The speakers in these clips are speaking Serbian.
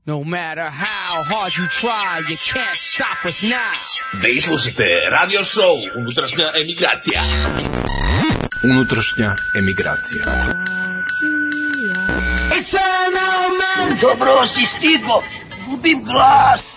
No matter how hard you try, you can't stop us now. Vi slušate radio show Unutrašnja emigracija. Unutrašnja emigracija. Dobro si stigo, gubim glas.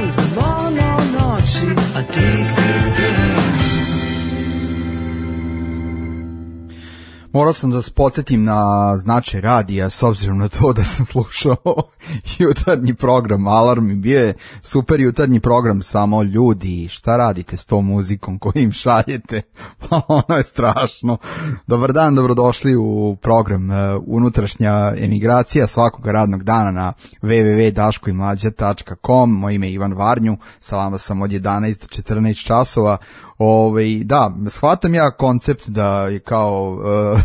Morao sam da vas podsjetim na značaj radija, s obzirom na to da sam slušao jutarnji program Alarm i bio je super jutarnji program, samo ljudi, šta radite s tom muzikom koju im šaljete? Pa ono je strašno. Dobar dan, dobrodošli u program Unutrašnja emigracija svakoga radnog dana na www.daškoimlađa.com. Moje ime je Ivan Varnju, sa vama sam od 11 do 14 časova. Da, shvatam ja koncept da je kao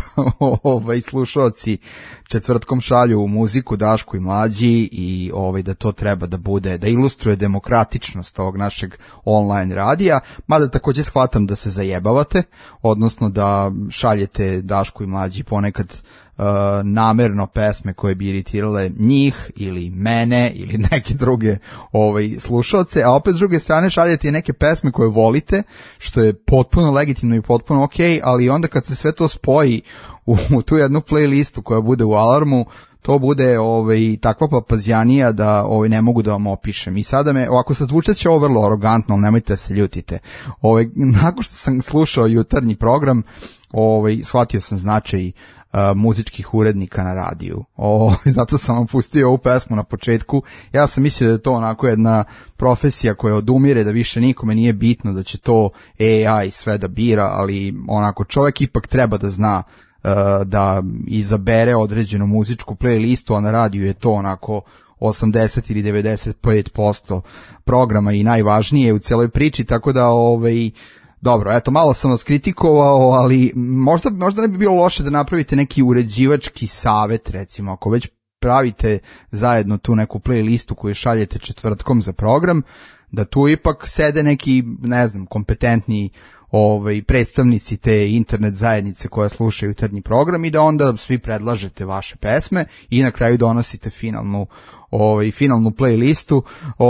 slušalci četvrtkom šalju muziku Dašku i Mlađi i da to treba da bude, da ilustruje demokratičnost ovog našeg online radija, mada također shvatam da se zajebavate, odnosno da šaljete Dašku i Mlađi ponekad namerno pesme koje bi iritirale njih ili mene ili neke druge slušalce, a opet s druge strane šaljete i neke pesme koje volite, što je potpuno legitimno i potpuno okej, ali onda kad se sve to spoji u tu jednu playlistu koja bude u Alarmu, to bude takva papazjanija da ne mogu da vam opišem. I sada ovako sad zvučat će ovo vrlo arogantno, ali nemojte da se ljutite. Nakon što sam slušao jutarnji program, shvatio sam značaj muzičkih urednika na radiju. Zato sam vam pustio ovu pesmu na početku. Ja sam mislio da je to onako jedna profesija koja odumire, da više nikome nije bitno, da će to AI sve da bira, ali onako čovjek ipak treba da zna da izabere određenu muzičku playlistu, a na radiju je to onako 80 ili 95% programa i najvažnije u cijeloj priči, tako da dobro, eto, malo sam vas kritikovao, ali možda ne bi bilo loše da napravite neki uređivački savet, recimo, ako već pravite zajedno tu neku playlistu koju šaljete četvrtkom za program, da tu ipak sede neki, ne znam, kompetentni predstavnici te internet zajednice koja sluša jutarnji program i da onda svi predlažete vaše pesme i na kraju donosite finalnu playlistu.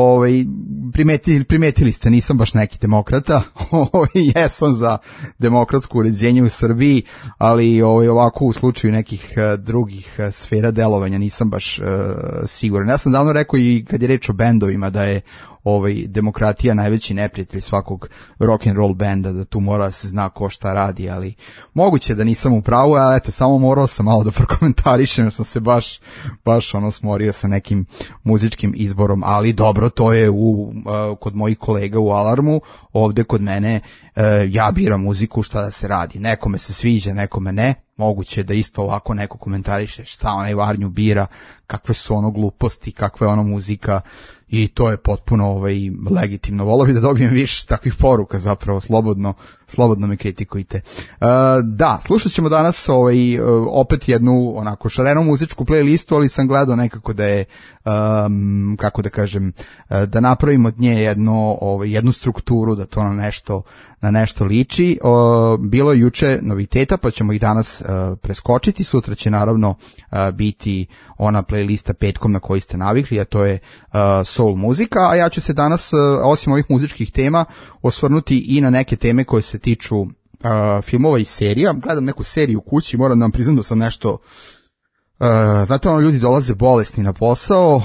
Primetili ste, nisam baš neki demokrata, jesam za demokratsko uređenje u Srbiji, ali ovako u slučaju nekih drugih sfera delovanja nisam baš siguran. Ja sam davno rekao i kad je reč o bendovima da je demokratija najveći neprijatelj svakog rock and roll benda, da tu mora da se zna ko šta radi, ali moguće da nisam u pravu, a eto, samo morao sam malo da prokomentarišem, jer sam se baš smorio sa nekim muzičkim izborom, ali dobro, to je kod mojih kolega u Alarmu, ovde kod mene ja biram muziku, šta da se radi, nekome se sviđa, nekome ne, moguće da isto ovako neko komentariše šta onaj Varnju bira, kakve su ono gluposti, kakva je ono muzika, i to je potpuno legitimno. Volio bih da dobijem više takvih poruka, zapravo slobodno me kritikujte. Da, slušat ćemo danas opet jednu onako šarenu muzičku playlistu, ali sam gledao nekako da je kako da kažem, da napravimo od nje jednu strukturu, da to na nešto liči. Bilo je juče noviteta, pa ćemo ih danas preskočiti. Sutra će naravno biti ona playlista petkom na koji ste navikli, a to je soul muzika, a ja ću se danas, osim ovih muzičkih tema, osvrnuti i na neke teme koje se tiču filmova i serija. Gledam neku seriju u kući, moram da vam priznam da sam nešto znate, ljudi dolaze bolesni na posao,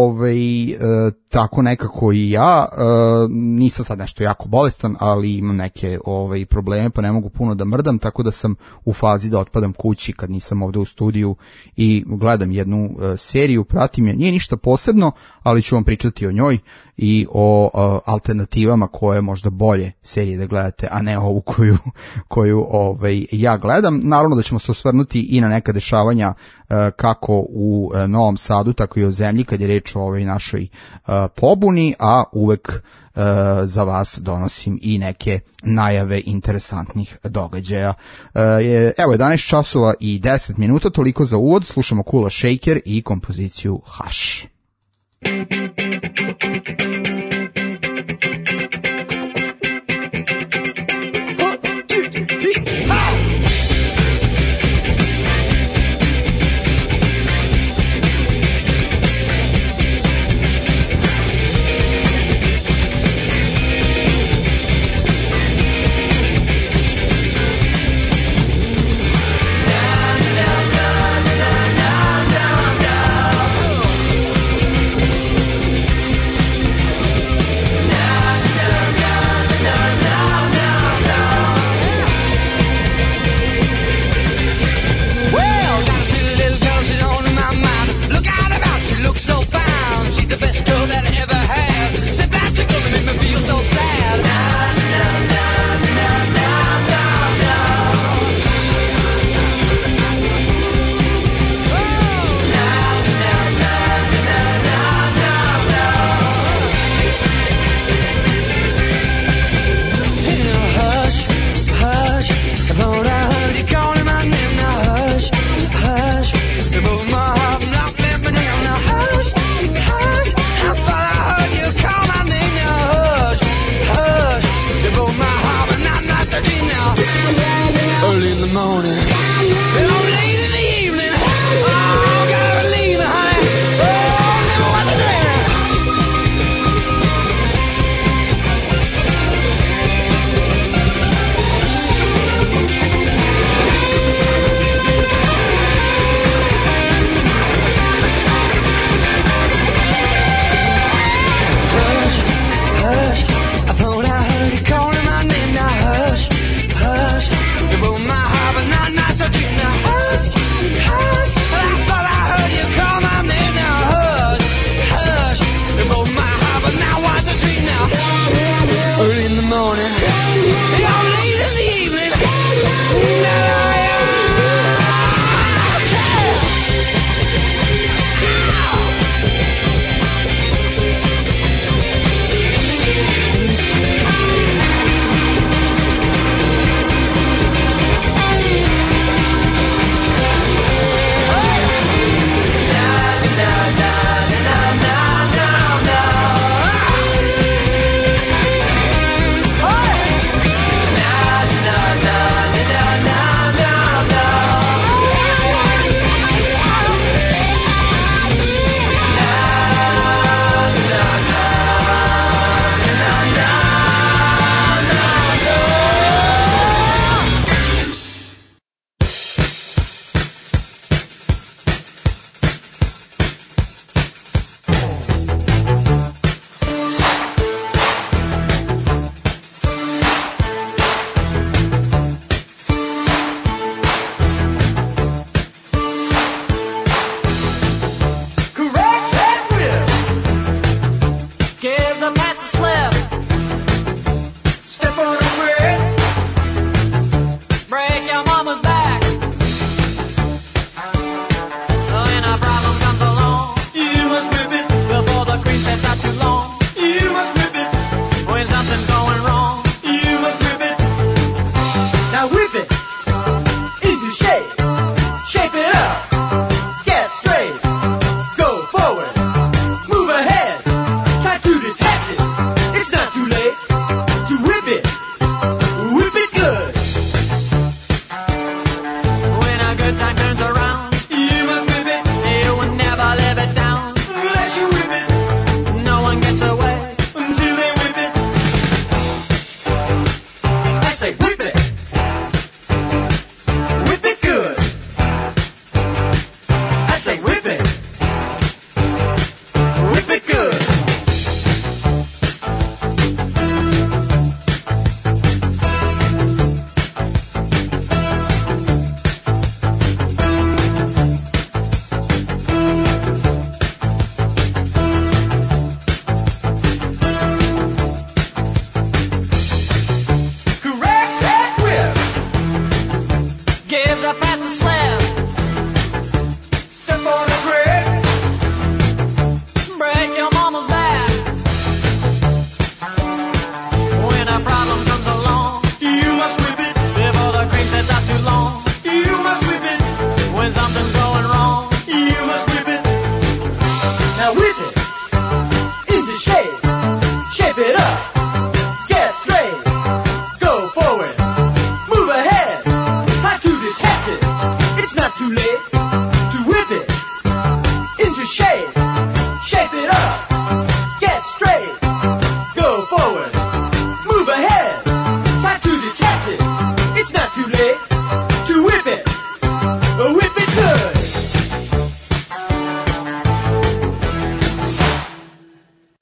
tako nekako i ja, nisam sad nešto jako bolestan, ali imam neke probleme, pa ne mogu puno da mrdam, tako da sam u fazi da otpadam kući kad nisam ovde u studiju i gledam jednu seriju, pratim je, nije ništa posebno, ali ću vam pričati o njoj i o alternativama koje možda bolje serije da gledate, a ne ovu koju ja gledam. Naravno da ćemo se osvrnuti i na neka dešavanja kako u Novom Sadu, tako i o zemlji kad je reč o našoj pobuni, a uvek za vas donosim i neke najave interesantnih događaja. Evo 11 časova i 10 minuta, toliko za uvod. Slušamo Kula Shaker i kompoziciju Hush.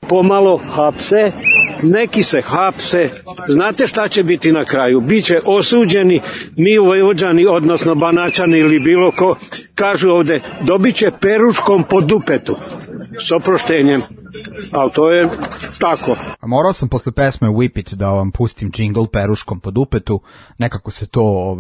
pomalo hapse, neki se hapse. Znate šta će biti na kraju? Biće osuđeni, mi Vojvođani, odnosno Banaćani ili bilo ko, kažu ovde, dobit će peruškom po dupetu. S oproštenjem. Ali to je tako. Morao sam posle pesme Whip It da vam pustim džingl peruškom po dupetu. Nekako se to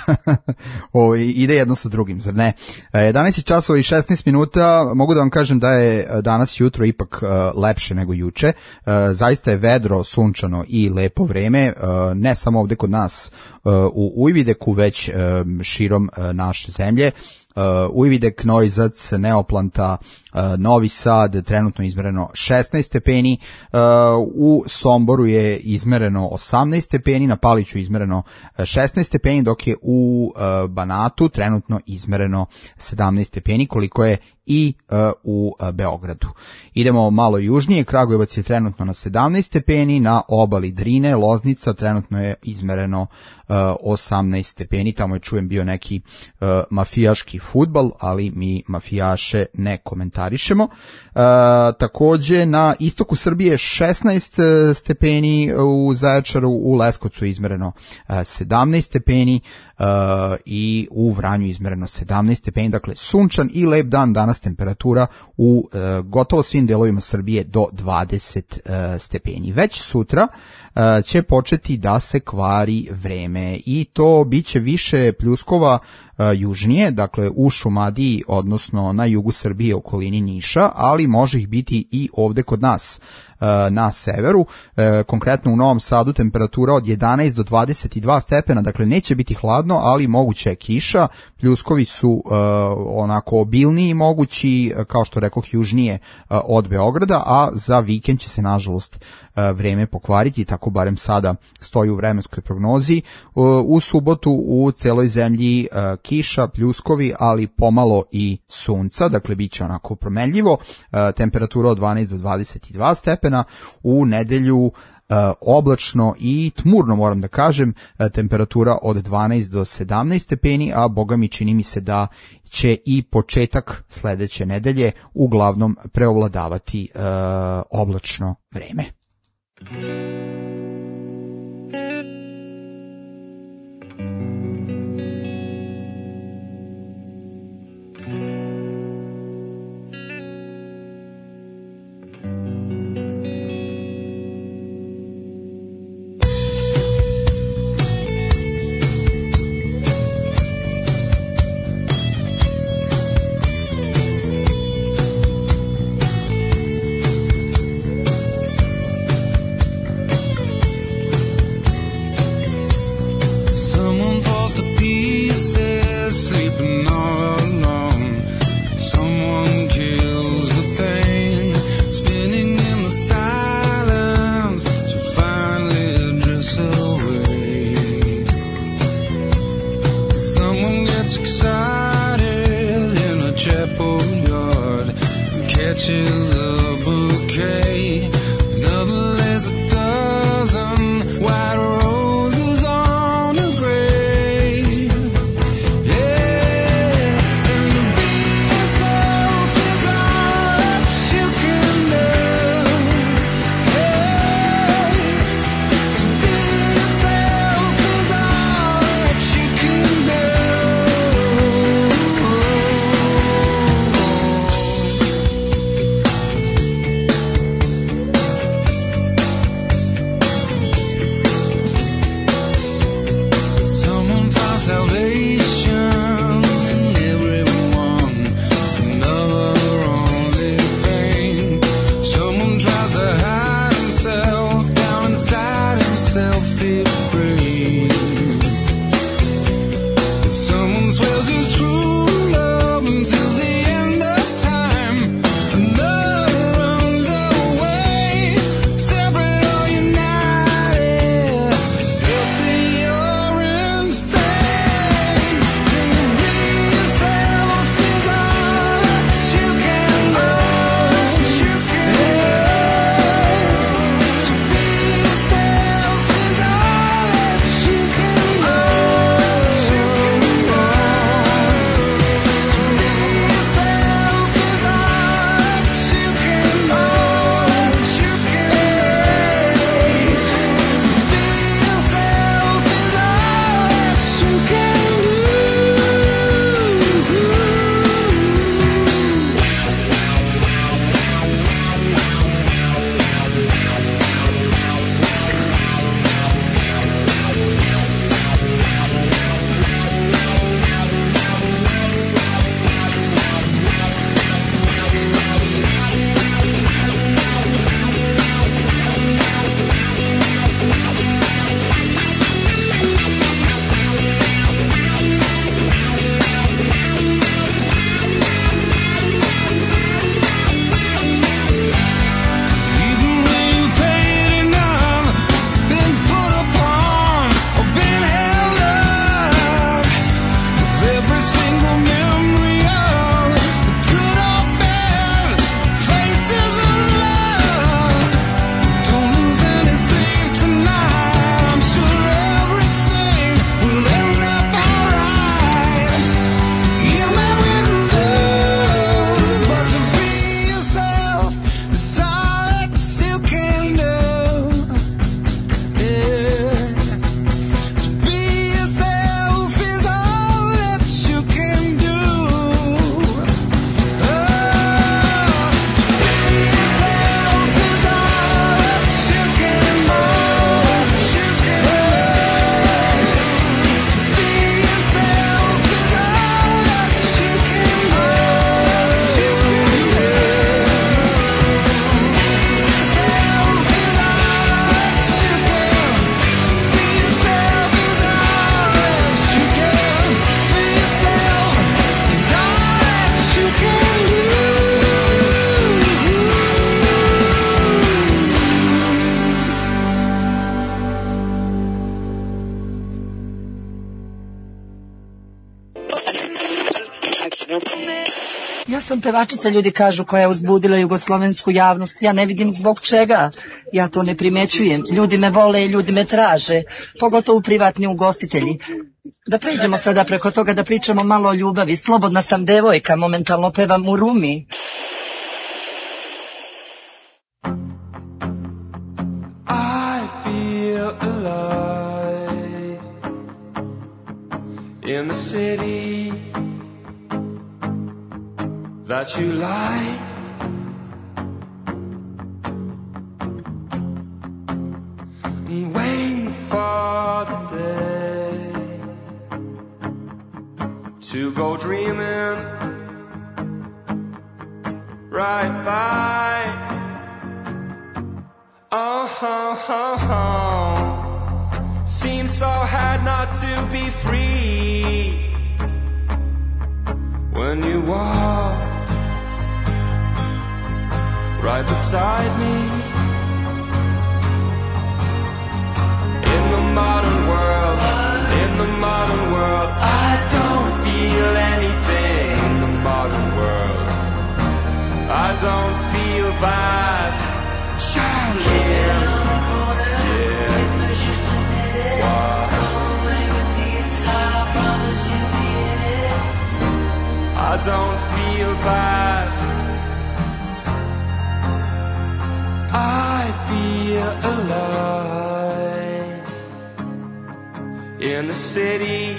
ide jedno sa drugim, zar ne? 11 časova i 16 minuta. Mogu da vam kažem da je danas jutro ipak lepše nego juče. Zaista je vedro, sunčano i lepo vreme. Ne samo ovde kod nas u Ujvideku, već širom naše zemlje. Ujvidek, Novizac, Neoplanta, Novi Sad, trenutno izmereno 16 stepeni, u Somboru je izmereno 18 stepeni, na Paliću je izmereno 16 stepeni, dok je u Banatu trenutno izmereno 17 stepeni, koliko je i u Beogradu. Idemo malo južnije, Kragujevac je trenutno na 17 stepeni, na obali Drine, Loznica trenutno je izmereno 18 stepeni, tamo je čujem bio neki mafijaški fudbal, ali mi mafijaše ne komentarišemo. Takođe na istoku Srbije 16 stepeni, u Zaječaru, u Leskovcu je izmereno 17 stepeni i u Vranju izmereno 17 stepeni, dakle sunčan i lep dan, danas temperatura u gotovo svim delovima Srbije do 20 stepeni. Već sutra će početi da se kvari vreme i to biće više pljuskova južnije, dakle u Šumadiji, odnosno na jugu Srbije, okolini Niša, ali može ih biti i ovde kod nas na severu, konkretno u Novom Sadu temperatura od 11 do 22 stepena, dakle neće biti hladno, ali moguća je kiša, pljuskovi su onako obilniji mogući, kao što rekoh, južnije od Beograda, a za vikend će se nažalost vreme pokvariti, tako barem sada stoji u vremenskoj prognozi. U subotu u celoj zemlji kiša, pljuskovi, ali pomalo i sunca, dakle bit će onako promenljivo, temperatura od 12 do 22 stepena, u nedelju oblačno i tmurno, moram da kažem, temperatura od 12 do 17 stepeni, a boga mi čini mi se da će i početak sledeće nedelje uglavnom preovladavati oblačno vreme. Ja sam pevačica, ljudi kažu, koja je uzbudila jugoslovensku javnost. Ja ne vidim zbog čega. Ja to ne primećujem. Ljudi me vole i ljudi me traže. Pogotovo privatni ugostitelji. Da pređemo sada preko toga, da pričamo malo o ljubavi. Slobodna sam devojka, momentalno pevam u Rumi. I feel alive in the city that you like. And waiting for the day to go dreaming right by. Seems so hard not to be free when you walk right beside me. In the modern world, I don't feel anything. In the modern world, I don't feel bad. Charlie, yeah. I don't feel bad. I feel alive in the city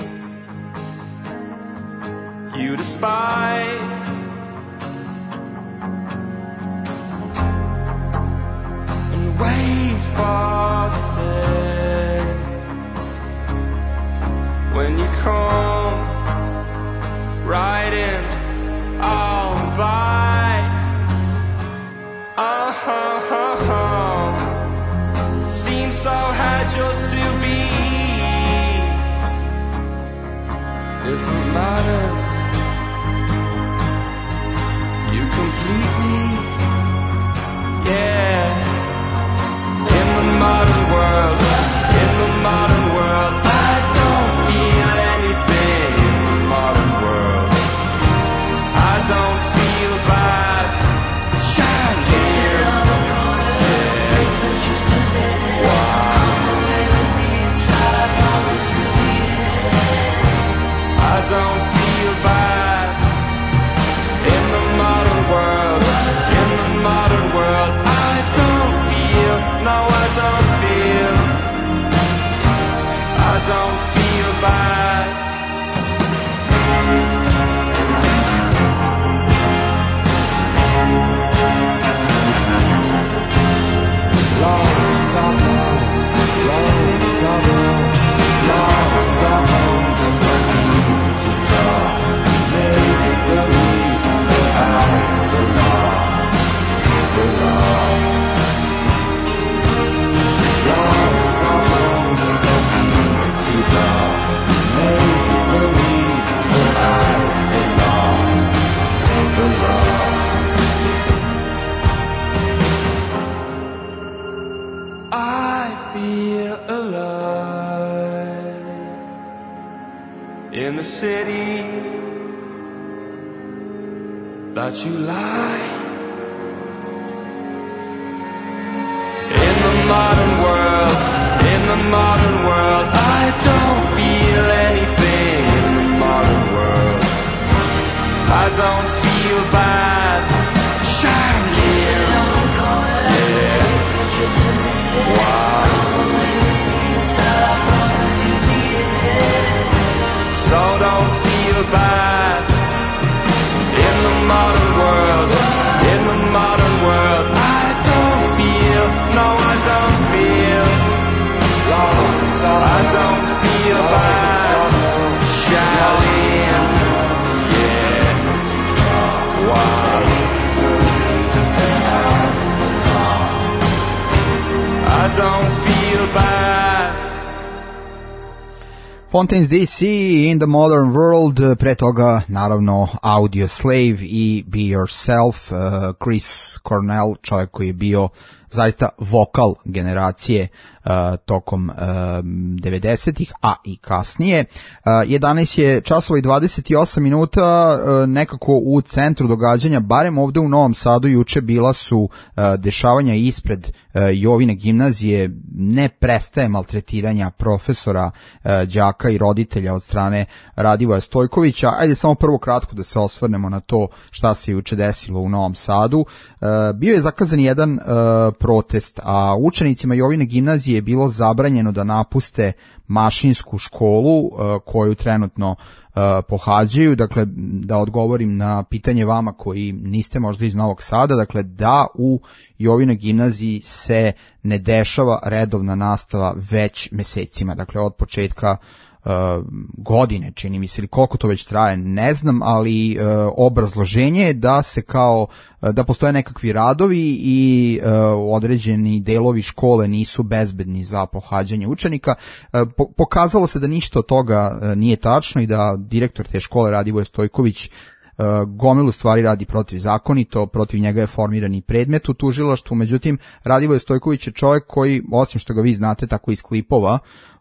you despise. And wait for the day when you come riding on by. Seems so hard just to be. If it matters, you complete me. Yeah. In the modern world, I don't feel anything. In the modern world, I don't feel bad. Charlie, I don't feel bad. In the modern world, I don't feel. No, I don't feel. I don't feel bad. As long as I'm home, as long as I'm home, as long as I'm home, there's no feeling to draw. Maybe the reason that I belong. As long as I'm home, there's no feeling to draw. Maybe the reason that I belong. I feel alive in the city that you like. In the modern world, I don't feel anything. In the modern world, I don't feel bad. Charlie, yeah. Wow. So don't feel bad. In the modern world, I don't feel. No, I don't feel. I don't feel bad. Charlie, yeah. Wow. I don't feel bad. Fontaines DC, In the Modern World, pre toga naravno Audio Slave i Be Yourself, Chris Cornell, čovjek koji je bio zaista vokal generacije tokom 90-ih, a i kasnije. 11 je časova i 28 minuta, nekako u centru događanja, barem ovde u Novom Sadu juče bila su dešavanja ispred Jovine gimnazije, ne prestaje maltretiranja profesora, đaka i roditelja od strane Radivoja Stojkovića. Ajde samo prvo kratko da se osvrnemo na to šta se juče desilo u Novom Sadu. Bio je zakazan jedan protest, a učenicima Jovine gimnazije je bilo zabranjeno da napuste mašinsku školu koju trenutno pohađaju. Dakle, da odgovorim na pitanje vama koji niste možda iz Novog Sada, dakle da u Jovinoj gimnaziji se ne dešava redovna nastava već mesecima, dakle od početka godine, čini mi se, ili koliko to već traje, ne znam, ali obrazloženje je da se da postoje nekakvi radovi i određeni delovi škole nisu bezbedni za pohađanje učenika. Pokazalo se da ništa od toga nije tačno i da direktor te škole Radivoje Stojković gomilu stvari radi protivzakonito, protiv njega je formiran i predmet u tužilaštvu. Međutim, Radivoje Stojković je čovjek koji, osim što ga vi znate tako iz klipova,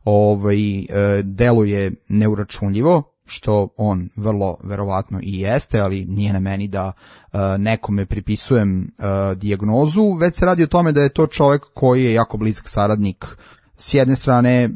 deluje neuračunljivo, što on vrlo verovatno i jeste, ali nije na meni da nekome pripisujem dijagnozu, već se radi o tome da je to čovjek koji je jako blizak saradnik s jedne strane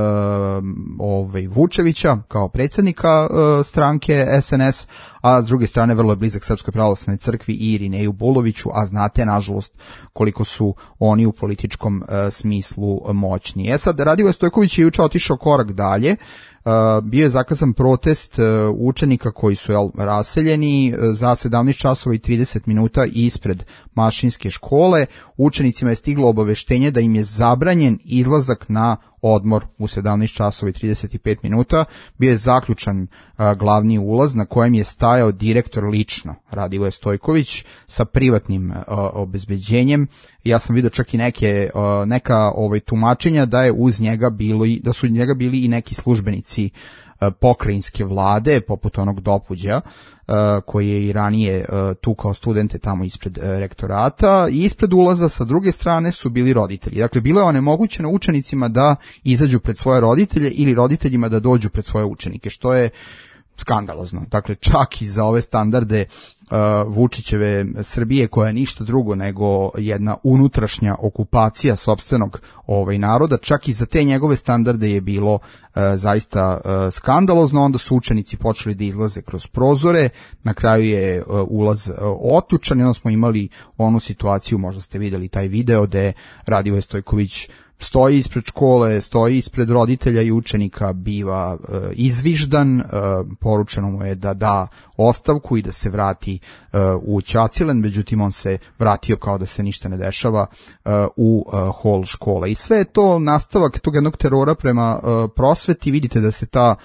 Vučevića kao predsjednika stranke SNS, a s druge strane vrlo je blizak Srpskoj pravoslavnoj crkvi i Irineju Buloviću, a znate nažalost koliko su oni u političkom smislu moćni. Sad, Radivoje Stojković je juče otišao korak dalje. Bio je zakazan protest učenika koji su raseljeni za 17 časova i 30 minuta ispred mašinske škole. Učenicima je stiglo obaveštenje da im je zabranjen izlazak na odmor u 17 časova i 35 minuta. Bio je zaključan glavni ulaz na kojem je stajao direktor lično, Radivoje Stojković, sa privatnim obezbeđenjem. Ja sam vidio čak i neka tumačenja da je uz njega da su njega bili i neki službenici pokrajinske vlade, poput onog Dopuđa, koji je i ranije tukao studente tamo ispred rektorata, i ispred ulaza sa druge strane su bili roditelji. Dakle, bilo je onemogućeno učenicima da izađu pred svoje roditelje ili roditeljima da dođu pred svoje učenike, što je skandalozno. Dakle, čak i za ove standarde Vučićeve Srbije, koja je ništa drugo nego jedna unutrašnja okupacija sopstvenog naroda, čak i za te njegove standarde je bilo zaista skandalozno. Onda su učenici počeli da izlaze kroz prozore, na kraju je ulaz otključan i onda smo imali onu situaciju, možda ste videli taj video, gde Radivoje Stojković stoji ispred škole, stoji ispred roditelja i učenika, biva izviždan, poručeno mu je da da ostavku i da se vrati u Ćacilen, međutim on se vratio kao da se ništa ne dešava u hol škole. I sve je to nastavak tog jednog terora prema prosveti. Vidite da se ta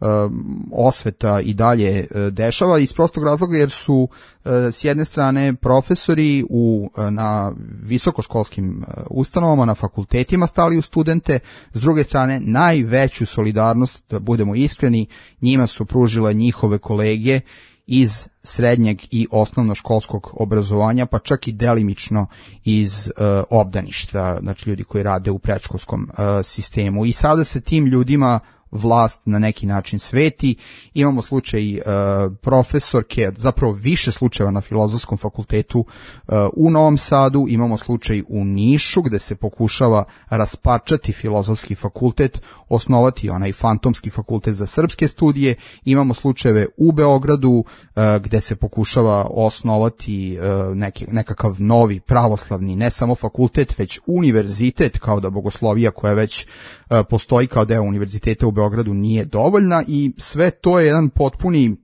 osveta i dalje dešava iz prostog razloga jer su s jedne strane profesori na visokoškolskim ustanovama, na fakultetima stali u studente, s druge strane najveću solidarnost, da budemo iskreni, njima su pružile njihove kolege iz srednjeg i osnovnoškolskog obrazovanja, pa čak i delimično iz obdaništa, znači ljudi koji rade u predškolskom sistemu. I sada se tim ljudima vlast na neki način sveti. Imamo slučaj profesorke, zapravo više slučajeva na Filozofskom fakultetu u Novom Sadu, imamo slučaj u Nišu gde se pokušava rasparčati Filozofski fakultet, osnovati onaj fantomski fakultet za srpske studije, imamo slučajeve u Beogradu gde se pokušava osnovati nekakav novi pravoslavni, ne samo fakultet, već univerzitet, kao da bogoslovija koja već postoji kao deo univerziteta u Beogradu nije dovoljna, i sve to je jedan potpuni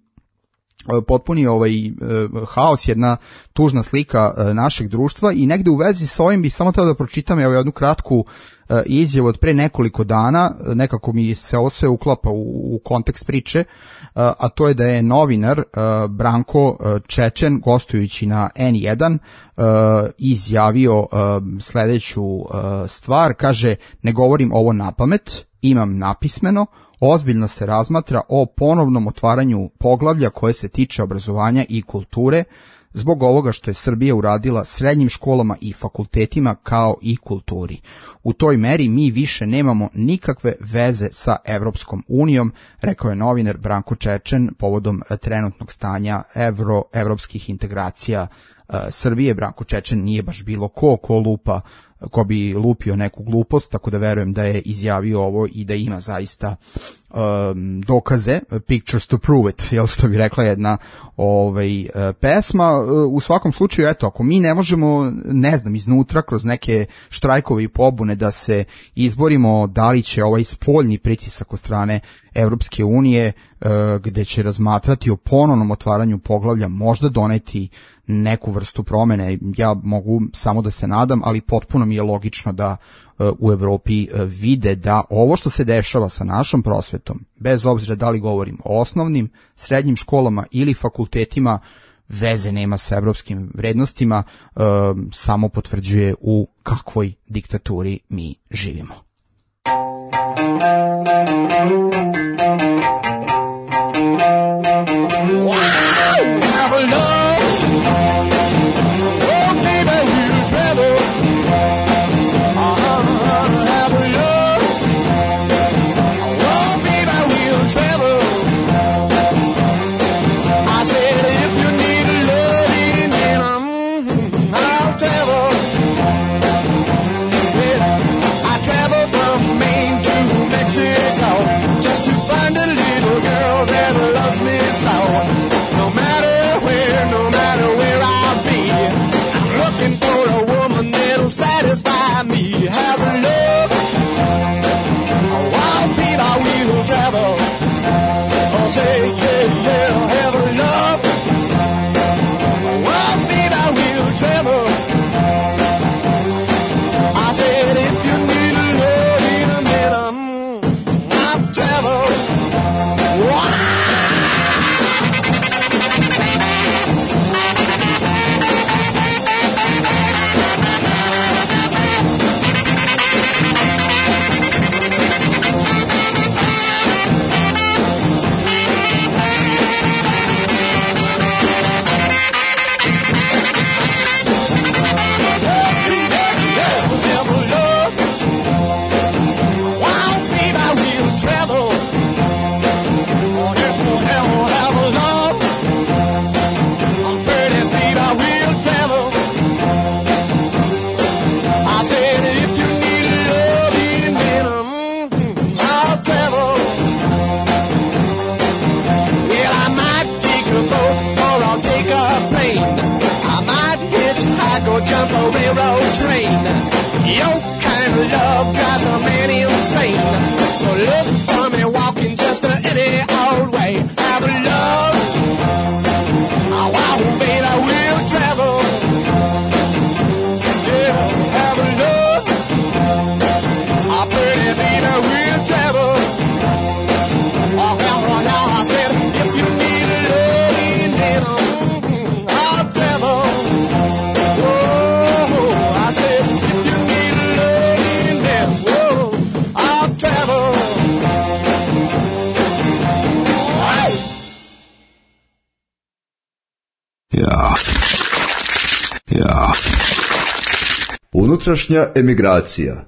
haos, jedna tužna slika našeg društva. I negde u vezi sa ovim bih samo trebao da pročitam jednu kratku izjavu od pre nekoliko dana, nekako mi se ovo sve uklapa u kontekst priče, a to je da je novinar Branko Čečen, gostujući na N1, izjavio sledeću stvar. Kaže: ne govorim ovo napamet, imam napismeno, ozbiljno se razmatra o ponovnom otvaranju poglavlja koje se tiče obrazovanja i kulture. zbog ovoga što je Srbija uradila srednjim školama i fakultetima kao i kulturi. U toj meri mi više nemamo nikakve veze sa Evropskom unijom, rekao je novinar Branko Čečen povodom trenutnog stanja evropskih integracija Srbije. Branko Čečen nije baš bilo ko bi lupio neku glupost, tako da verujem da je izjavio ovo i da ima zaista dokaze, pictures to prove it, jel što bi rekla jedna pesma. U svakom slučaju, eto, ako mi ne možemo, ne znam, iznutra kroz neke štrajkove i pobune da se izborimo, da li će ovaj spoljni pritisak od strane Evropske unije, gde će razmatrati o ponovnom otvaranju poglavlja, možda doneti neku vrstu promene, ja mogu samo da se nadam, ali potpuno mi je logično da u Evropi vide da ovo što se dešava sa našom prosvetom, bez obzira da li govorim o osnovnim, srednjim školama ili fakultetima, veze nema sa evropskim vrednostima, samo potvrđuje u kakvoj diktaturi mi živimo. Satisfy me, have a love. Wild feet, I will travel. Oh, say yeah, yeah, have a love. Wild feet, I will travel. I said if you need a love in a minute, I'll travel. Wow. Jump a railroad train. Your kind of love drives a man insane. So look for me walking just any old way. Have a love. Oh, wow, baby, I will travel. Yeah, have a love. Oh, pretty baby, I will travel. Oh, now I said, if you need a love, then I'll travel. Ja. Unutrašnja emigracija.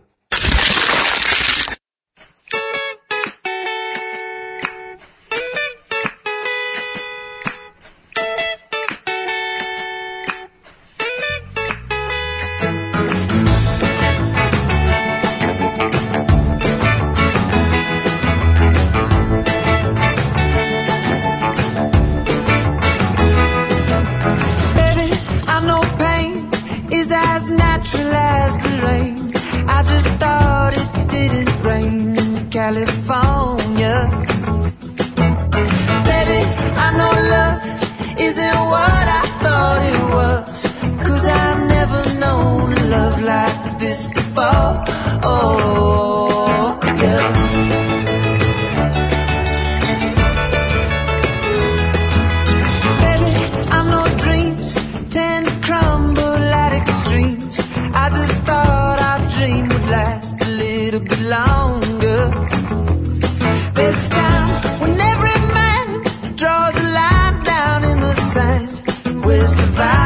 Survive.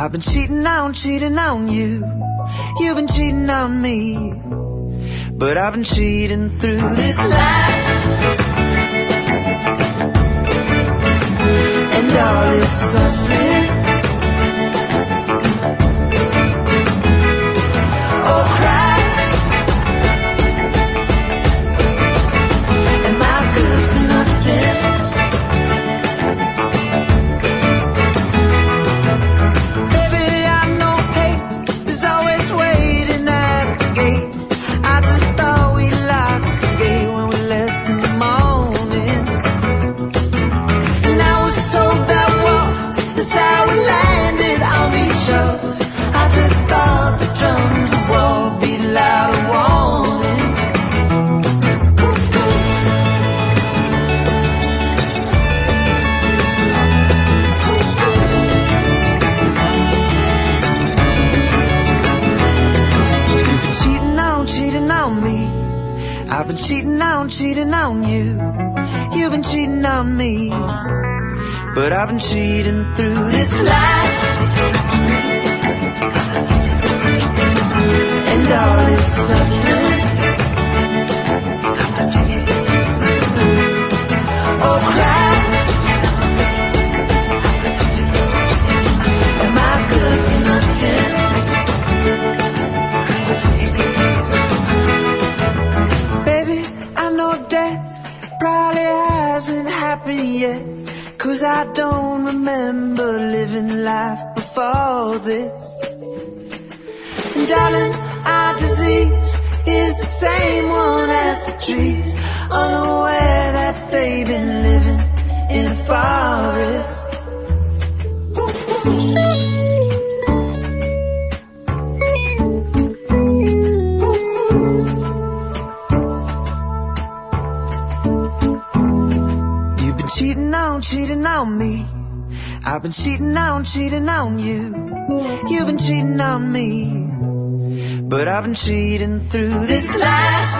I've been cheating on you. You've been cheating on me. But I've been cheating through this life. And all its suffering. Oh Christ, am I good for nothing? Baby, I know hate is always waiting at the gate. I just thought we locked the gate when we left in the morning. And I was told that war is how we landed on these shores. I just thought the drums of war beat louder warnings. You've been cheating on me. I've been cheating on you. You've been cheating on me. But I've been cheating through this life. And all its suffering. Oh Christ, am I good for nothing? Baby, I know death probably hasn't happened yet, 'cause I don't remember living life before this. And darling, our disease is the same one as the trees, unaware that they've been living in a forest. You've been cheating on me. I've been cheating on you. You've been cheating on me. But I've been cheating through this life.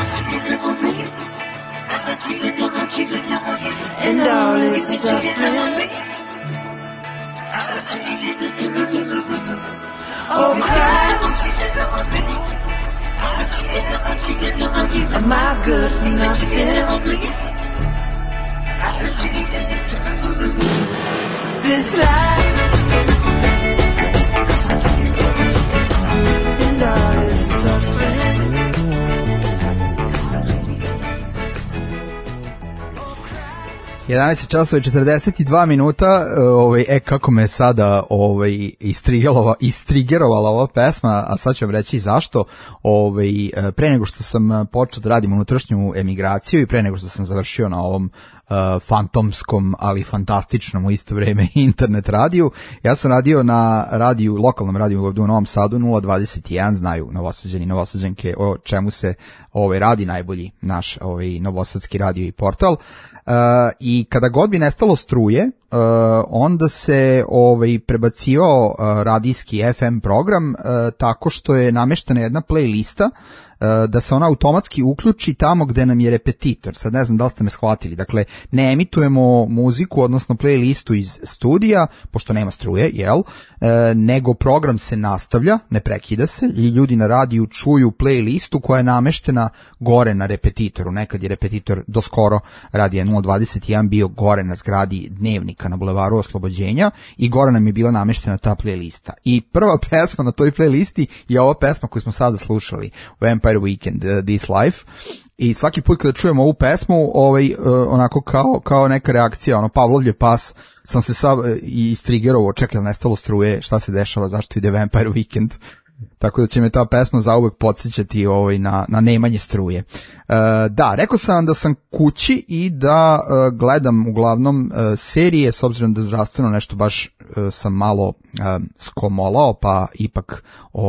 And all its suffering. Oh Christ, am I good for nothing? This life and all its suffering. 11 časova i 42 minuta, kako me sada istrigerovala ova pesma, a sad ću vam reći zašto. Pre nego što sam počeo da radim unutrašnju emigraciju i pre nego što sam završio na ovom fantomskom, ali fantastičnom u isto vreme internet radiju. Ja sam radio na radiju, lokalnom radiju ovdje u Novom Sadu 021, znaju Novosađani i Novosađanke o čemu se radi, najbolji naš novosadski radio i portal. I kada god bi nestalo struje, onda se prebacivao radijski FM program tako što je nameštena jedna playlista da se ona automatski uključi tamo gde nam je repetitor. Sad ne znam da li ste me shvatili. Dakle, ne emitujemo muziku, odnosno playlistu iz studija, pošto nema struje, nego program se nastavlja, ne prekida se i ljudi na radiju čuju playlistu koja je nameštena gore na repetitoru. Nekad je repetitor do skoro radija 021 bio gore na zgradi Dnevnika na Bulevaru Oslobođenja i gore nam je bila nameštena ta playlista. I prva pesma na toj playlisti je ova pesma koju smo sada slušali, Vampire Weekend, This Life. I svaki put kada čujemo ovu pesmu, onako kao neka reakcija, Pavlovljev pas, sam se sad istrigerovao, čekaj, nestalo struje, šta se dešava, zašto ide Vampire Weekend. Tako da će me ta pesma zauvek podsjećati na nemanje struje. Da, rekao sam da sam kući i da gledam uglavnom serije, s obzirom da zdravstveno nešto baš sam malo skomolao, pa ipak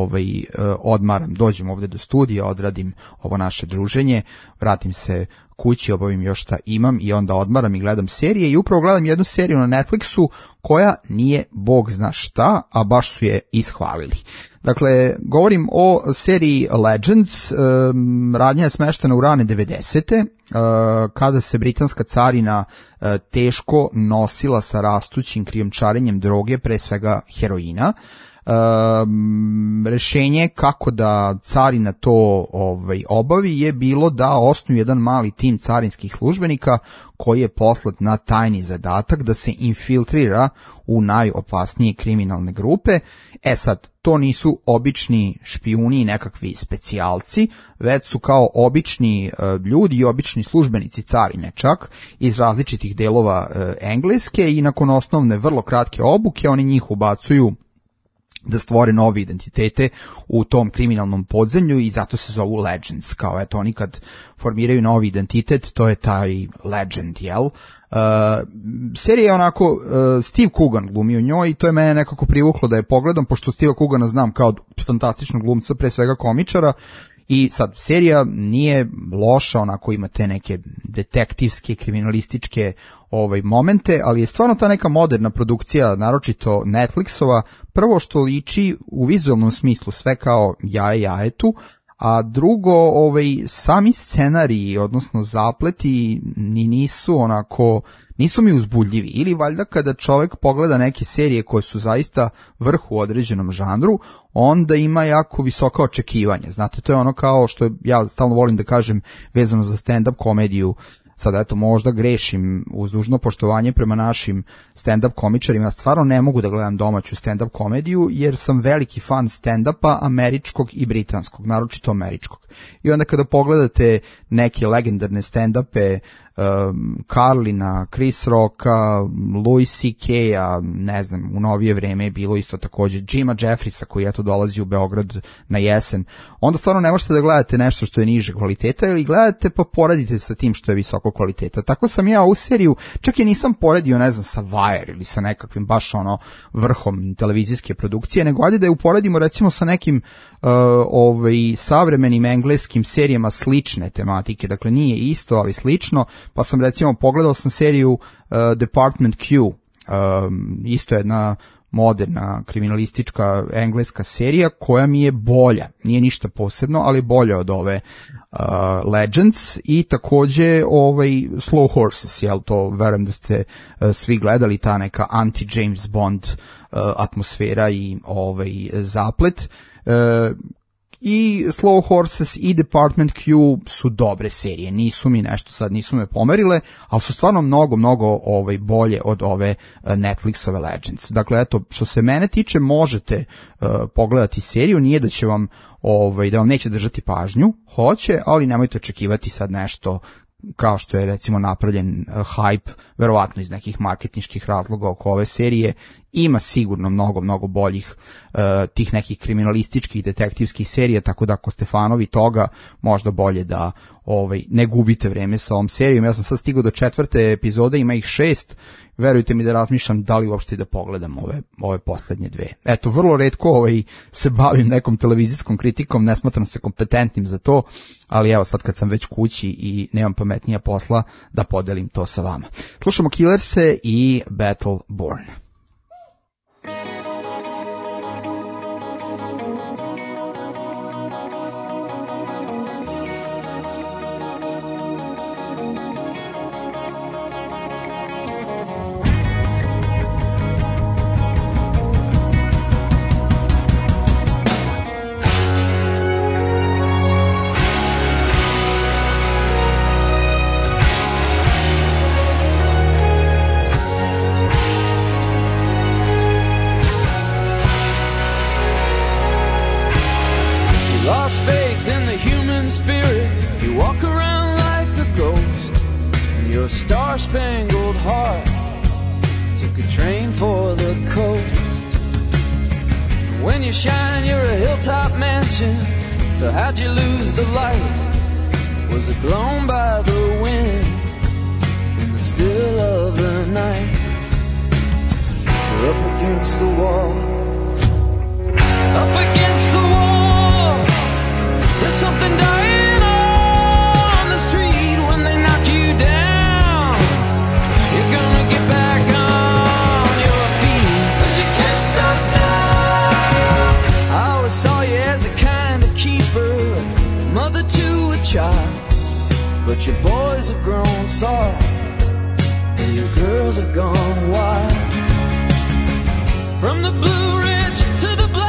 odmaram, dođem ovde do studija, odradim ovo naše druženje, vratim se kući, obavim još šta imam i onda odmaram i gledam serije i upravo gledam jednu seriju na Netflixu koja nije bog zna šta, a baš su je ishvalili. Dakle, govorim o seriji Legends, radnja je smeštena u rane 90. Kada se britanska carina teško nosila sa rastućim krijumčarenjem droge, pre svega heroina. rešenje kako da carina to obavi je bilo da osnuju jedan mali tim carinskih službenika koji je poslat na tajni zadatak da se infiltrira u najopasnije kriminalne grupe. Sad, to nisu obični špijuni i nekakvi specijalci, već su kao obični ljudi i obični službenici carine čak iz različitih delova Engleske i nakon osnovne vrlo kratke obuke oni njih ubacuju da stvore nove identitete u tom kriminalnom podzemlju i zato se zovu Legends, kao eto oni kad formiraju novi identitet, to je taj Legend, jel? Serija je onako, Steve Coogan glumi u njoj i to je mene nekako privuklo da je pogledam, pošto Steva Coogana znam kao fantastičnog glumca, pre svega komičara. I sad, serija nije loša, onako ima te neke detektivske, kriminalističke momente, ali je stvarno ta neka moderna produkcija, naročito Netflixova, prvo što liči u vizualnom smislu sve kao jaje jajetu, a drugo, sami scenariji, odnosno zapleti, nisu mi uzbudljivi. Ili valjda kada čovek pogleda neke serije koje su zaista vrh u određenom žanru, onda ima jako visoka očekivanja. Znate, to je ono kao što ja stalno volim da kažem vezano za stand-up komediju. Sad, eto, možda grešim uz dužno poštovanje prema našim stand-up komičarima. Ja stvarno ne mogu da gledam domaću stand-up komediju, jer sam veliki fan stand-upa američkog i britanskog, naročito američkog. I onda kada pogledate neke legendarne stand-upe Carlina, Chris Rocka, Louis C.K.-a, ne znam, u novije vreme je bilo isto takođe Jima Jeffrisa koji eto dolazi u Beograd na jesen, onda stvarno ne možete da gledate nešto što je niže kvaliteta ili gledate pa poredite sa tim što je visoko kvaliteta. Tako sam ja u seriju, čak i nisam poredio, ne znam, sa Wire ili sa nekakvim baš vrhom televizijske produkcije, nego ajde da je uporedimo recimo sa nekim savremenim engleskim serijama slične tematike, dakle nije isto, ali slično, pa sam recimo pogledao sam seriju Department Q, isto jedna moderna kriminalistička engleska serija koja mi je bolja, nije ništa posebno, ali bolja od ove Legends i takođe Slow Horses, jel to, verujem da ste svi gledali, ta neka anti-James Bond atmosfera i zaplet. I Slow Horses i Department Q su dobre serije, nisu mi nešto sad, nisu me pomerile, ali su stvarno mnogo bolje od ove Netflixove Legends. Dakle, eto, što se mene tiče, možete pogledati seriju, nije da će vam, da vam neće držati pažnju, hoće, ali nemojte očekivati sad nešto kao što je recimo napravljen hype, verovatno iz nekih marketinških razloga oko ove serije. Ima sigurno mnogo boljih tih nekih kriminalističkih, detektivskih serija, tako da ako ste fanovi toga, možda bolje da ne gubite vreme sa ovom serijom. Ja sam sad stigao do 4. epizode, ima ih 6, verujte mi da razmišljam da li uopšte da pogledam ove poslednje 2. Eto, vrlo retko se bavim nekom televizijskom kritikom, ne smatram se kompetentnim za to, ali evo sad kad sam već kući i nemam pametnija posla, da podelim to sa vama. Slušamo Killerse i Battle Born. Star-spangled heart took a train for the coast. When you shine, you're a hilltop mansion. So how'd you lose the light? Was it blown by the wind in the still of the night? You're up against the wall. Up against the wall. There's something dying on the street when they knock you down. Back on your feet, 'cause you can't stop now. I always saw you as a kind of keeper, mother to a child. But your boys have grown soft, and your girls have gone wild. From the Blue Ridge to the Black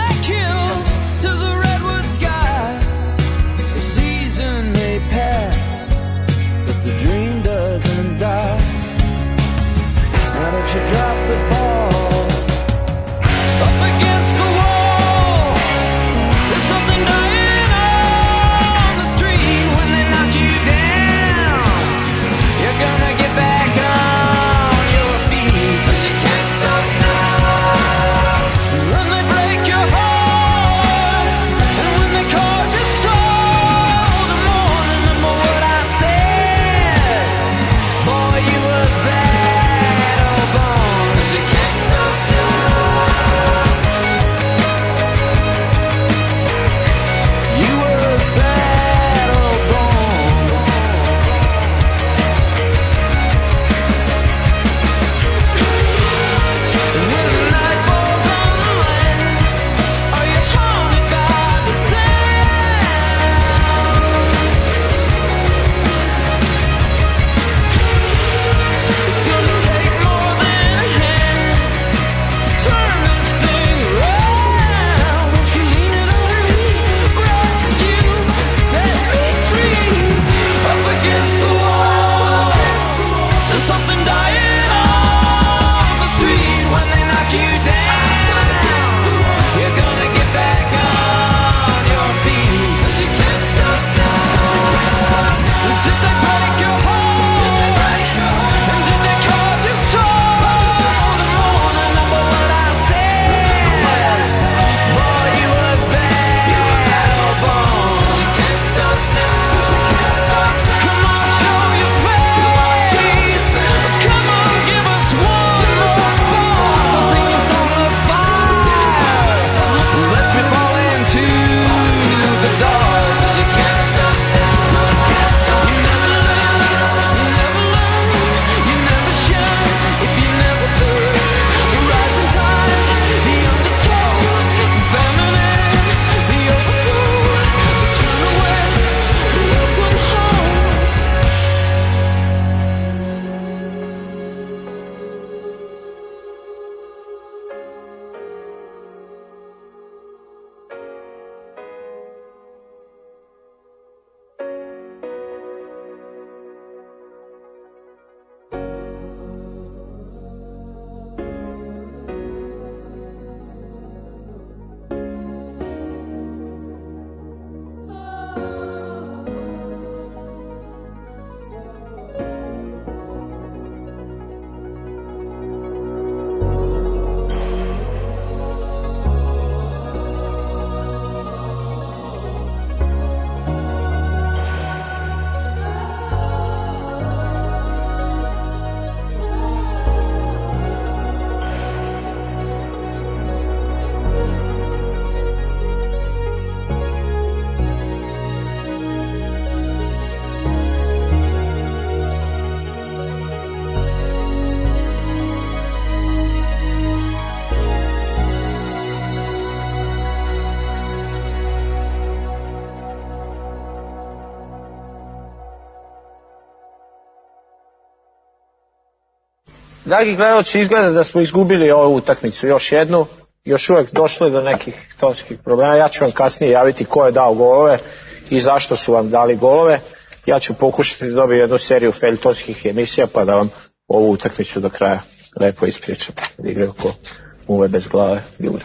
Dragi gledalci, izgleda da smo izgubili ovu utakmicu još jednu, još uvek došli do nekih tonskih problema. Ja ću vam kasnije javiti ko je dao golove i zašto su vam dali golove. Ja ću pokušati da dobijem jednu seriju feljtonskih emisija pa da vam ovu utakmicu do kraja lepo ispričam. Da igraju ko muve bez glave ljude.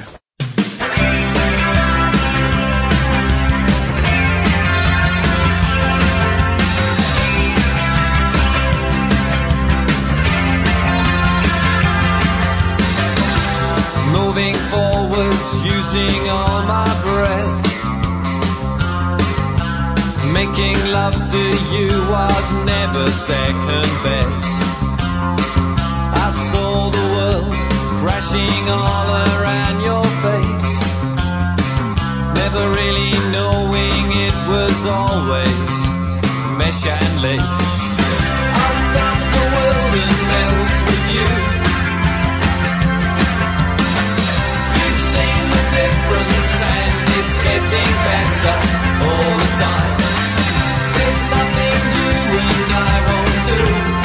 Moving forwards, using all my breath. Making love to you was never second best. I saw the world crashing all around your face, never really knowing it was always mesh and lace. I'll stop the world and melt with you. Difference and it's getting better all the time. There's nothing you and I won't do.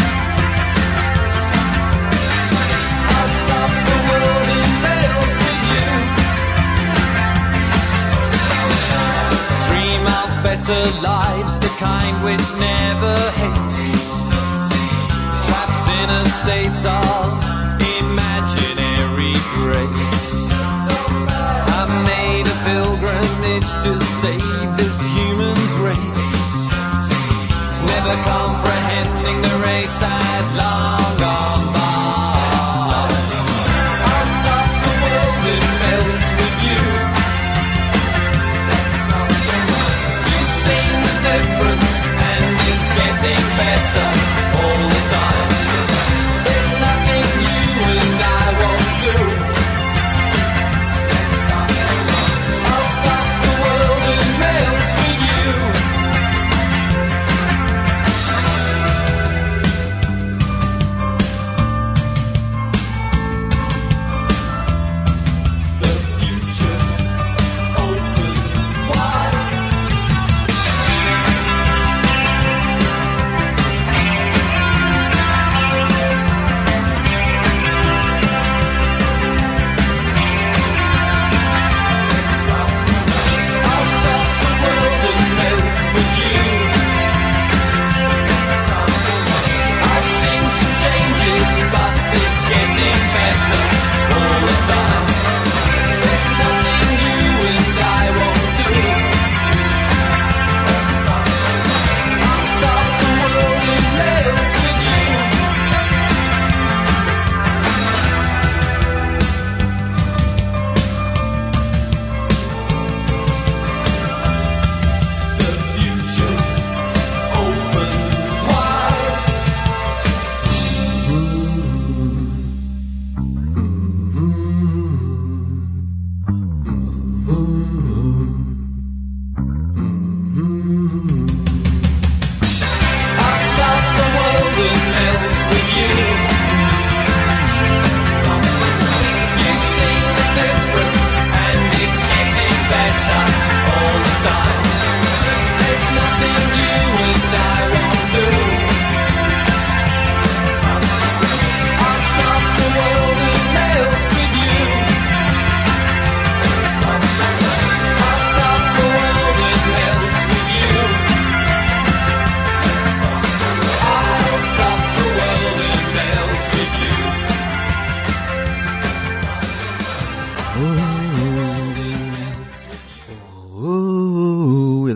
I'll stop the world and melt with you. Dream of better lives, the kind which never hates. Trapped in a state of imaginary grace. Made a pilgrimage to save this human's race, never comprehending the race had long gone by. I'll stop the world and melt with you. You've seen the difference and it's getting better all the time. There's nothing you and I won't do.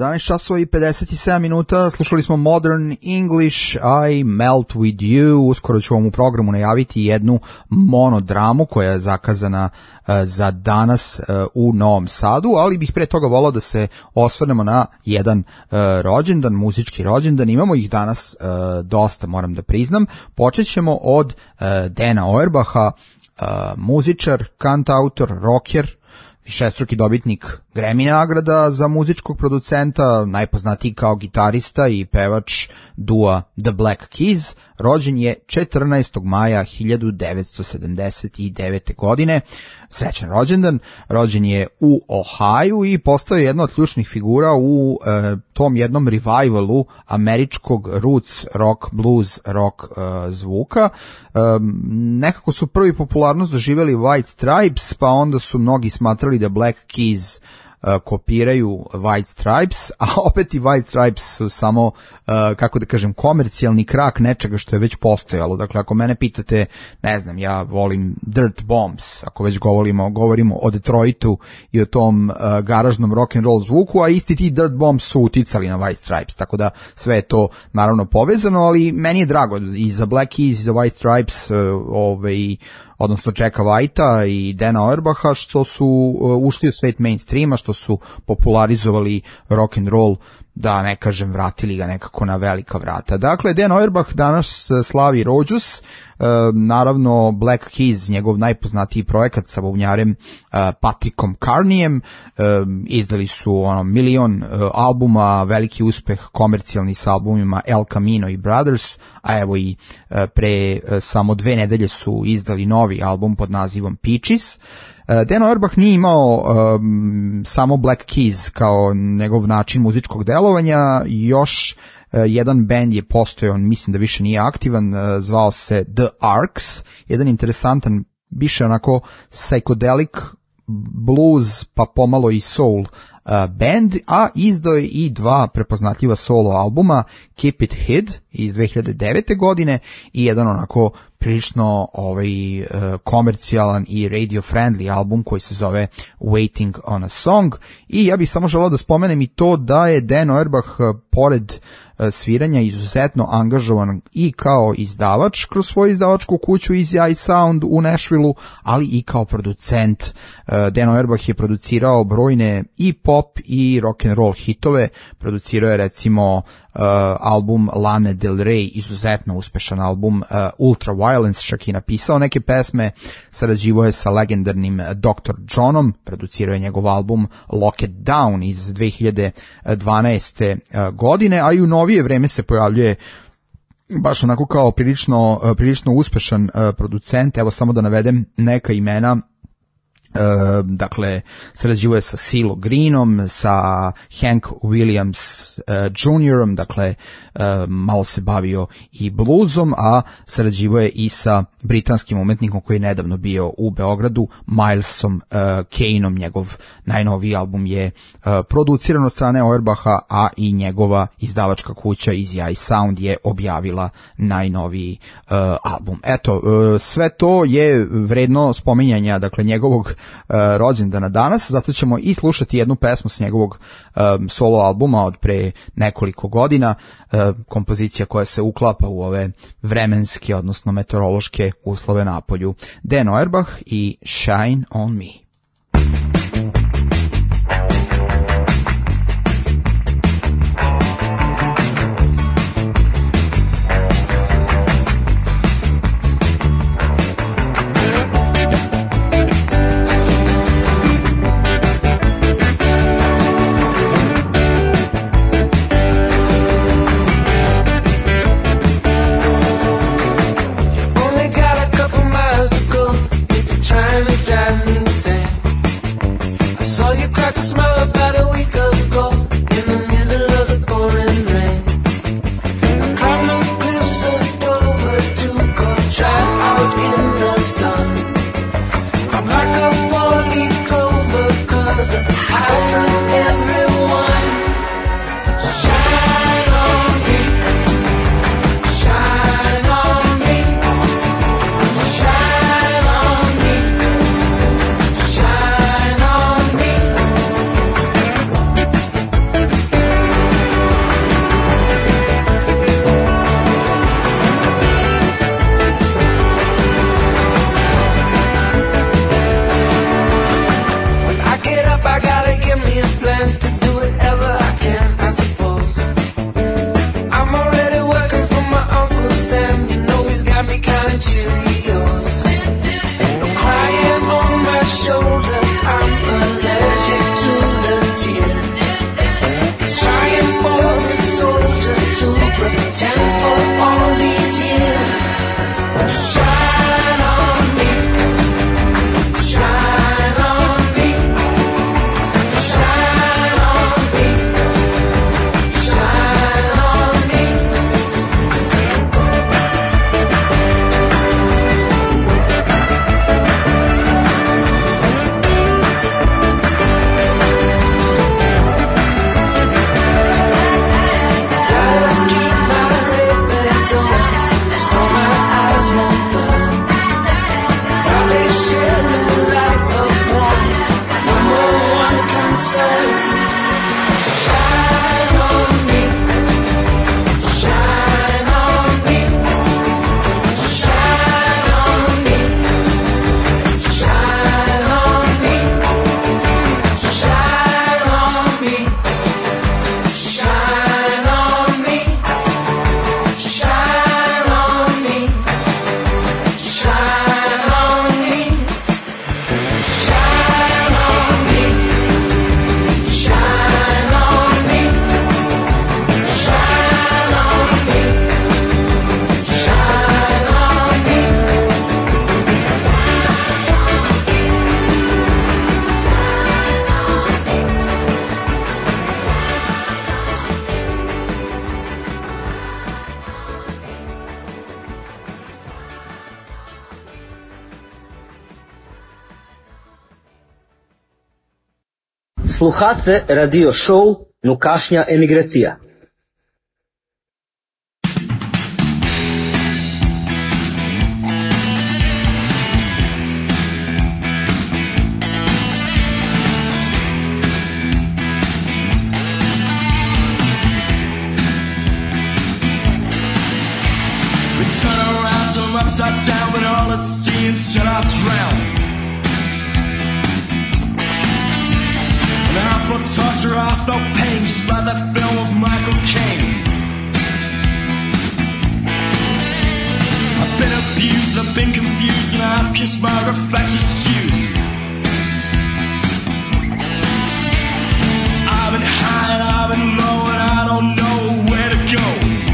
11 časova i 57 minuta, slušali smo Modern English, I Melt With You. Uskoro ću vam u programu najaviti jednu monodramu koja je zakazana za danas u Novom Sadu, ali bih pre toga volao da se osvrnemo na jedan rođendan, muzički rođendan. Imamo ih danas dosta, moram da priznam. Počet ćemo od Dana Auerbacha, muzičar, kantautor, rocker, višestruki dobitnik Grammy nagrada za muzičkog producenta, najpoznatiji kao gitarista i pevač dua The Black Keys. Rođen je 14. maja 1979. godine. Srećan rođendan. Rođen je u Ohaju i postao je jedna od ključnih figura u tom jednom revivalu američkog roots rock, blues rock zvuka. Nekako su prvi popularnost doživjeli White Stripes, pa onda su mnogi smatrali da Black Keys kopiraju White Stripes, a opet i White Stripes su samo, kako da kažem, komercijalni krak nečega što je već postojalo. Dakle, ako mene pitate, ne znam, ja volim Dirt Bombs, ako već govorimo o Detroitu i o tom garažnom rock'n'roll zvuku, a isti ti Dirt Bombs su uticali na White Stripes, tako da sve je to naravno povezano, ali meni je drago i za Black Keys i za White Stripes, odnosno Jacka Whitea i Dana Auerbacha, što su ušli u svet mainstreama, što su popularizovali rock and roll, da ne kažem vratili ga nekako na velika vrata. Dakle, Dan Auerbach danas slavi rođus, naravno Black Keys, njegov najpoznatiji projekat sa bubnjarem Patrickom Carneyem, izdali su milion albuma, veliki uspeh komercijalni sa albumima El Camino i Brothers, a evo i pre samo 2 nedelje su izdali novi album pod nazivom Peaches. Dan Auerbach nije imao samo Black Keys kao njegov način muzičkog delovanja, još jedan band je postojao, mislim da više nije aktivan, zvao se The Arcs, jedan interesantan, više onako psychedelic blues pa pomalo i soul band, a izdao je i 2 prepoznatljiva solo albuma, Keep It Hid iz 2009. godine i jedan onako prilično komercijalan i radio friendly album koji se zove Waiting on a Song. I ja bih samo želeo da spomenem i to da je Dan Auerbach pored sviranja izuzetno angažovan i kao izdavač kroz svoju izdavačku kuću Easy Eye Sound u Nashvilleu, ali i kao producent. Dan Auerbach je producirao brojne i pop i rock and roll hitove. Producirao je recimo album Lane Del Rey, izuzetno uspešan album, Ultra Violence, čak i napisao neke pesme, sarađivao je sa legendarnim Dr. Johnom, producirao je njegov album Lock It Down iz 2012. godine, a i u novije vreme se pojavljuje baš onako kao prilično uspešan producent. Evo samo da navedem neka imena. Dakle, sarađivao je sa CeeLo Greenom, sa Hank Williams Jr., dakle, malo se bavio i bluzom, a sarađivao je i sa britanskim umetnikom koji je nedavno bio u Beogradu, Milesom Kaneom. Njegov najnoviji album je produciran od strane Auerbacha, a i njegova izdavačka kuća Easy Eye Sound je objavila najnoviji album. Eto, sve to je vredno spominjanja, dakle, njegovog rođendana danas, zato ćemo i slušati jednu pesmu s njegovog solo albuma od pre nekoliko godina, kompozicija koja se uklapa u ove vremenske, odnosno meteorološke uslove napolju. Dan Auerbach i Shine on Me. Trying to drive me insane. Sluhace radio show Nukašnja emigracija. Upside down, but all at sea until I've drowned. And I felt torture, I felt pain, just like that film of Michael Caine. I've been abused, I've been confused, and I've kissed my reflection's shoes. I've been high and I've been low, and I don't know where to go.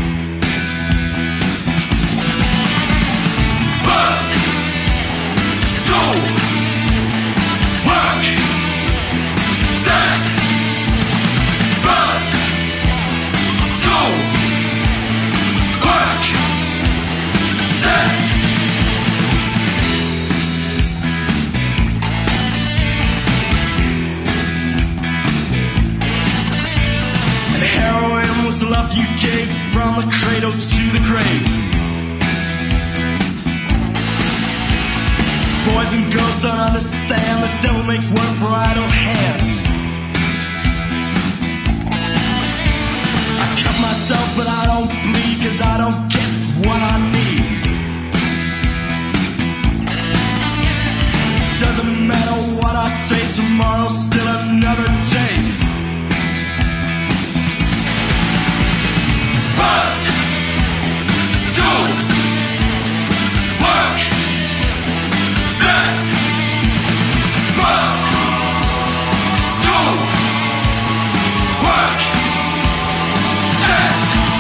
Work, that, work, school, work, that. And heroin was the love you gave from the cradle to the grave. Boys and girls don't understand, the devil makes work for idle hands. I cut myself but I don't bleed, cause I don't get what I need. Doesn't matter what I say, tomorrow's still another day. Work, school, work, that, work, school, work, that.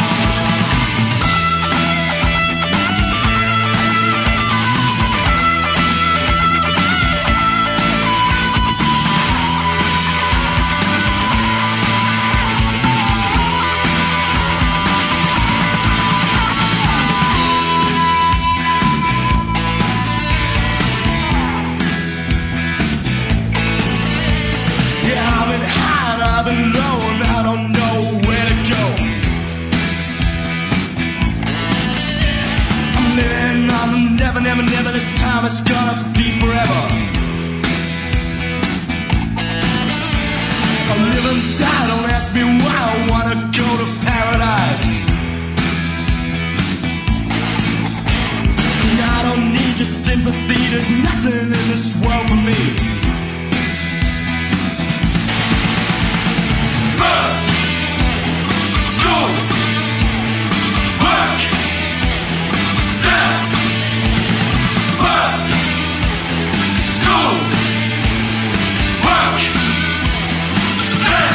I've been low and I don't know where to go. I'm living on the never, never, never. This time it's gonna be forever. I'll live and die, don't ask me why I wanna go to paradise. And I don't need your sympathy, there's nothing in this world for me. Work, school, work, that, work, school, work, that.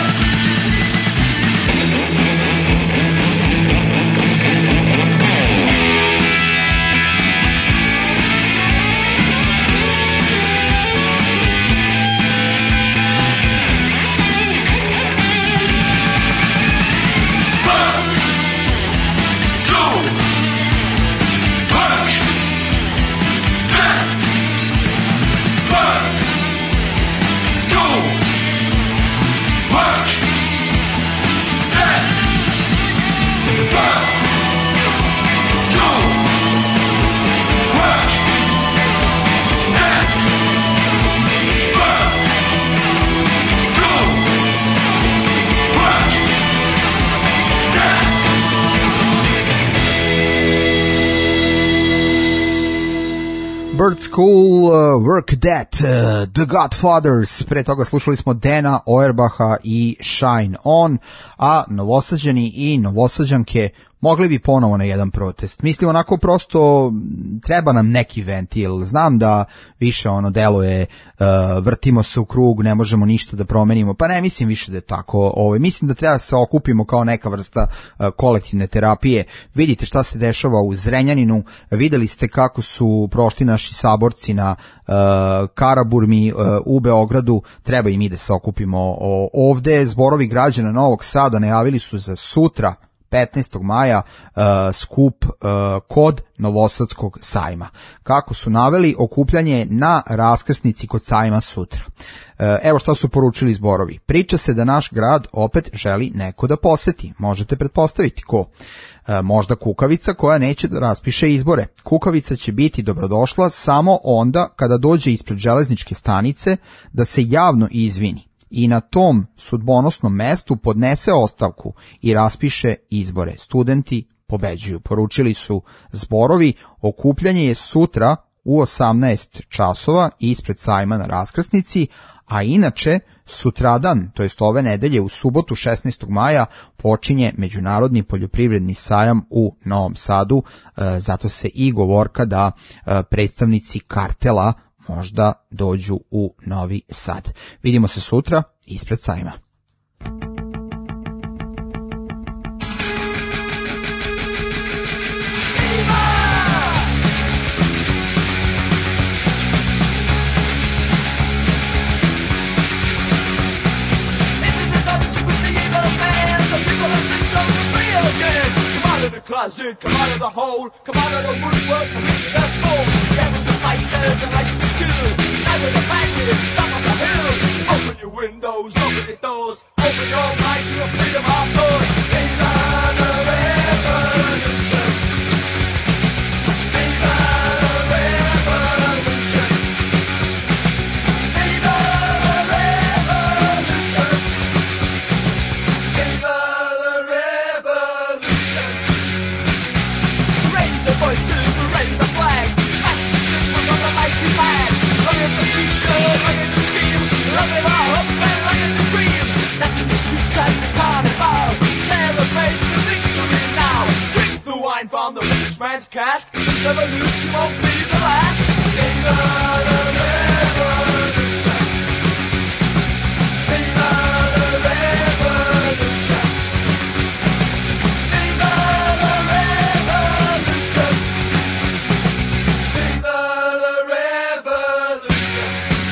Bird School, Work That, The Godfathers, pre toga slušali smo Dana Auerbacha i Shine On, a Novosađani i Novosađanke mogli bi ponovo na jedan protest. Mislim, onako prosto treba nam neki ventil. Znam da više ono deluje, vrtimo se u krug, ne možemo ništa da promenimo. Pa ne, mislim više da je tako. Mislim da treba da se okupimo kao neka vrsta kolektivne terapije. Vidite šta se dešava u Zrenjaninu, videli ste kako su prošli naši saborci na Karaburmi u Beogradu, treba i mi da se okupimo ovde. Zborovi građana Novog Sada najavili su za sutra, 15. maja skup kod Novosadskog sajma. Kako su naveli, okupljanje na raskrsnici kod sajma sutra. Evo šta su poručili zborovi. Priča se da naš grad opet želi neko da poseti. Možete pretpostaviti ko? Možda Kukavica koja neće da raspiše izbore. Kukavica će biti dobrodošla samo onda kada dođe ispred železničke stanice da se javno izvini i na tom sudbonosnom mestu podnese ostavku i raspiše izbore. Studenti pobeđuju, poručili su zborovi. Okupljanje je sutra u 18 časova ispred sajma na raskrsnici, a inače sutradan, to jest ove nedelje u subotu 16. maja počinje Međunarodni poljoprivredni sajam u Novom Sadu, zato se i govorka da predstavnici kartela možda dođu u Novi Sad. Vidimo se sutra ispred sajma. Closet, come out of the hole, come out of the woodwork, come into the fold. There was some fighters that like to kill. Now with the bandits, stop on the hill. Open your windows, open your doors, open your minds to a freedom of thought. Viva the revolution! Viva the revolution! Viva the revolution! Viva the revolution! Raise the voices, raise the flag, smash the symbols of the mighty flag. Look at the future, look at the scheme, look at our hopes and look at the dream. That's in the streets and the carnival. Celebrate the victory now. Drink the wine from the rich man's cask. This revolution won't be the last. Viva the revolution! Viva the revolution! Viva the revolution! Viva the revolution!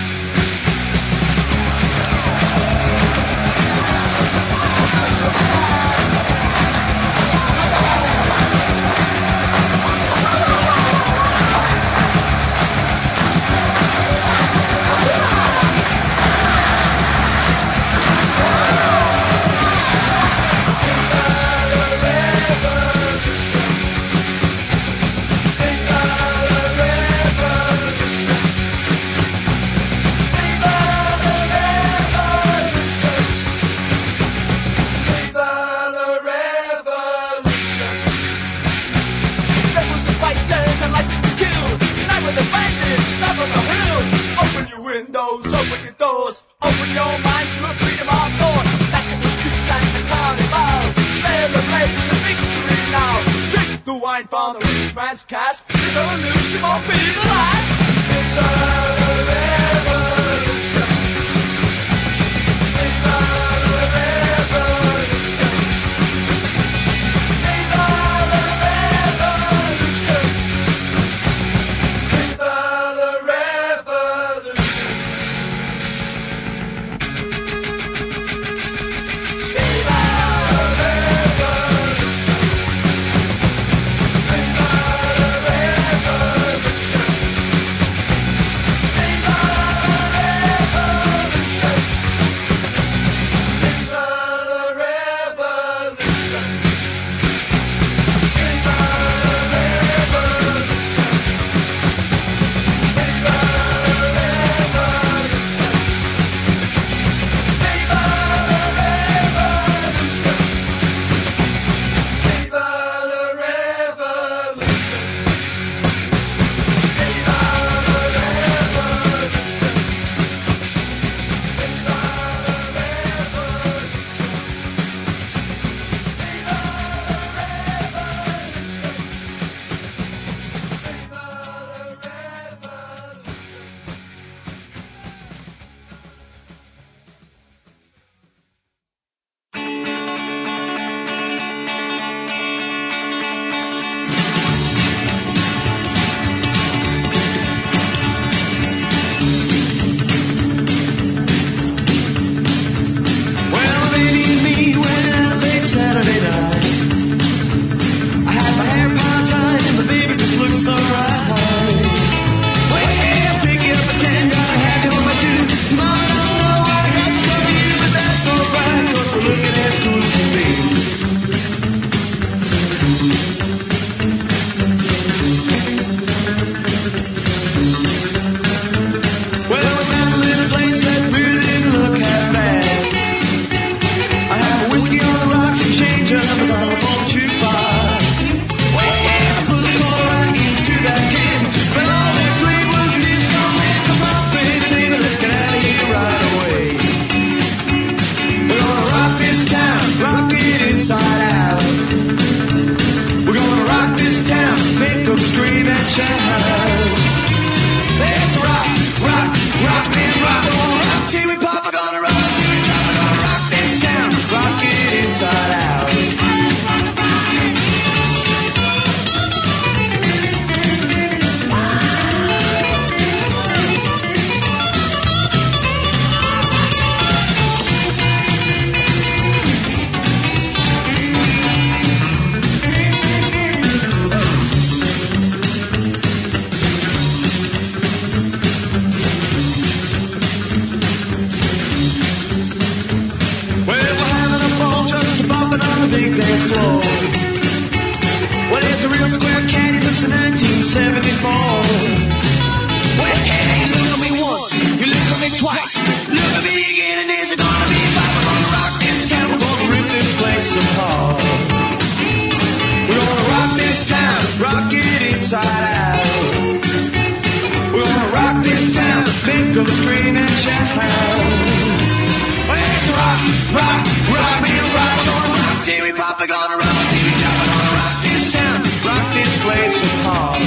Windows, open your doors, open your minds to a freedom of thought. That's in the streets and the carnival. Celebrate the victory now. Drink the wine from the rich man's cask. This revolution won't be the last. Viva the revolution! Viva the revolution! Viva the revolution! Viva the revolution! Viva inside out. Big dance floor. Well, it's a real square cat, he looks in 1974. Well, hey, look at me once, you look at me twice, look at me again, and is it gonna be fine? We're gonna rock this town, we're gonna rip this place apart. We're gonna rock this town, rock it inside out. We're gonna rock this town, make them scream and shout. Well, let's rock, rock, rock me and rock, we're gonna rock till we pop, we're gonna rock till we drop, we're gonna rock this town, rock this place apart.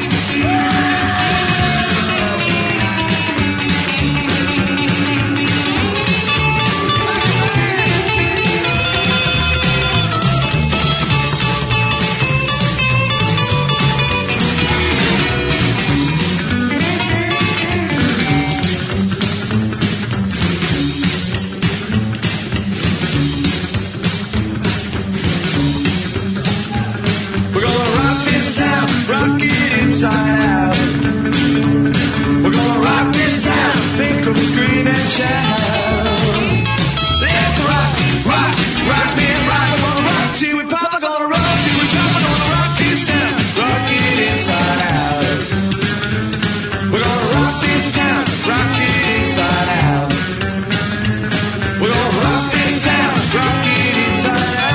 Rock it inside out. We're gonna rock this town, think of scream and shout. Let's rock, rock, rock me and rock. We're gonna rock till we pop, we're gonna rock till we drop. We're gonna rock this town, rock it inside out. We're gonna rock this town, rock it inside out. We're gonna rock this town, rock it inside out.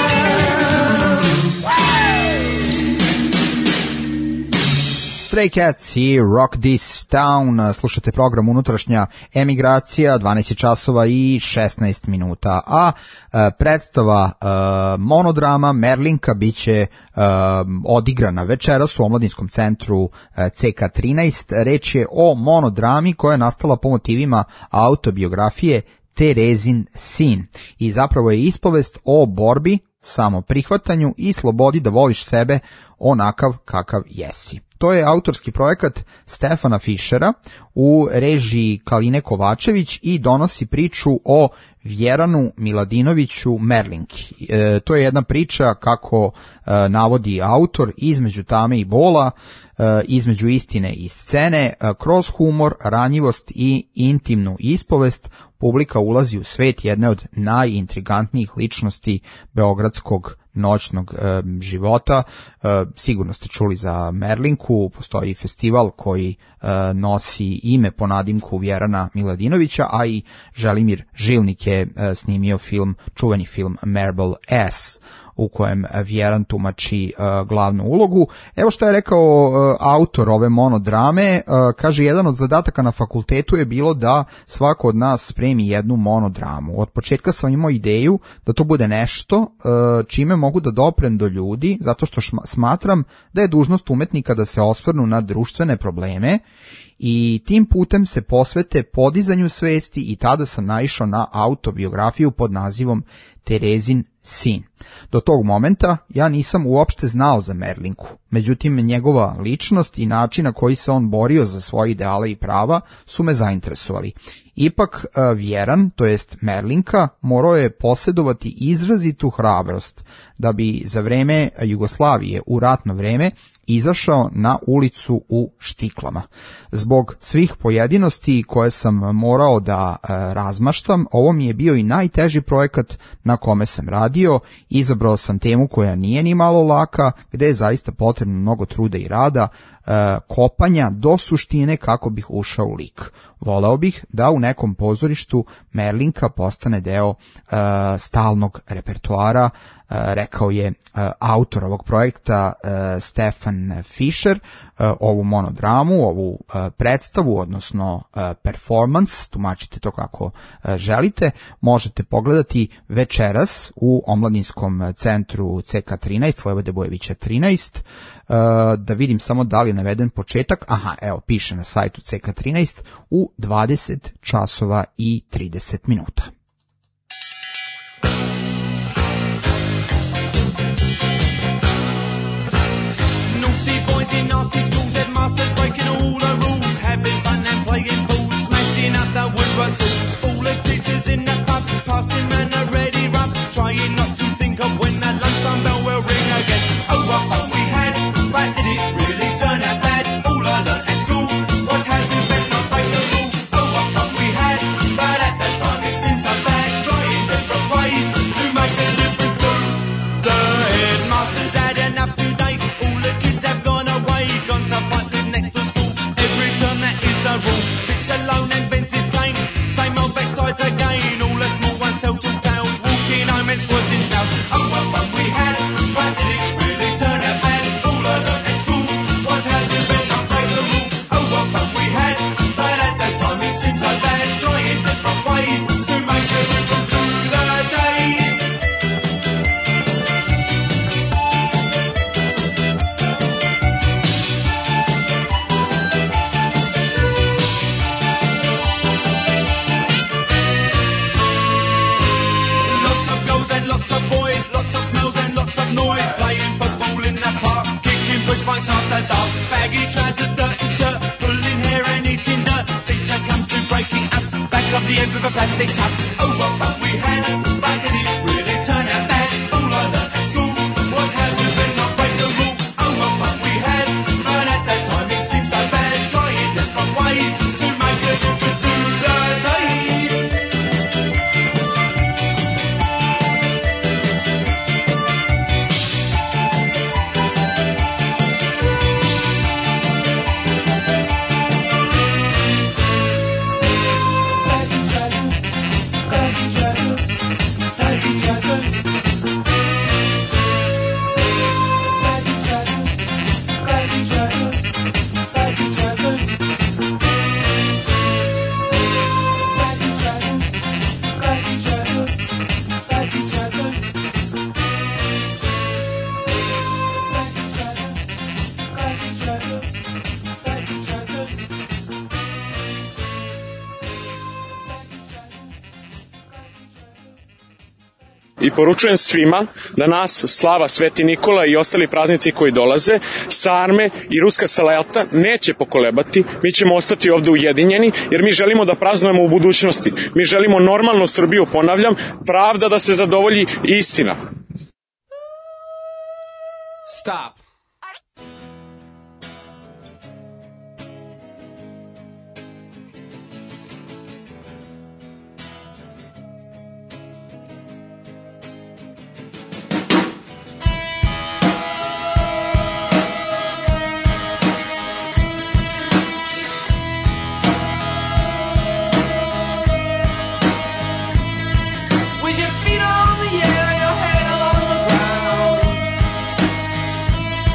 Stray Cats i Rock This Town. Slušate program Unutrašnja emigracija, 12 časova i 16 minuta, a predstava monodrama Merlinka biće odigrana večeras u Omladinskom centru CK13. Reč je o monodrami koja je nastala po motivima autobiografije Terezin sin i zapravo je ispovest o borbi, samoprihvatanju i slobodi da voliš sebe onakav kakav jesi. To je autorski projekat Stefana Fišera u režiji Kaline Kovačević i donosi priču o Vjeranu Miladinoviću Merlinki. To je jedna priča, kako navodi autor, između tame i bola, između istine i scene, kroz humor, ranjivost i intimnu ispovest. Publika ulazi u svet jedne od najintrigantnijih ličnosti beogradskog noćnog života. Sigurno ste čuli za Merlinku, postoji festival koji nosi ime po nadimku Vjerana Miladinovića, a i Želimir Žilnik je snimio čuveni film Marble S, u kojem Vjeran tumači glavnu ulogu. Evo što je rekao autor ove monodrame, kaže: jedan od zadataka na fakultetu je bilo da svako od nas spremi jednu monodramu. Od početka sam imao ideju da to bude nešto čime mogu da doprem do ljudi, zato što smatram da je dužnost umetnika da se osvrnu na društvene probleme i tim putem se posvete podizanju svesti, i tada sam naišao na autobiografiju pod nazivom Terezin sin. Do tog momenta ja nisam uopšte znao za Merlinku, međutim njegova ličnost i način na koji se on borio za svoje ideale i prava su me zainteresovali. Ipak Vjeran, to jest Merlinka, morao je posjedovati izrazitu hrabrost da bi za vreme Jugoslavije u ratno vreme izašao na ulicu u štiklama. Zbog svih pojedinosti koje sam morao da razmaštam, ovo mi je bio i najteži projekat na kome sam radio. Izabrao sam temu koja nije ni malo laka, gde je zaista potrebno mnogo truda i rada, kopanja do suštine kako bih ušao u lik. Voleo bih da u nekom pozorištu Merlinka postane deo stalnog repertoara, rekao je autor ovog projekta Stefan Fišer. Ovu monodramu, ovu predstavu, odnosno performance, tumačite to kako želite, možete pogledati večeras u Omladinskom centru CK13, Vojvode Bojevića 13. Da vidim samo da li je naveden početak. Aha, evo, piše na sajtu CK13 u 20 časova i 30 minuta. masters breaking all the rules, having fun and playing fools, smashing up the woodwork tools. All the teachers in the pub, passing round a ready rub, trying not to think of when the lunchtime bell will ring again. Oh, what fun we had, but did it really turn out bad? All I learnt at school was how to bend, not break the rules. Oh, what fun we had, but at that time it seemed so bad, trying different ways to make a difference to the headmasters had enough today. All the kids have gone away, gone to fight with next to school. Every term that is the rule, sits alone and vents his pain. Same old backsides again, all the small ones tell two tales, walking home and squashing nails. Oh, what fun we had, but did it really turn out bad? All I learnt at school was how to bend, not break the rule. Oh, what fun we had, but at that time it seemed so bad, trying different ways to make a difference through the days. Lots of girls and lots of boys, lots of smells and lots of noise, playing football in the park, kicking push bikes after dark, baggy trousers, dirty shirt, pulling hair and eating dirt. Teacher comes to breaking up, back of the end with a plastic cup. Oh, what fun we had, but did it really turn out bad? All I learnt at school was how to bend, not break the rule. Oh, what fun we had, but at that time it seemed so bad, trying different ways to make a difference through the days. I poručujem svima da nas slava Sveti Nikola i ostali praznici koji dolaze, sarme i ruska salata neće pokolebati. Mi ćemo ostati ovde ujedinjeni jer mi želimo da praznujemo u budućnosti. Mi želimo normalnu Srbiju, ponavljam, pravda da se zadovolji i istina. Stop. With your feet on the air, your head on the ground.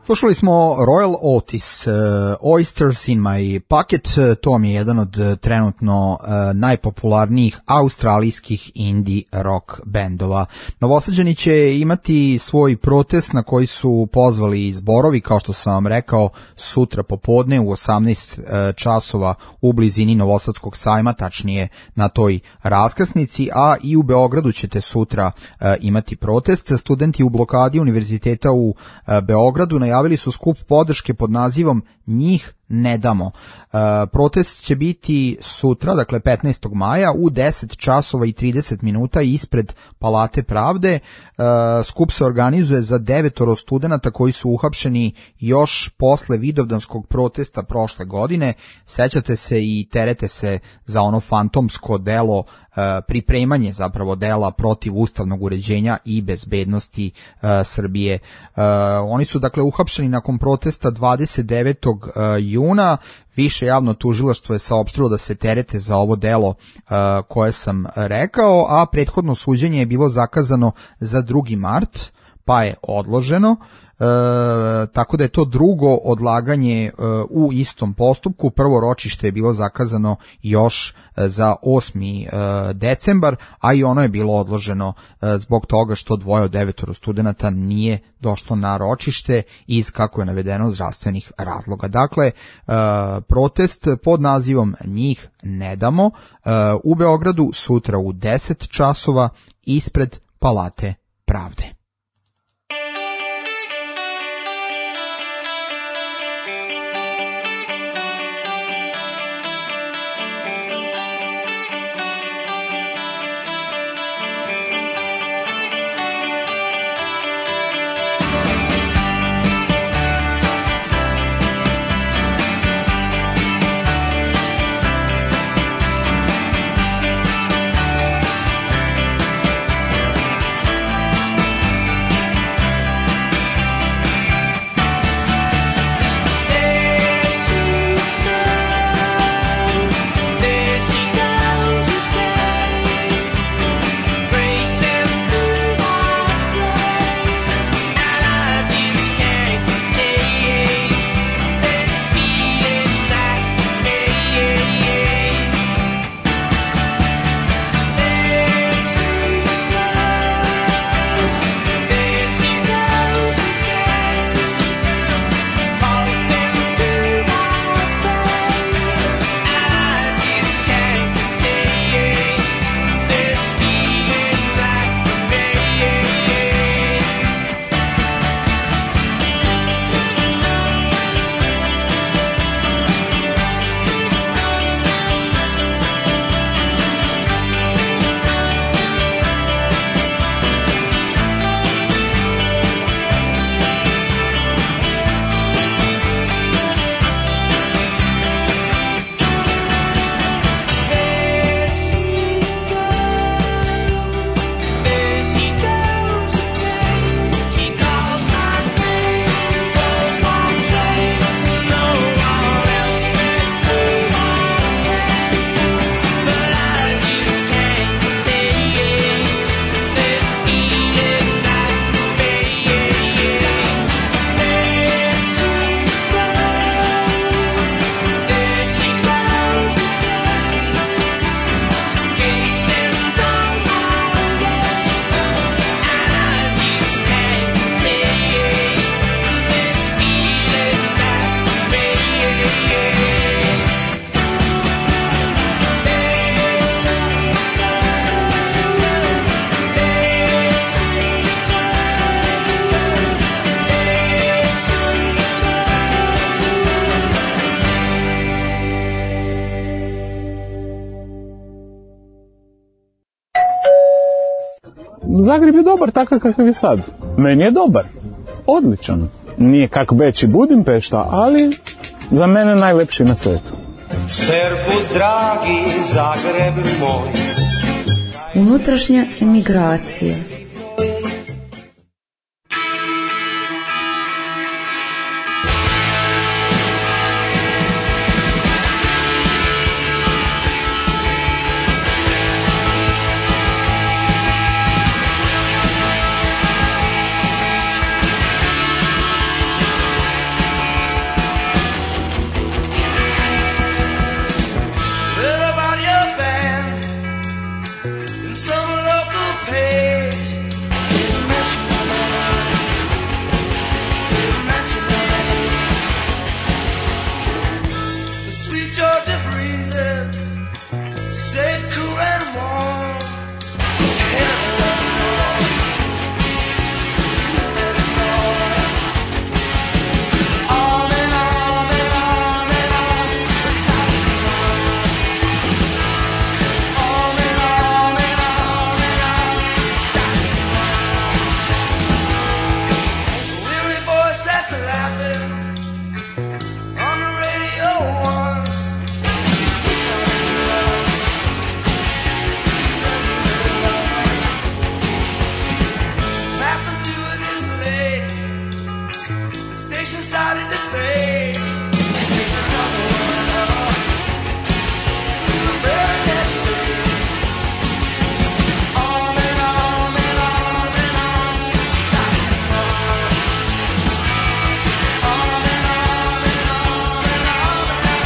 Slušali smo Royal Otis, Oysters in my pocket, to mi je jedan od trenutno najpopularnijih australijskih indie rock bendova. Novosađani će imati svoj protest na koji su pozvali zborovi, kao što sam vam rekao, sutra popodne u 18 časova u blizini Novosadskog sajma, tačnije na toj raskrsnici, a i u Beogradu ćete sutra imati protest. Studenti u blokadi Univerziteta u Beogradu najavili su skup podrške pod nazivom Njih ne damo. Protest će biti sutra, dakle 15. maja u 10 časova i 30 minuta ispred Palate pravde. Skup se organizuje za 9 studenata koji su uhapšeni još posle vidovdanskog protesta prošle godine. Sećate se i terete se za ono fantomsko delo, pripremanje zapravo dela protiv ustavnog uređenja i bezbednosti Srbije. Oni su dakle uhapšeni nakon protesta 29. juna. Više javno tužilaštvo je saopštilo da se terete za ovo delo koje sam rekao, a prethodno suđenje je bilo zakazano za 2. mart, pa je odloženo. Tako da je to drugo odlaganje u istom postupku. Prvo ročište je bilo zakazano još za 8. decembar, a i ono je bilo odloženo zbog toga što 2 od 9 studenata nije došlo na ročište iz, kako je navedeno, zdravstvenih razloga. Dakle, protest pod nazivom Njih ne damo u Beogradu sutra u 10 časova ispred Palate pravde. Zagreb je dobar takav kakav je sad. Meni je dobar. Odličan. Nije kak Beč i Budimpešta, ali za mene najlepši na svetu. Servus, dragi Zagreb moj. Unutrašnja emigracija. happened on the radio once. Passing through a display, the station started to fade. There's another one up, the very next day. On and on and on and on, stop and run. On and on and on and on and on.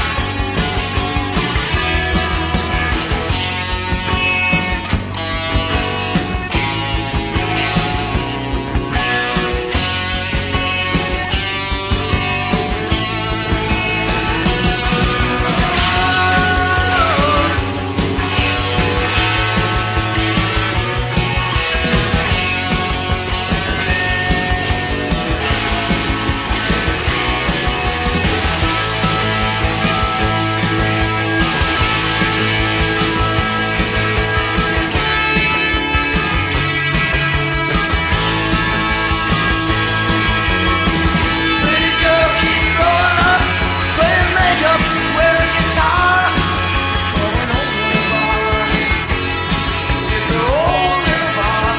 Pretty girl, keep growing up, playing makeup, wearing guitar, going home to the bar. If you're old in the bar,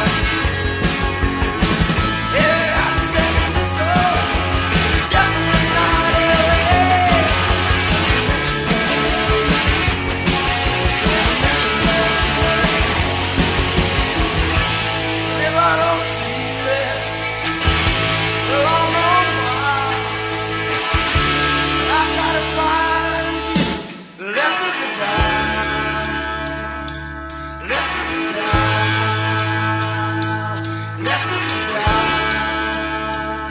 yeah, I'm San Francisco, definitely not LA. If I don't see you there, well, I'll know why. I try to find you, left at the time, left at the time, left at the time,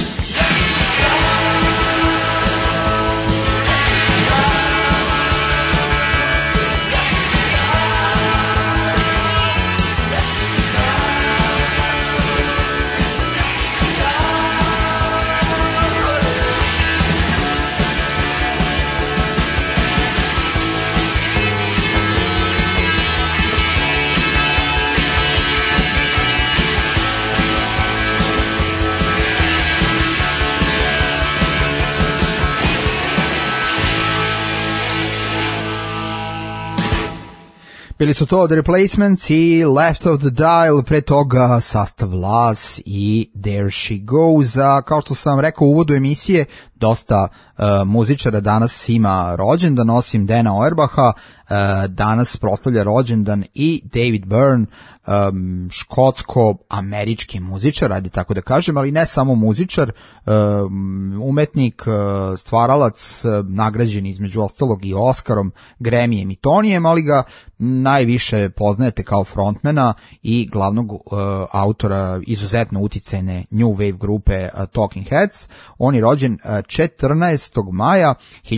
Bili su to The Replacements i Left of the Dial, pre toga Sastav Las i There She Goes. A kao što sam rekao u uvodu emisije, dosta muzičara danas ima rođendan, osim Dana Auerbacha, danas proslavlja rođendan i David Byrne, škotsko-američki muzičar, ajde tako da kažem, ali ne samo muzičar, umetnik, stvaralac, nagrađen između ostalog i Oskarom, Gremijem i Tonijem, ali ga najviše poznajete kao frontmana i glavnog autora izuzetno uticajne New Wave grupe Talking Heads. On je rođen 14. maja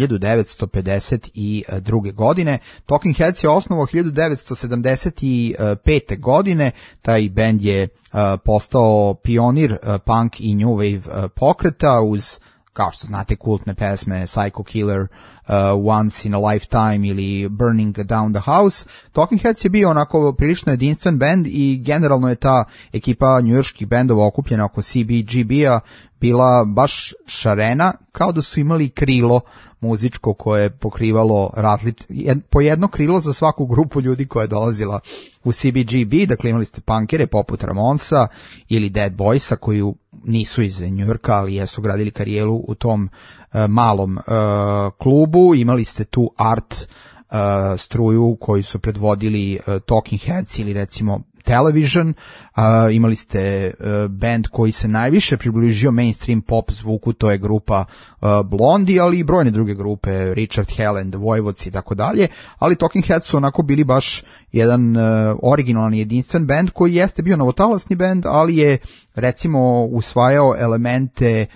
1952. godine. Talking Heads je osnovao 1975. godine. Taj bend je postao pionir punk i New Wave pokreta uz, kao što znate, kultne pesme Psycho Killer, Once in a Lifetime ili Burning Down the House. Talking Heads je bio onako prilično jedinstven bend i generalno je ta ekipa njujorških bendova okupljena oko CBGB-a bila baš šarena, kao da su imali krilo muzičko koje je pokrivalo po jedno krilo za svaku grupu ljudi koja je dolazila u CBGB. Dakle, imali ste punkere poput Ramonsa ili Dead Boysa koji nisu iz Njujorka, ali jesu gradili karijeru u tom malom klubu. Imali ste tu art struju koji su predvodili Talking Heads ili recimo Television. Imali ste band koji se najviše približio mainstream pop zvuku, to je grupa Blondie, ali i brojne druge grupe, Richard Hell and the Voivods i tako dalje, ali Talking Heads su onako bili baš jedan originalan jedinstven band koji jeste bio novotalasni band, ali je recimo usvajao elemente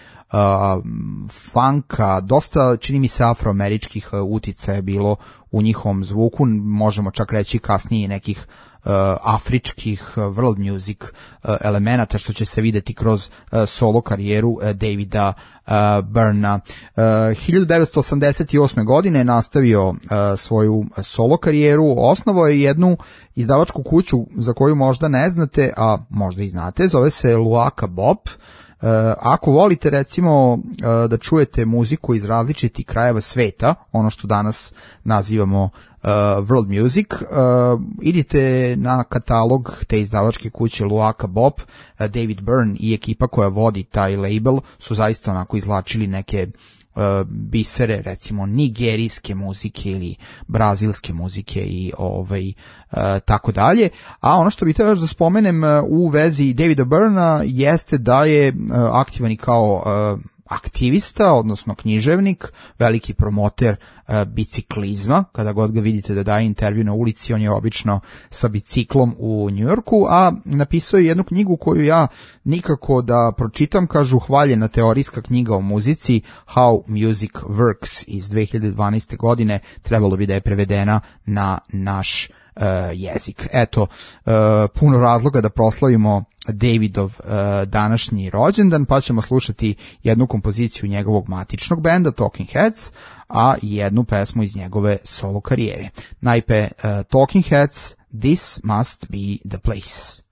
funka, dosta čini mi se afroameričkih uticaja je bilo u njihovom zvuku, možemo čak reći kasnije nekih afričkih world music elemenata, što će se videti kroz solo karijeru Davida Byrna. 1988. godine je nastavio svoju solo karijeru, osnovao je jednu izdavačku kuću za koju možda ne znate, a možda i znate, zove se Luaka Bop. Ako volite recimo da čujete muziku iz različitih krajeva sveta, ono što danas nazivamo world music, idite na katalog te izdavačke kuće Luaka Bop. David Byrne i ekipa koja vodi taj label su zaista onako izvlačili neke bisere, recimo nigerijske muzike ili brazilske muzike i tako dalje. A ono što bih trebao da spomenem u vezi Davida Byrna jeste da je aktivan i kao aktivista, odnosno književnik, veliki promoter biciklizma. Kada god ga vidite da daje intervju na ulici, on je obično sa biciklom u Njujorku, a napisao je jednu knjigu koju ja nikako da pročitam, kažu hvaljena teorijska knjiga o muzici, How Music Works iz 2012. godine, trebalo bi da je prevedena na naš jezik. Eto, puno razloga da proslavimo Davidov današnji rođendan, pa ćemo slušati jednu kompoziciju njegovog matičnog benda Talking Heads, a jednu pesmu iz njegove solo karijere. Najpe Talking Heads, This Must Be the Place.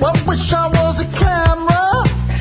I wish I was a camera.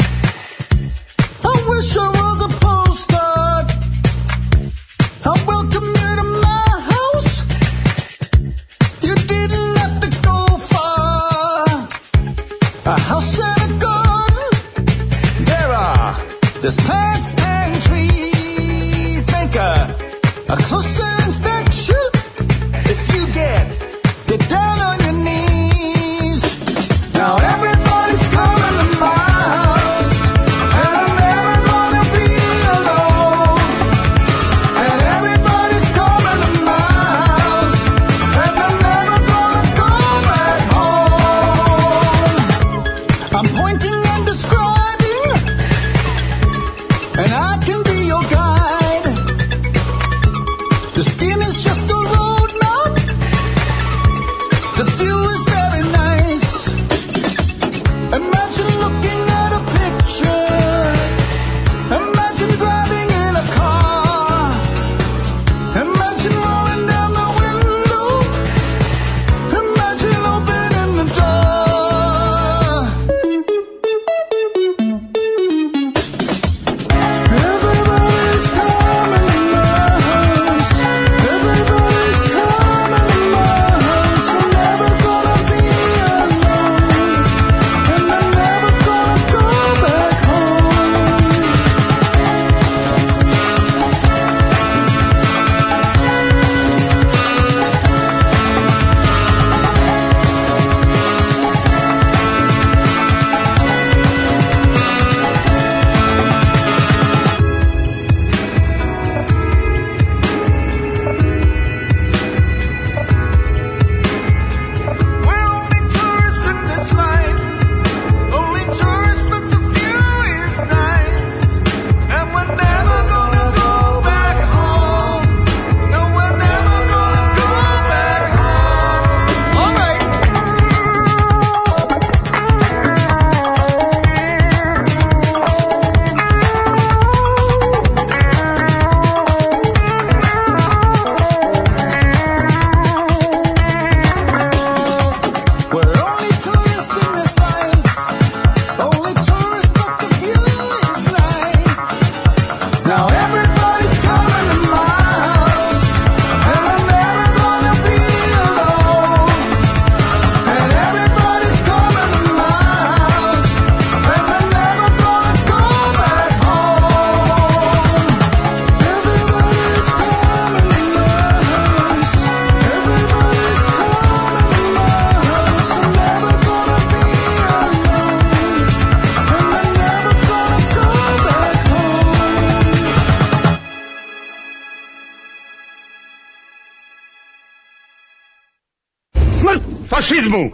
I wish I was a postcard. I welcome you to my house. You didn't have to go far. A house and a garden. There's plants and trees. Make a closer inspection. If you get down on your knees. Now everybody's coming to my house, and I'm never gonna be alone. And everybody's coming to my house, and I'm never gonna go back home. I'm pointing and describing, and I can be your guide. The skin is just a road map. The view is very nice. Imagine looking at a picture. Imagine driving in a car. Imagine rolling down the window. Imagine opening the door. Everybody's coming to my house. Everybody's coming to my house. I'm never gonna be alone, and I'm never gonna go back home. We're only tourists in this life, only tourists, but the view is nice. And we're never gonna go back home. No, we're never gonna go back home. All right. We're only tourists in this life, only tourists, but the view is nice. Now everybody's coming to my house, and I'm never gonna be alone. And everybody's coming to my house, and I'm never gonna go back home. Everybody's coming to my house, everybody's coming to my house. I'm never gonna be alone, and I'm never gonna go back home. Smrt fašizmu!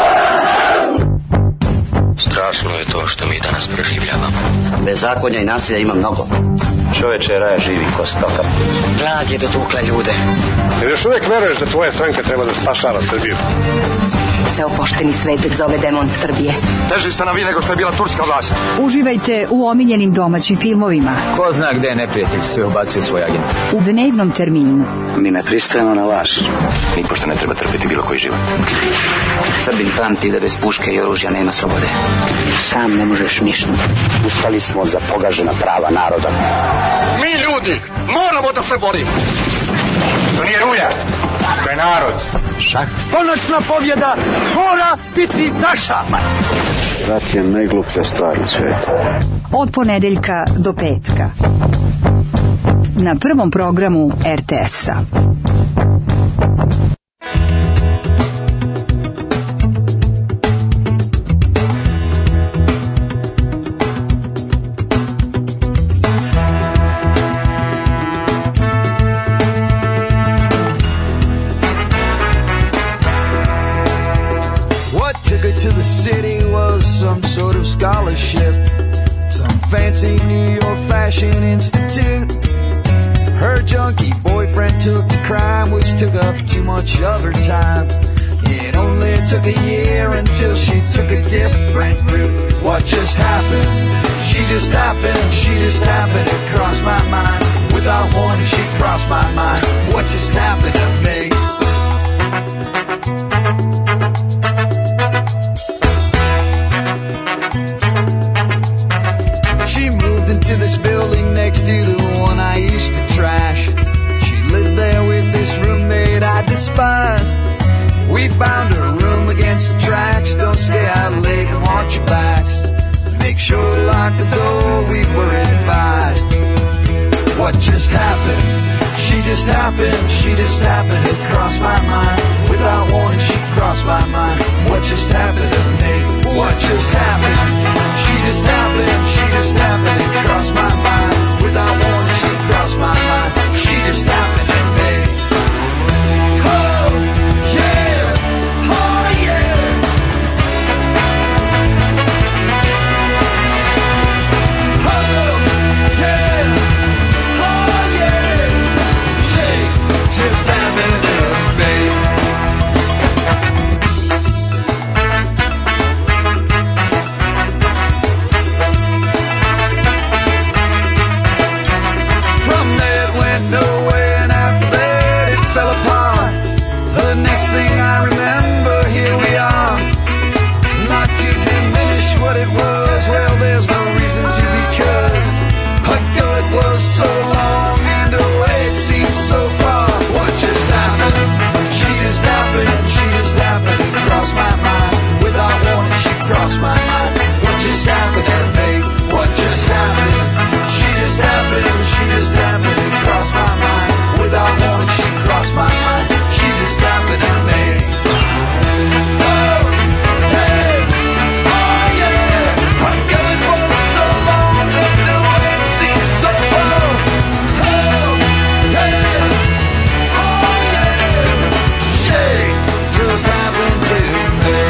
Strašno je to što mi danas preživljavamo. Bezakonja i nasilja ima mnogo. Čoveče, raja živi ko stoka. Glad je dotukla ljude. Jer još uvijek veruješ da tvoja stranka treba da spašava Srbiju. Ceo pošteni svet zove demon Srbije. Teži ste na vi nego što je bila turska vlast. Uživajte u omiljenim domaćim filmovima. Ko zna gde je neprijatelj, sve ubacuje svoj agent. U dnevnom terminu. Mi ne pristajemo na laž. Nipošto ne treba trpiti bilo koji život. Srbin pamti da bez puške i oružja nema slobode. Sam ne možeš ništa. Ustali smo za pogažena prava naroda. Mi ljudi moramo da se borimo. To nije rulja, to je narod. Šak. Konačna pobjeda mora biti naša. Rat je najgluplja stvar na svijetu. Od ponedeljka do petka. Na prvom programu RTS-a. To the city was some sort of scholarship, some fancy New York Fashion Institute. Her junkie boyfriend took to crime, which took up too much of her time. It only took a year until she took a different route. What just happened? She just happened to cross my mind. Without warning, she crossed my mind. What just happened to me? fast. We found a room against the tracks. Don't stay out late and watch your backs. Make sure to lock the door, we were advised. What just happened? She just happened to cross my mind. Without warning, she crossed my mind. What just happened to me? What just happened? She just happened to cross my mind. Without warning, she crossed my mind. She just happened to me. Oh, yeah, oh, yeah. Oh, yeah, oh, yeah. She just happened to me. From there it went nowhere, and after that it fell apart. The next thing I remember, here we are. Not to diminish what it was, well, there's no reason to, because ago it was so long and away it seems so far. What just happened? She just happened to cross my mind. Without warning, she crossed my mind. What just happened to me? What just happened? She just happened to cross my mind. Without warning, she crossed my mind. She just happened to me. Oh, hey, oh yeah. Ago it was so long and away it seems so far. Oh, yeah, oh yeah. She just happened to me.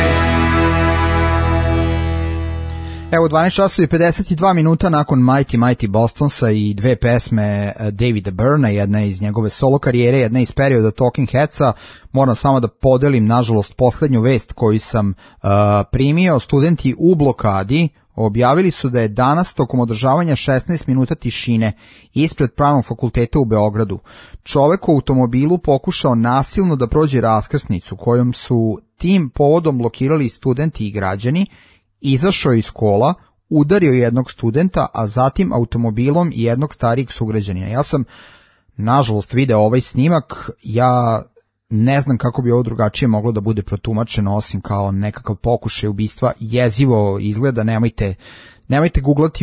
Evo 12 časova i 52 minuta nakon Mighty Bostonsa i dve pesme Davida Byrna, jedna iz njegove solo karijere, jedna iz perioda Talking Headsa. Moram samo da podelim, nažalost, poslednju vest koju sam primio. Studenti u blokadi objavili su da je danas tokom održavanja 16 minuta tišine ispred Pravnog fakulteta u Beogradu čovek u automobilu pokušao nasilno da prođe raskrsnicu kojom su tim povodom blokirali studenti i građani, izašao iz kola, udario jednog studenta, a zatim automobilom i jednog starijeg sugrađanina. Ja sam, nažalost, video ovaj snimak, ja ne znam kako bi ovo drugačije moglo da bude protumačeno, osim kao nekakav pokušaj ubistva. Jezivo izgleda, nemojte googlati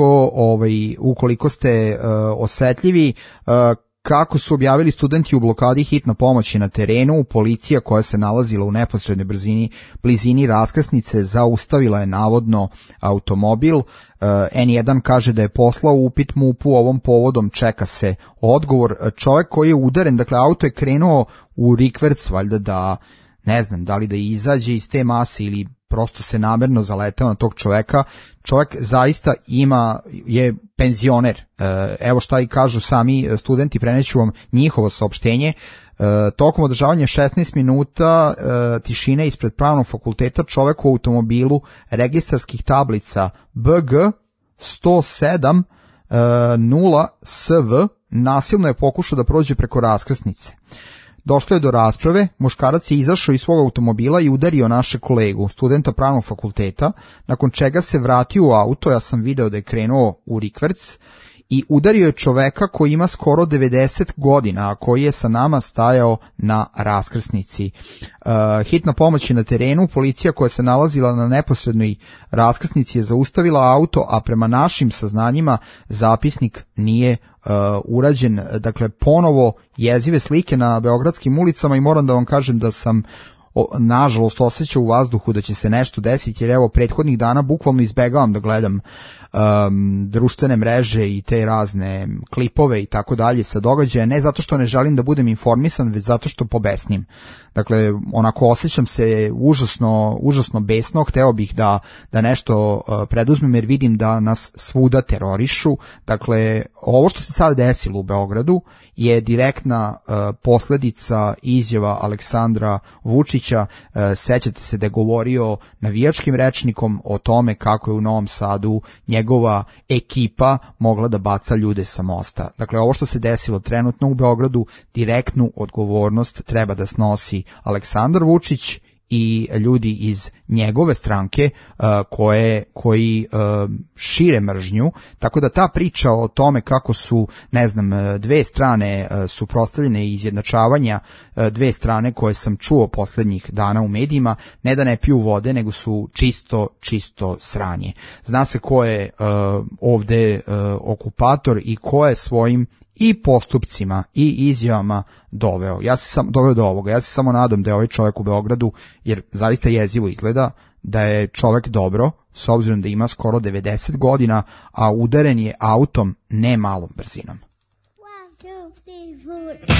ukoliko ste osetljivi. Kako su objavili studenti u blokadi, hitna pomoć je na terenu, policija koja se nalazila u neposrednoj blizini raskrsnice zaustavila je navodno automobil. N1 kaže da je poslao upit MUP-u ovom povodom, čeka se odgovor. Čovjek koji je udaren, dakle auto je krenuo u rikverc, valjda da, ne znam, da li da izađe iz te mase ili prosto se namerno zaletao na tog čoveka. Čovjek zaista je penzioner. Evo šta i kažu sami studenti, preneću vam njihovo saopštenje. Tokom održavanja 16 minuta tišine ispred Pravnog fakulteta čovjek u automobilu registarskih tablica BG 107 0 SV nasilno je pokušao da prođe preko raskrsnice. Došlo je do rasprave, muškarac je izašao iz svog automobila i udario naše kolegu, studenta Pravnog fakulteta, nakon čega se vratio u auto, ja sam video da je krenuo u rikverc, i udario je čoveka koji ima skoro 90 godina, a koji je sa nama stajao na raskrsnici. Hitna pomoć je na terenu, policija koja se nalazila na neposrednoj raskrsnici je zaustavila auto, a prema našim saznanjima zapisnik nije urađen. Dakle, ponovo jezive slike na beogradskim ulicama i moram da vam kažem da sam nažalost osjećao u vazduhu da će se nešto desiti, jer evo prethodnih dana bukvalno izbegavam da gledam društvene mreže i te razne klipove i tako dalje sa događaja, ne zato što ne želim da budem informisan, već zato što pobesnim. Dakle, onako osjećam se užasno besno, hteo bih da nešto preduzmem jer vidim da nas svuda terorišu. Dakle, ovo što se sad desilo u Beogradu je direktna posledica izjava Aleksandra Vučića. Sećate se da je govorio navijačkim rečnikom o tome kako je u Novom Sadu njegova ekipa mogla da baca ljude sa mosta. Dakle, ovo što se desilo trenutno u Beogradu, direktnu odgovornost treba da snosi Aleksandar Vučić i ljudi iz njegove stranke koji šire mržnju, tako da ta priča o tome kako su, ne znam, dve strane suprotstavljene i izjednačavanja dve strane koje sam čuo poslednjih dana u medijima, ne da ne piju vode, nego su čisto sranje. Zna se ko je ovde okupator i ko je svojim i postupcima i izjavama doveo do ovoga. Ja se samo nadam da je ovaj čovjek u Beogradu, jer zaista jezivo izgleda, da je čovjek dobro, s obzirom da ima skoro 90 godina, a udaren je autom ne malom brzinom. 1, 2, 3, 4.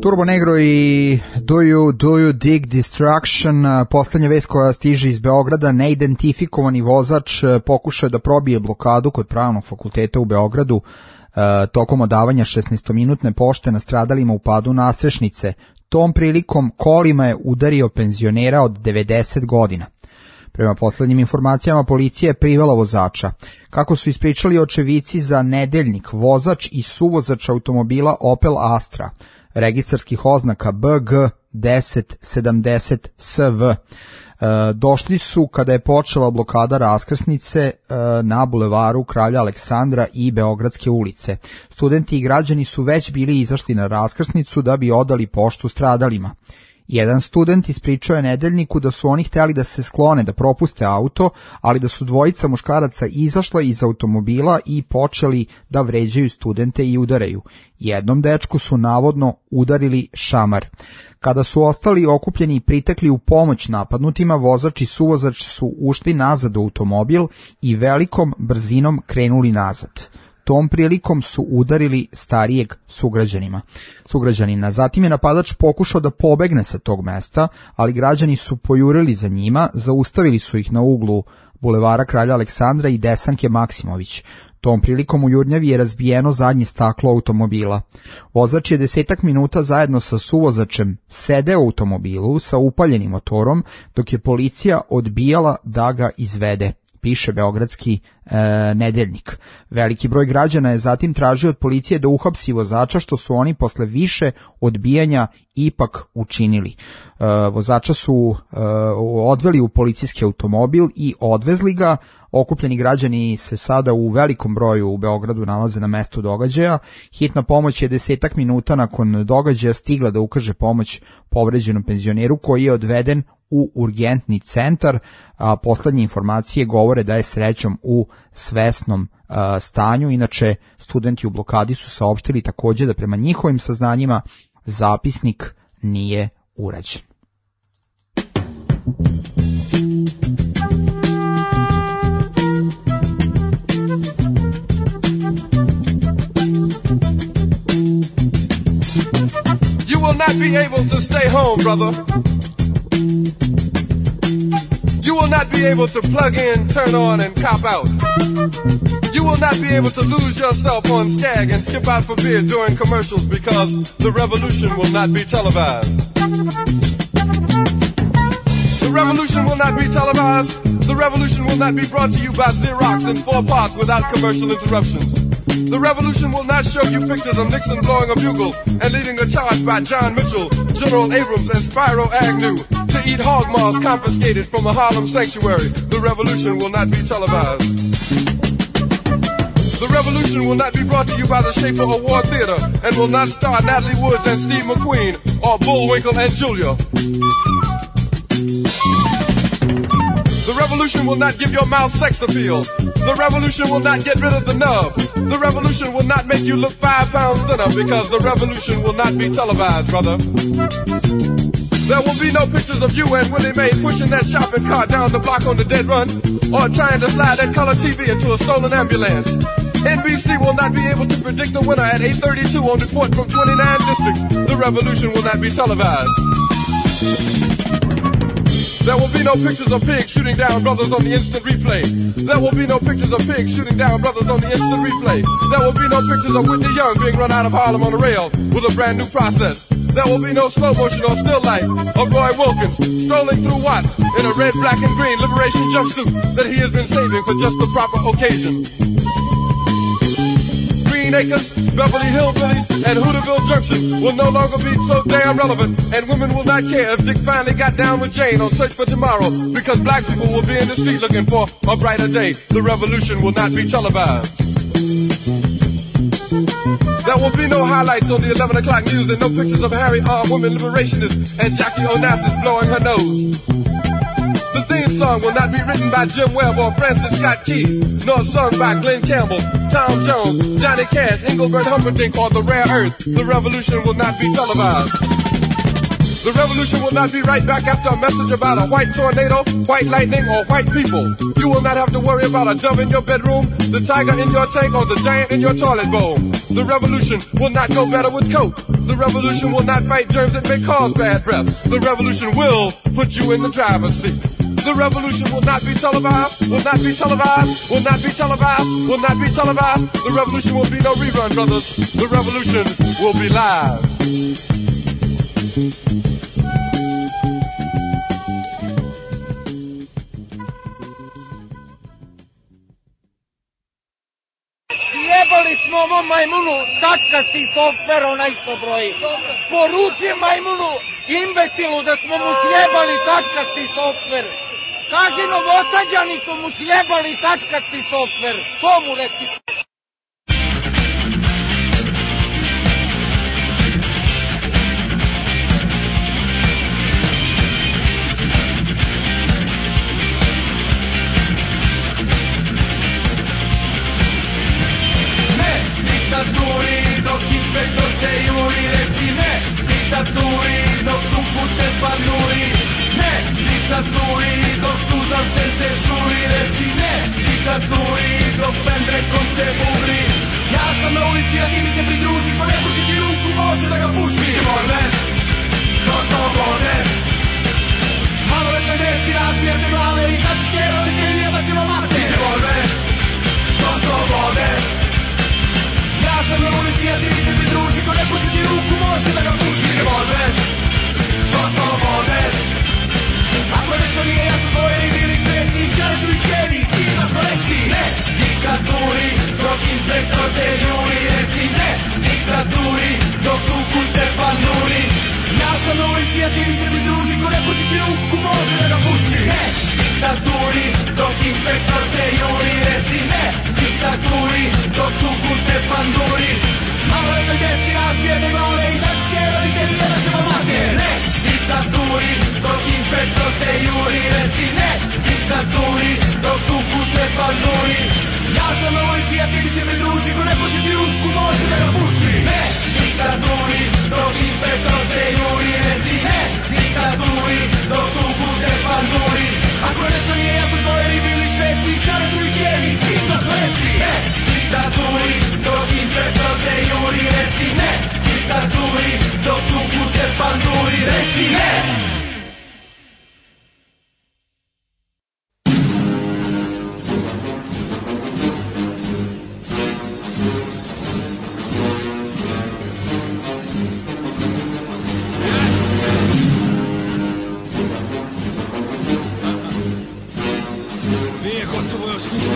Turbo Negro i Do You Dig Destruction, poslednja vest koja stiže iz Beograda, neidentifikovani vozač pokušao da probije blokadu kod Pravnog fakulteta u Beogradu tokom odavanja 16-minutne pošte nastradalima u padu Nastrešnice. Tom prilikom kolima je udario penzionera od 90 godina. Prema poslednjim informacijama, policija je privela vozača. Kako su ispričali očevici za Nedeljnik, vozač i suvozač automobila Opel Astra, registarskih oznaka BG 1070 SV, došli su kada je počela blokada raskrsnice na bulevaru Kralja Aleksandra i Beogradske ulice. Studenti i građani su već bili izašli na raskrsnicu da bi odali poštu stradalima. Jedan student ispričao je Nedeljniku da su oni hteli da se sklone, da propuste auto, ali da su dvojica muškaraca izašla iz automobila i počeli da vređaju studente i udaraju. Jednom dečku su navodno udarili šamar. Kada su ostali okupljeni i pritekli u pomoć napadnutima, vozač i suvozač su ušli nazad u automobil i velikom brzinom krenuli nazad. Tom prilikom su udarili starijeg sugrađanina. Zatim je napadač pokušao da pobegne sa tog mesta, ali građani su pojurili za njima, zaustavili su ih na uglu bulevara Kralja Aleksandra i Desanke Maksimović. Tom prilikom u jurnjavi je razbijeno zadnje staklo automobila. Vozač je 10 minuta zajedno sa suvozačem sedeo u automobilu sa upaljenim motorom, dok je policija odbijala da ga izvede, piše Beogradski Nedeljnik. Veliki broj građana je zatim tražio od policije da uhapsi vozača, što su oni posle više odbijanja ipak učinili. Vozača su odveli u policijski automobil i odvezli ga. Okupljeni građani se sada u velikom broju u Beogradu nalaze na mestu događaja. Hitna pomoć je 10 minuta nakon događaja stigla da ukaže pomoć povređenom penzioneru koji je odveden u urgentni centar, a poslednje informacije govore da je srećom u svesnom stanju. Inače, studenti u blokadi su saopštili takođe da prema njihovim saznanjima zapisnik nije urađen. You will not be able to stay home, brother. You will not be able to plug in, turn on, and cop out. You will not be able to lose yourself on Skag and skip out for beer during commercials because the revolution will not be televised. The revolution will not be televised. The revolution will not be brought to you by Xerox in 4 parts without commercial interruptions. The revolution will not show you pictures of Nixon blowing a bugle and leading a charge by John Mitchell, General Abrams, and Spyro Agnew to eat hog maws confiscated from a Harlem sanctuary. The revolution will not be televised. The revolution will not be brought to you by the Schaefer Award Theater and will not star Natalie Woods and Steve McQueen or Bullwinkle and Julia. The revolution will not give your mouth sex appeal. The revolution will not get rid of the nubs. The revolution will not make you look 5 pounds thinner because the revolution will not be televised, brother. There will be no pictures of you and Willie Mae pushing that shopping cart down the block on the dead run or trying to slide that color TV into a stolen ambulance. NBC will not be able to predict the winner at 8:32 on report from 29 districts. The revolution will not be televised. There will be no pictures of pigs shooting down brothers on the instant replay. There will be no pictures of pigs shooting down brothers on the instant replay. There will be no pictures of Whitney Young being run out of Harlem on a rail with a brand new process. There will be no slow motion or still life of Roy Wilkins strolling through Watts in a red, black, and green liberation jumpsuit that he has been saving for just the proper occasion. Green Acres, Beverly Hillbillies, and Hooterville Junction will no longer be so damn relevant, and women will not care if Dick finally got down with Jane on Search for Tomorrow, because black people will be in the street looking for a brighter day. The revolution will not be televised. There will be no highlights on the 11 o'clock news and no pictures of Harry armed women liberationists and Jackie Onassis blowing her nose. The theme song will not be written by Jim Webb or Francis Scott Keys, nor sung by Glenn Campbell, Tom Jones, Johnny Cash, Engelbert Humperdinck, or The Rare Earth. The revolution will not be televised. The revolution will not be right back after a message about a white tornado, white lightning, or white people. You will not have to worry about a dove in your bedroom, the tiger in your tank, or the giant in your toilet bowl. The revolution will not go better with Coke. The revolution will not fight germs that may cause bad breath. The revolution will put you in the driver's seat. The revolution will not be televised, will not be televised, will not be televised, will not be televised. The revolution will be no rerun, brothers. The revolution will be live. Sjebali smo ovom majmunu tačkasti softver, onaj što broji. Poruči majmunu, imbecilu, da smo mu sjebali tačkasti softver. Kaži Novosađani su mu sjebali tačkasti softver. To mu reci. Diktaturi, dok inspektor te juri, reci ne. Diktaturi, dok tuku te panduri. Ne, diktaturi, dok suzavcem te šuri, reci ne. Diktaturi, dok pendrekom te bubri. Ja sam na ulici, a ti mi se pridruži, ko ne puši ti ruku, može da ga puši. Biće borbe, do slobode. Maloletne deci, razmijerte glave, izaći će roditelji, jebat ćemo mate. Biće borbe, do slobode. Ja sam na ulici, a ti mi se pridruži, ko ne puši ti ruku, može da ga puši. Biće borbe, do slobode. Ako nešto nije jasno, tvojeri bili šveci, čartu i kevi, ti nas reci ne. Diktaturi, dok inspektor te juri, reci ne. Diktaturi, dok tuku te panduri. Ja sam na ulici, a ti mi se pridruži, ko ne puši ti ruku, može da ga puši. Ne. Diktaturi, dok inspektor te juri, reci ne. Diktaturi, dok tuku te panduri. Malo je deci razbijene glave, izaći će roditelji, jedan ćemo mate. Ne. Diktaturi, dok inspektor te juri, reci ne. Diktaturi, dok tuku te panduri. Ja sam na ulici, a ti mi se pridruži, ko ne puši ti ruku, može da ga puši. Ne. Diktaturi, dok inspektor te juri, reci ne. Diktaturi, dok tuku te panduri. Ako nešto nije jasno, tvojeri bili šveci, čartu i kevi, ti nas reci ne. Diktaturi, dok inspektor te juri, reci ne. Diktaturi, dok tuku te panduri, reci ne. Nije gotovo još ništa.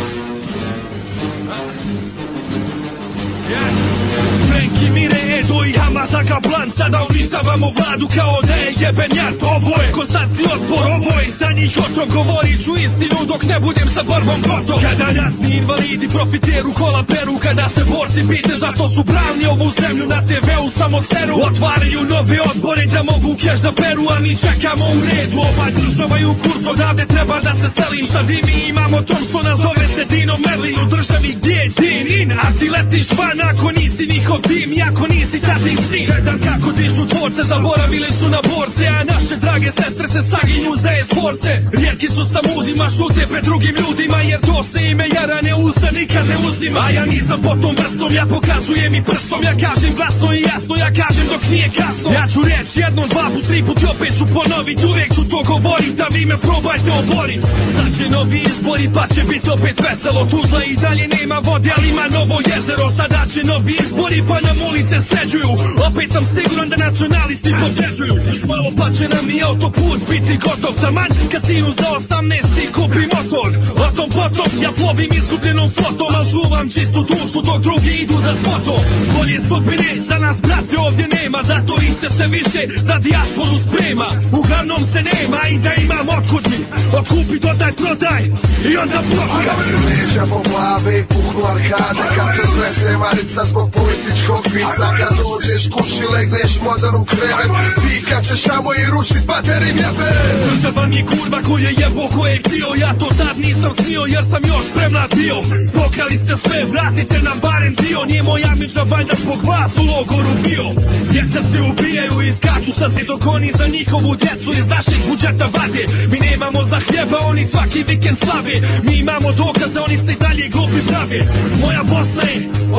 Frenki, Mire, Edo i Hamazaka Blan, sada uništavamo vladu kao da je jeben jad. Ovo je konstantni otpor, ovo je za njih otrov. Govorit ću istinu dok ne budem sa borbom gotov. Kada ratni invalidi profiteru kola peru, kada se borci pite zašto su branili ovu zemlju, na TV-u samo seru. Otvaraju nove odbore da mogu keš da peru, a mi čekamo u redu. Ova država je u kurcu, odavde treba da se selim. Sad i mi imamo Thompsona, zove se Dino Merlin. U državi gdje je din in, a ti letiš van ako nisi njihov tim, jako nisi tatin sin. Gledam kako dižu dvorce, zaboravili su na borce, a naše drage sestre se saginju za esforce. Rijetki su sa mudima, šute pred drugim ljudima, jer to se ime jara ne uzda, nikad ne uzima. A ja nisam pod tom vrstom, ja pokazujem i prstom, ja kažem glasno i jasno, ja kažem dok nije kasno. Ja ću reći jednom, dva put, tri put i opet ću ponovit, uvijek ću to govorit, da vi me probajte oborit. Sad će novi izbori, pa će bit opet veselo, Tuzla i dalje nema vode, ali ima novo jezero. Sada će novi izbori, pa nam ulice sređuju, opet sam siguran da nacionalisti potređuju. Još malo pa će nam i autoput biti gotov, taman kad sinu za 18 kupi motor. O tom potom, ja plovim izgubljenom flotom, al čuvam čistu dušu dok drugi idu za svotom. Bolje sudbine za nas, brate, ovdje nema, zato i se više za dijasporu sprema. Uglavnom se nema i da imam otkud mi, otkupi dodaj, prodaj i onda profit. A kad ti lijeđa po glavi, kuhnu arkade, kad te zvese marica zbog političkog pizza. Kad dođeš kući, legneš modar u krevet, vikat ćeš amo i rušit baterim jebe. Država mi je kurva ko je jebo, ko je htio, ja to tad nisam snio jer sam još premlad bio. Pokrali ste sve, vratite nam barem dio, nije moja miča valjda zbog vas u logoru bio. Djeca se ubijaju i skaču sa zdi dok oni za njihovu djecu iz našeg budžeta vade. Mi nemamo za hljeba, oni svaki vikend slave. Mi imamo dokaze, oni se i dalje glupi prave. Moja Bosna je od Neretve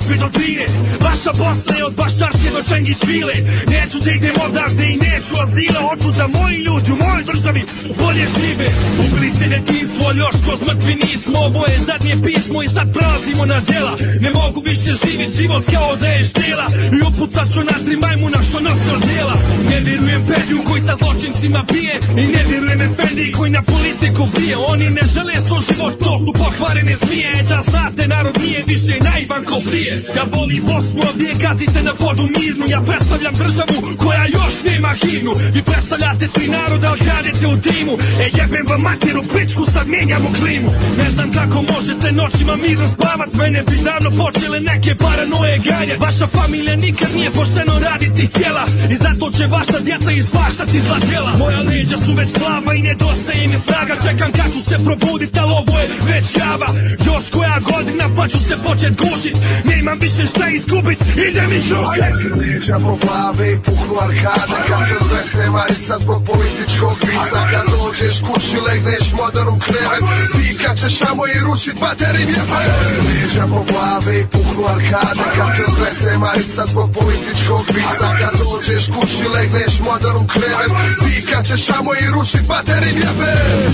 Moskve do Drine. Vaša Bosna je od Baščarske do Čengić vile. Neću da idem odavde i neću azila. Hoću da moji ljudi u mojoj državi bolje žive. Ubili ste detinstvo, još kroz mrtvi nismo. Ovo je zadnje pismo i sad prelazimo na djela. Ne mogu više živjeti život kao da je štela. I upucat ću na 3 majmuna što nose od djela. Ne vjerujem Pediju koji sa zločincima bije. I ne vjerujem Efendi koji na politiku bije. Oni ne žele svoj život, to su pokvarene zmije. Da znate, narod nije više naivan ko prije. Ja volim Bosnu, ovdje gazite na vodu mirnu. Ja predstavljam državu koja još nema himnu. Vi predstavljate 3 naroda, ali kradete u timu. Jebem vam materu pičku, sad mijenjamo klimu. Ne znam kako možete noćima mirno spavat. Mene bi davno počele neke paranoje ganjat. Vaša familija nikad nije pošteno raditi htjela. I zato će vaša djeca izvaštati zla djela. Moja leđa su već plava i nedostaje mi snaga. Čekam kad ću se probudit, ali ovo je već java. Još koja godina pa ću se počet gušit. Nemam više šta izgubit, idem ih rušit. Ajde se liđa po glave i puhnu arkade. Kad te odnese Marica zbog političkog vica. Kad dođeš kući legneš modar u krevet. Pikat ćeš amo i rušit baterim jebe. Liđa po glave i puhnu arkade. Kad te odnese Marica zbog političkog vica. Kad dođeš kući legneš modar u krevet. Pikat ćeš amo i rušit baterim jebe.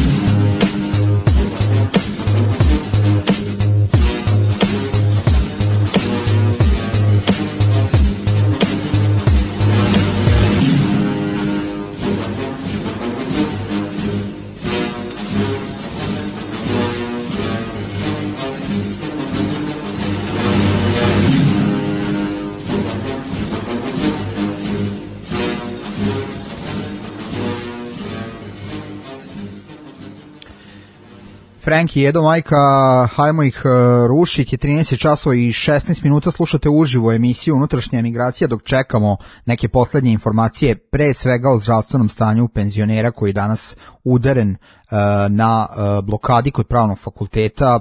Frank i Edo Majka, hajmo ih rušiti, 13 časova i 16 minuta, slušate uživo emisiju Unutrašnja emigracija dok čekamo neke poslednje informacije, pre svega o zdravstvenom stanju penzionera koji je danas udaren na blokadi kod pravnog fakulteta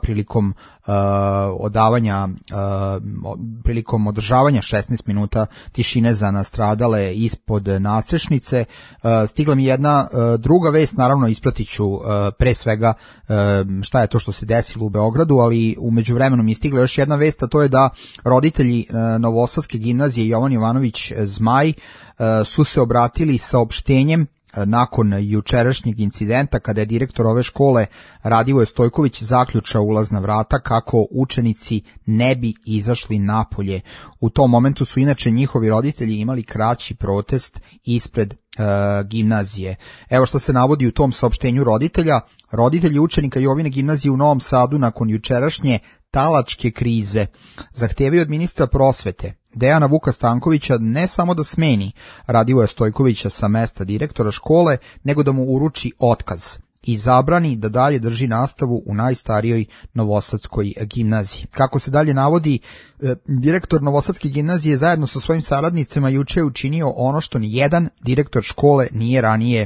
prilikom održavanja 16 minuta tišine za nastradale ispod nastrešnice. Stigla mi jedna druga vest, naravno ispratit ću pre svega šta je to što se desilo u Beogradu, ali u međuvremenu mi je stigla još jedna vest, a to je da roditelji Novosadske gimnazije Jovan Jovanović Zmaj su se obratili saopštenjem nakon jučerašnjeg incidenta kada je direktor ove škole Radivoje Stojković zaključao ulazna vrata kako učenici ne bi izašli napolje. U tom momentu su inače njihovi roditelji imali kraći protest ispred gimnazije. Evo što se navodi u tom saopštenju roditelja. Roditelji učenika Jovine gimnazije u Novom Sadu nakon jučerašnje talačke krize zahtevaju od ministra prosvete Dejana Vuka Stankovića ne samo da smeni Radivoja Stojkovića sa mesta direktora škole, nego da mu uruči otkaz i zabrani da dalje drži nastavu u najstarijoj Novosadskoj gimnaziji. Kako se dalje navodi, direktor Novosadske gimnazije zajedno sa svojim saradnicima juče je učinio ono što ni jedan direktor škole nije ranije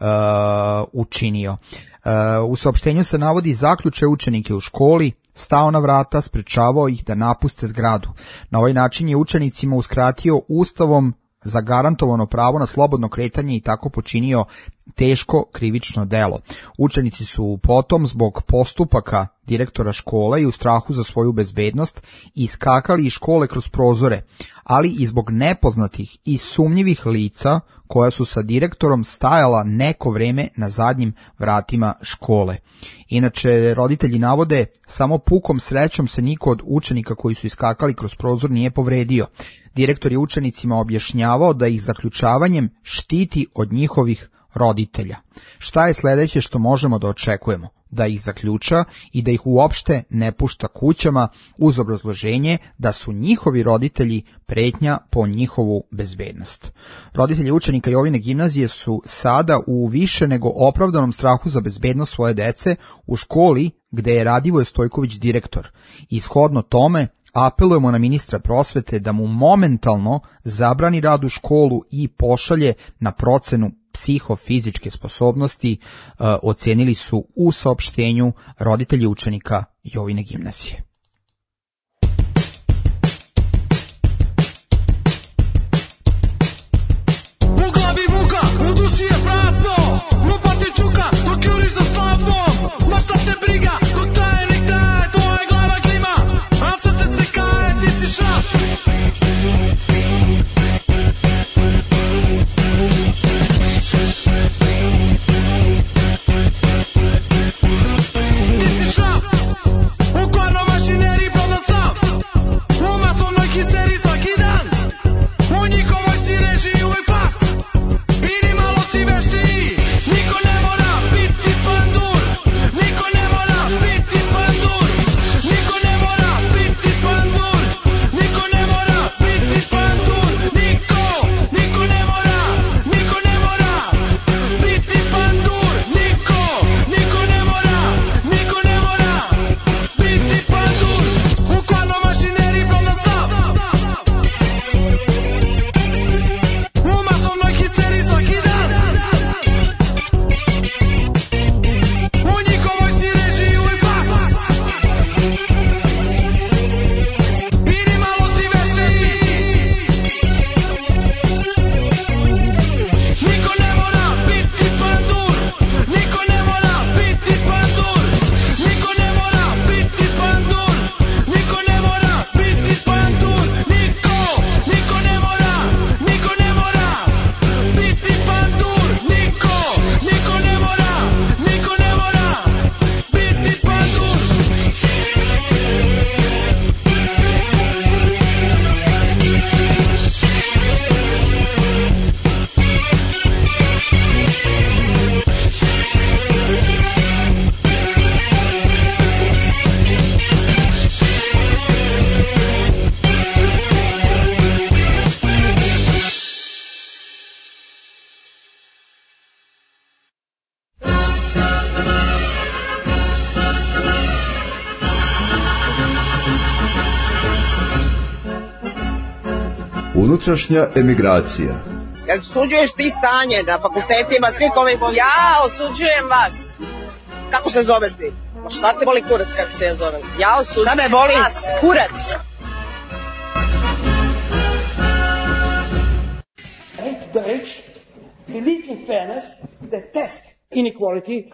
učinio. U saopštenju se navodi zaključaj učenike u školi, stao na vrata, sprečavao ih da napuste zgradu. Na ovaj način je učenicima uskratio ustavom zagarantovano pravo na slobodno kretanje i tako počinio teško krivično delo. Učenici su potom zbog postupaka direktora škole i u strahu za svoju bezbednost iskakali iz škole kroz prozore, ali i zbog nepoznatih i sumnjivih lica koja su sa direktorom stajala neko vreme na zadnjim vratima škole. Inače, roditelji navode, samo pukom srećom se niko od učenika koji su iskakali kroz prozor nije povredio. Direktor je učenicima objašnjavao da ih zaključavanjem štiti od njihovih roditelja. Šta je sledeće što možemo da očekujemo? Da ih zaključa i da ih uopšte ne pušta kućama uz obrazloženje da su njihovi roditelji pretnja po njihovu bezbednost. Roditelji učenika Jovine gimnazije su sada u više nego opravdanom strahu za bezbednost svoje dece u školi gde je Radivoje Stojković direktor. Ishodno tome apelujemo na ministra prosvete da mu momentalno zabrani rad u školu i pošalje na procenu psihofizičke sposobnosti, ocenili su u saopštenju roditelji učenika Jovine gimnazije. U glavi muka, u duši je prazno, lopati čuka dok juriš za slavnom. Ma šta te briga, dok traje nek traje, tvoja glava klima, a srce se kaje, ti si šraf. Unutrašnja emigracija. Jel osuđuješ ti stanje na fakultetima svih ovih... Ja osuđujem vas. Kako se zoveš ti? Ma šta te boli kurac kako se ja zovem? Ja osuđujem šta me boli? vas, kurac. The rich believe in fairness, detest inequality.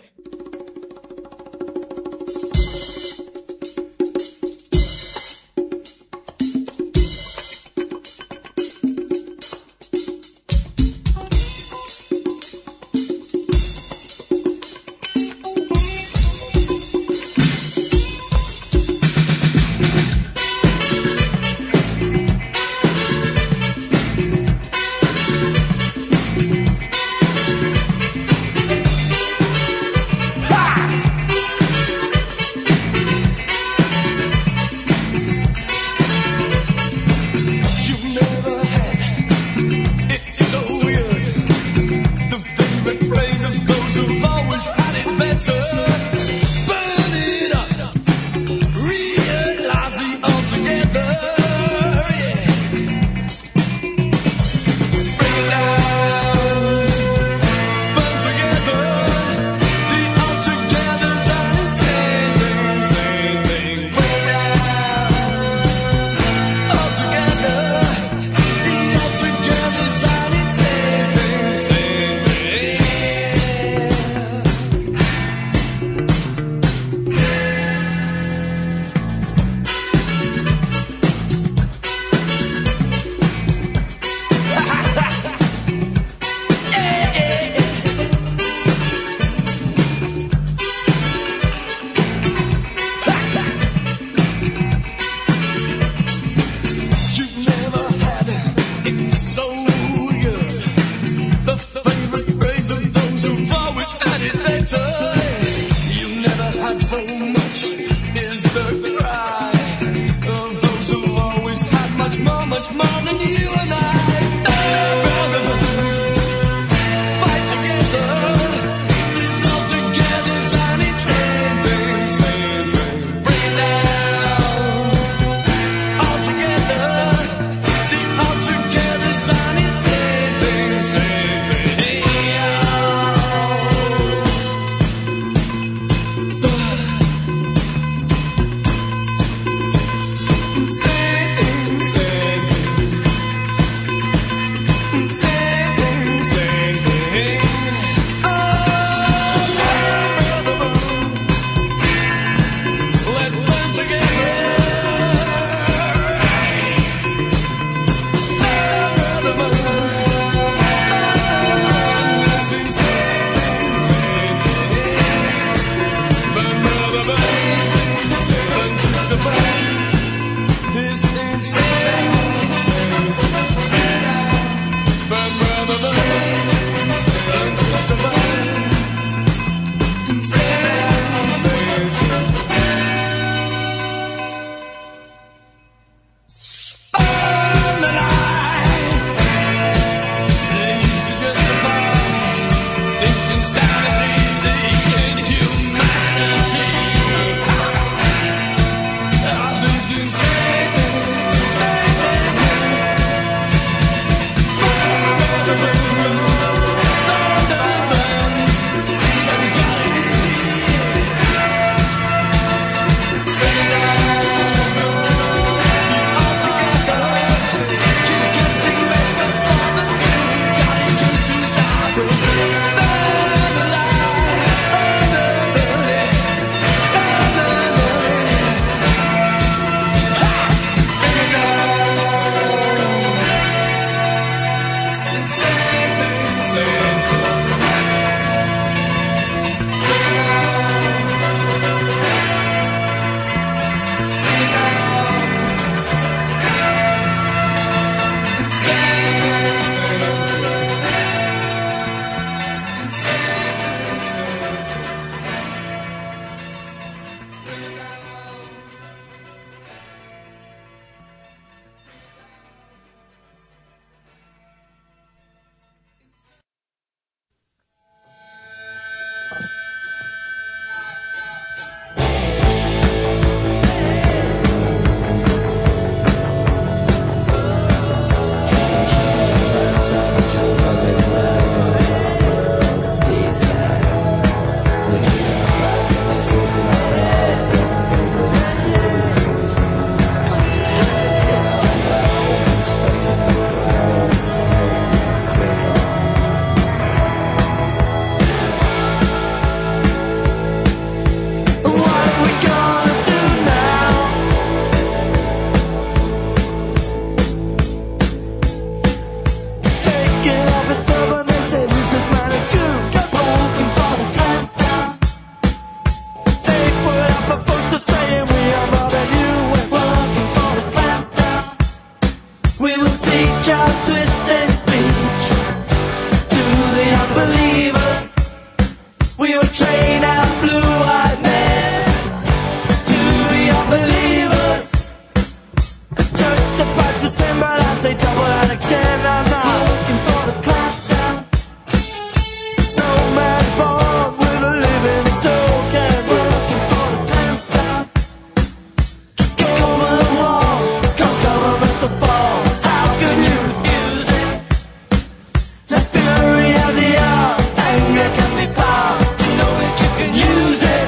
We will teach our twisted speech to the unbelievers. We will train our blue-eyed men to be unbelievers. The church of fight to ten, but I say double and again. I'm not looking for the class down. No man born with a living soul can be looking for the class down. Kick over the wall, cause governments to fall. How can you refuse it? Let fury have the hour, anger can be power. You know that you can use it.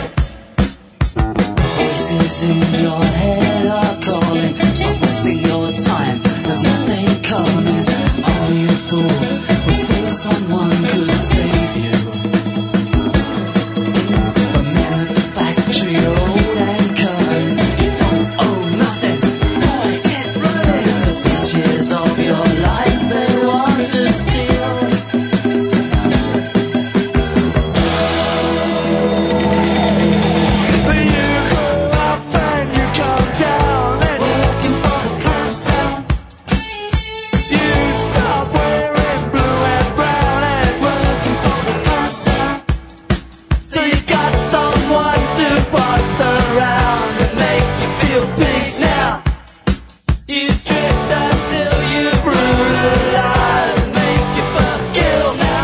Voices in your head are calling. Stop wasting your time, there's nothing coming. Are you a fool who thinks someone could save you? The men at the factory are old and cunning. You don't owe nothing, boy, get running. It's the pictures of your life they want to steal. But you go up and you come down and you're looking for the class down. You stop wearing blue and brown and we're looking for the class down. So you got someone to boss around and make you feel big now. You drift until you brutalize and make your first kill now.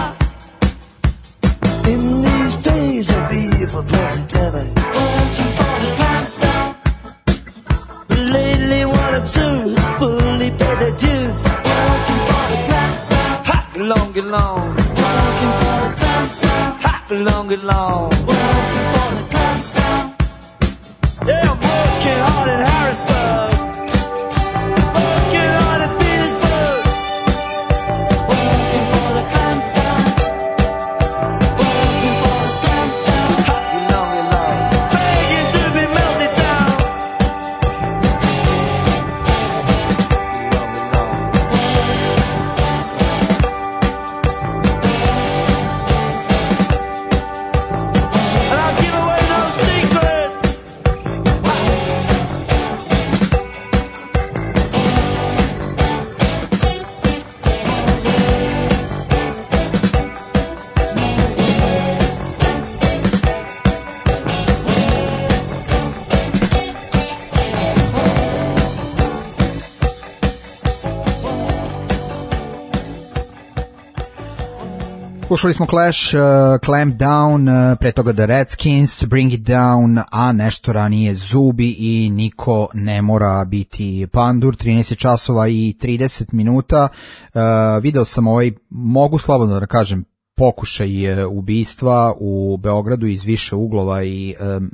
In these days of evil epidemic, we're looking for the class down. Lately one or two is fully better dudes. We're looking for the class down. Hot long and long. We're looking for the class down. Hot long and long. We're looking for the class down. Yeah, I'm working hard in Harrisburg. Working hard in Petersburg. We're looking for the class down. We're looking for the class down. Hot long and long. Begging to be melted down. And I'll give away no secret. Slušali smo Clash, Clamp Down, pre toga The Redskins, Bring It Down, a nešto ranije Zubi i Niko ne mora biti pandur. 13 časova i 30 minuta. Video sam mogu slobodno da kažem, pokušaj ubistva u Beogradu iz više uglova i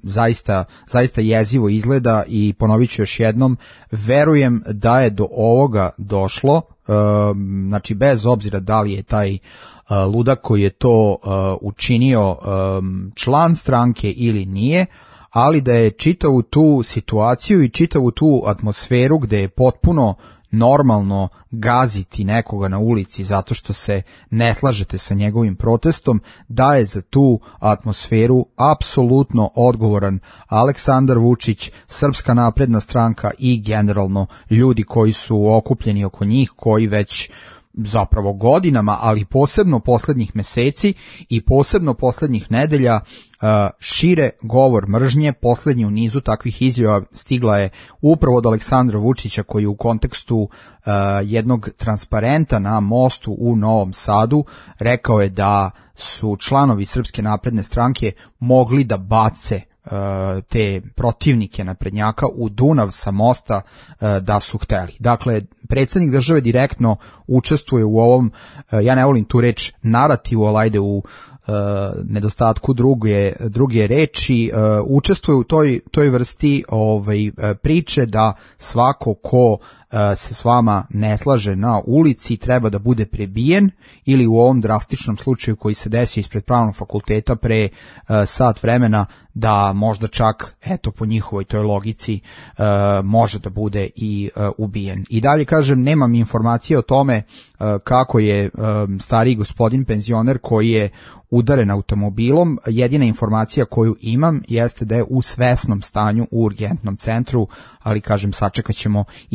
zaista jezivo izgleda i ponovit ću još jednom, verujem da je do ovoga došlo, znači bez obzira da li je taj ludak koji je to učinio član stranke ili nije, ali da je čitavu tu situaciju i čitavu tu atmosferu gde je potpuno normalno gaziti nekoga na ulici zato što se ne slažete sa njegovim protestom, da je za tu atmosferu apsolutno odgovoran Aleksandar Vučić, Srpska napredna stranka i generalno ljudi koji su okupljeni oko njih, koji već zapravo godinama, ali posebno poslednjih meseci i posebno poslednjih nedelja šire govor mržnje. Poslednji u nizu takvih izjava stigla je upravo od Aleksandra Vučića, koji u kontekstu jednog transparenta na mostu u Novom Sadu rekao je da su članovi Srpske napredne stranke mogli da bace te protivnike naprednjaka u Dunav sa mosta da su hteli. Dakle, predsjednik države direktno učestvuje u ovom, ja ne volim tu reč narativu, ali ajde u nedostatku druge reči, učestvuje u toj vrsti priče da svako ko se s vama ne slaže na ulici treba da bude prebijen, ili u ovom drastičnom slučaju koji se desio ispred Pravnog fakulteta pre sat vremena, da možda čak, eto, po njihovoj toj logici može da bude i ubijen. I dalje kažem, nemam informacije o tome kako je stariji gospodin penzioner koji je udaren automobilom. Jedina informacija koju imam jeste da je u svesnom stanju u urgentnom centru, ali kažem, sačekat ćemo ipak da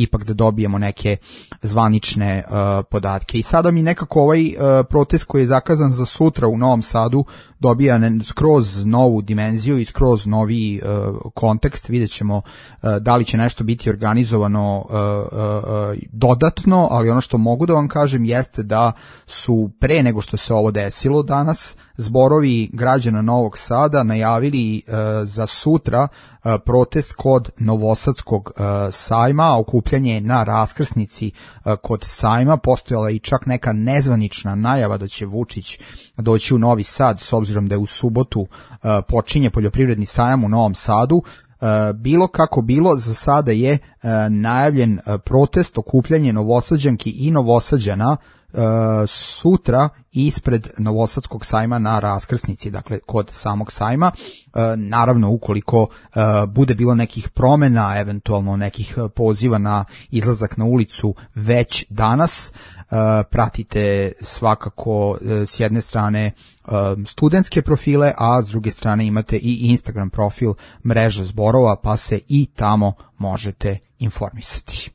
dobijemo neke zvanične podatke. I sada mi nekako ovaj protest koji je zakazan za sutra u Novom Sadu dobija skroz novu dimenziju i skroz novi kontekst. Vidjet ćemo da li će nešto biti organizovano dodatno, ali ono što mogu da vam kažem jeste da su pre nego što se ovo desilo danas zborovi građana Novog Sada najavili za sutra protest kod Novosadskog sajma, okupljanje na raskrsnici kod sajma. Postojala i čak neka nezvanična najava da će Vučić doći u Novi Sad, s obzirom da je u subotu počinje poljoprivredni sajam u Novom Sadu. Bilo kako bilo, za sada je najavljen protest, okupljanje Novosađanki i Novosađana sutra ispred Novosadskog sajma na raskrsnici, dakle kod samog sajma. Naravno, ukoliko bude bilo nekih promena, eventualno nekih poziva na izlazak na ulicu već danas, pratite svakako s jedne strane studentske profile, a s druge strane imate i Instagram profil Mreža zborova, pa se i tamo možete informisati.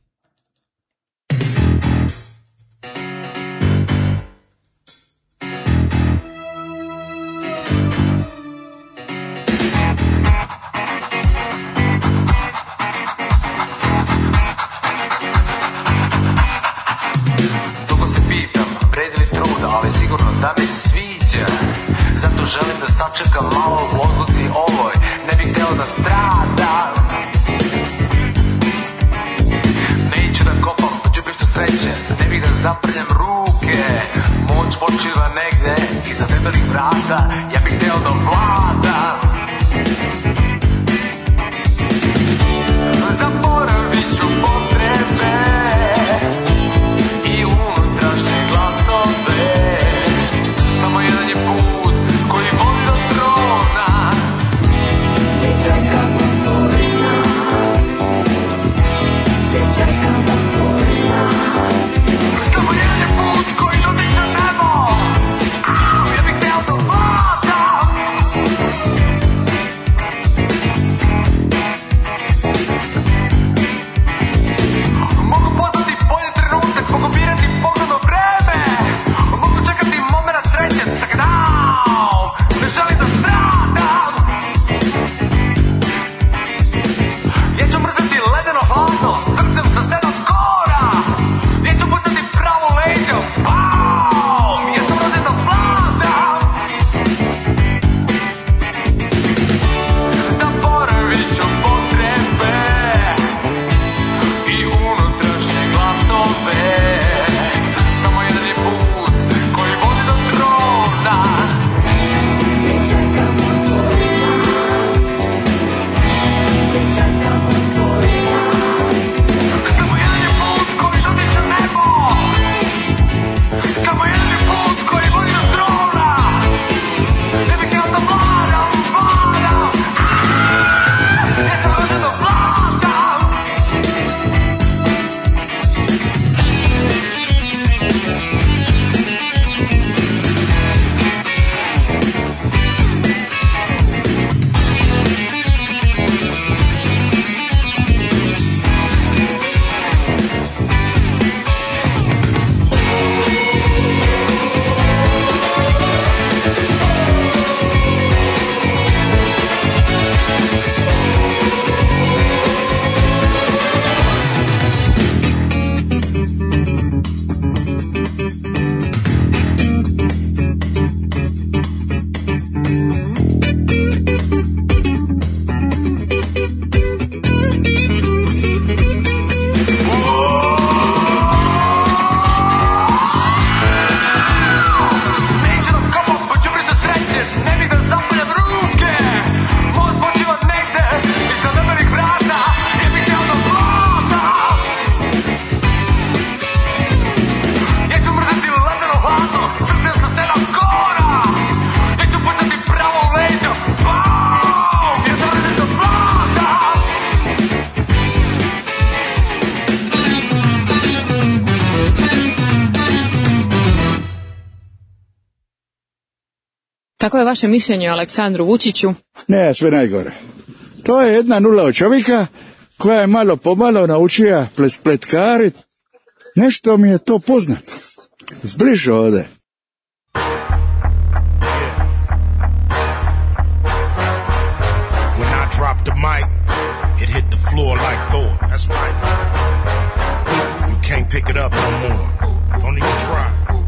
Dugo se pitam, vredi li truda, ali sigurno da mi se sviđa. Zato želim da sačekam malo u odluci ovoj, ne bih hteo da stradam. Neću da kopam po đubrištu sreće, ne bih da zaprljam ruke. Moć počiva negde iza debelih vrata, ja bih hteo da vladam. Zaboravit ću potrebe i unutrašnje glasove. Samo jedan je put koji vodi do trona. Ne čekamo tvoj znak, ne čekamo tvoj znak. Samo jedan je put koji dotiče nebo. Ja bih hteo da vladam. Mogu poznati bolje trenutak, mogu birati pogledno vreme. Mogu čekati moment sreće, tako da ne želim da stradam. Ja ću mrzati ledeno hladno, srcem sa 7 kora. Ja ću pucati pravo leđa, bam, ja sam rođen da vladam. Zaboravit ću potrebe i unutrašnje glasove. Samo jedan je put koji vodi do trona. Ne čekamo tvoj znak, ne čekamo tvoj znak. Samo jedan je put koji dotiče nebo. Samo jedan je put koji vodi do trona. Ne bih hteo da vladam, vladam. Ja sam rođen da vladam. Neću da skopam po đubrištu sreće, ne bih da zapaljam ruke. Moć počiva negde iza debelih vrata, ja bih hteo da vladam. Ja ću mrzeti ledeno hladno, srcem sa 7 kora. Ja ću pucati pravo leđa, bam, ja sam rođen da vladam. Kako je vaše mišljenje o Aleksandru Vučiću? Ne, sve najgore. To je jedna nula od čovjeka koja je malo pomalo naučila spletkarit, nešto mi je to poznato. Zbliže ovde. When I drop the mic, it hit the floor like Thor. That's right. You can't pick it up no more. Don't even try.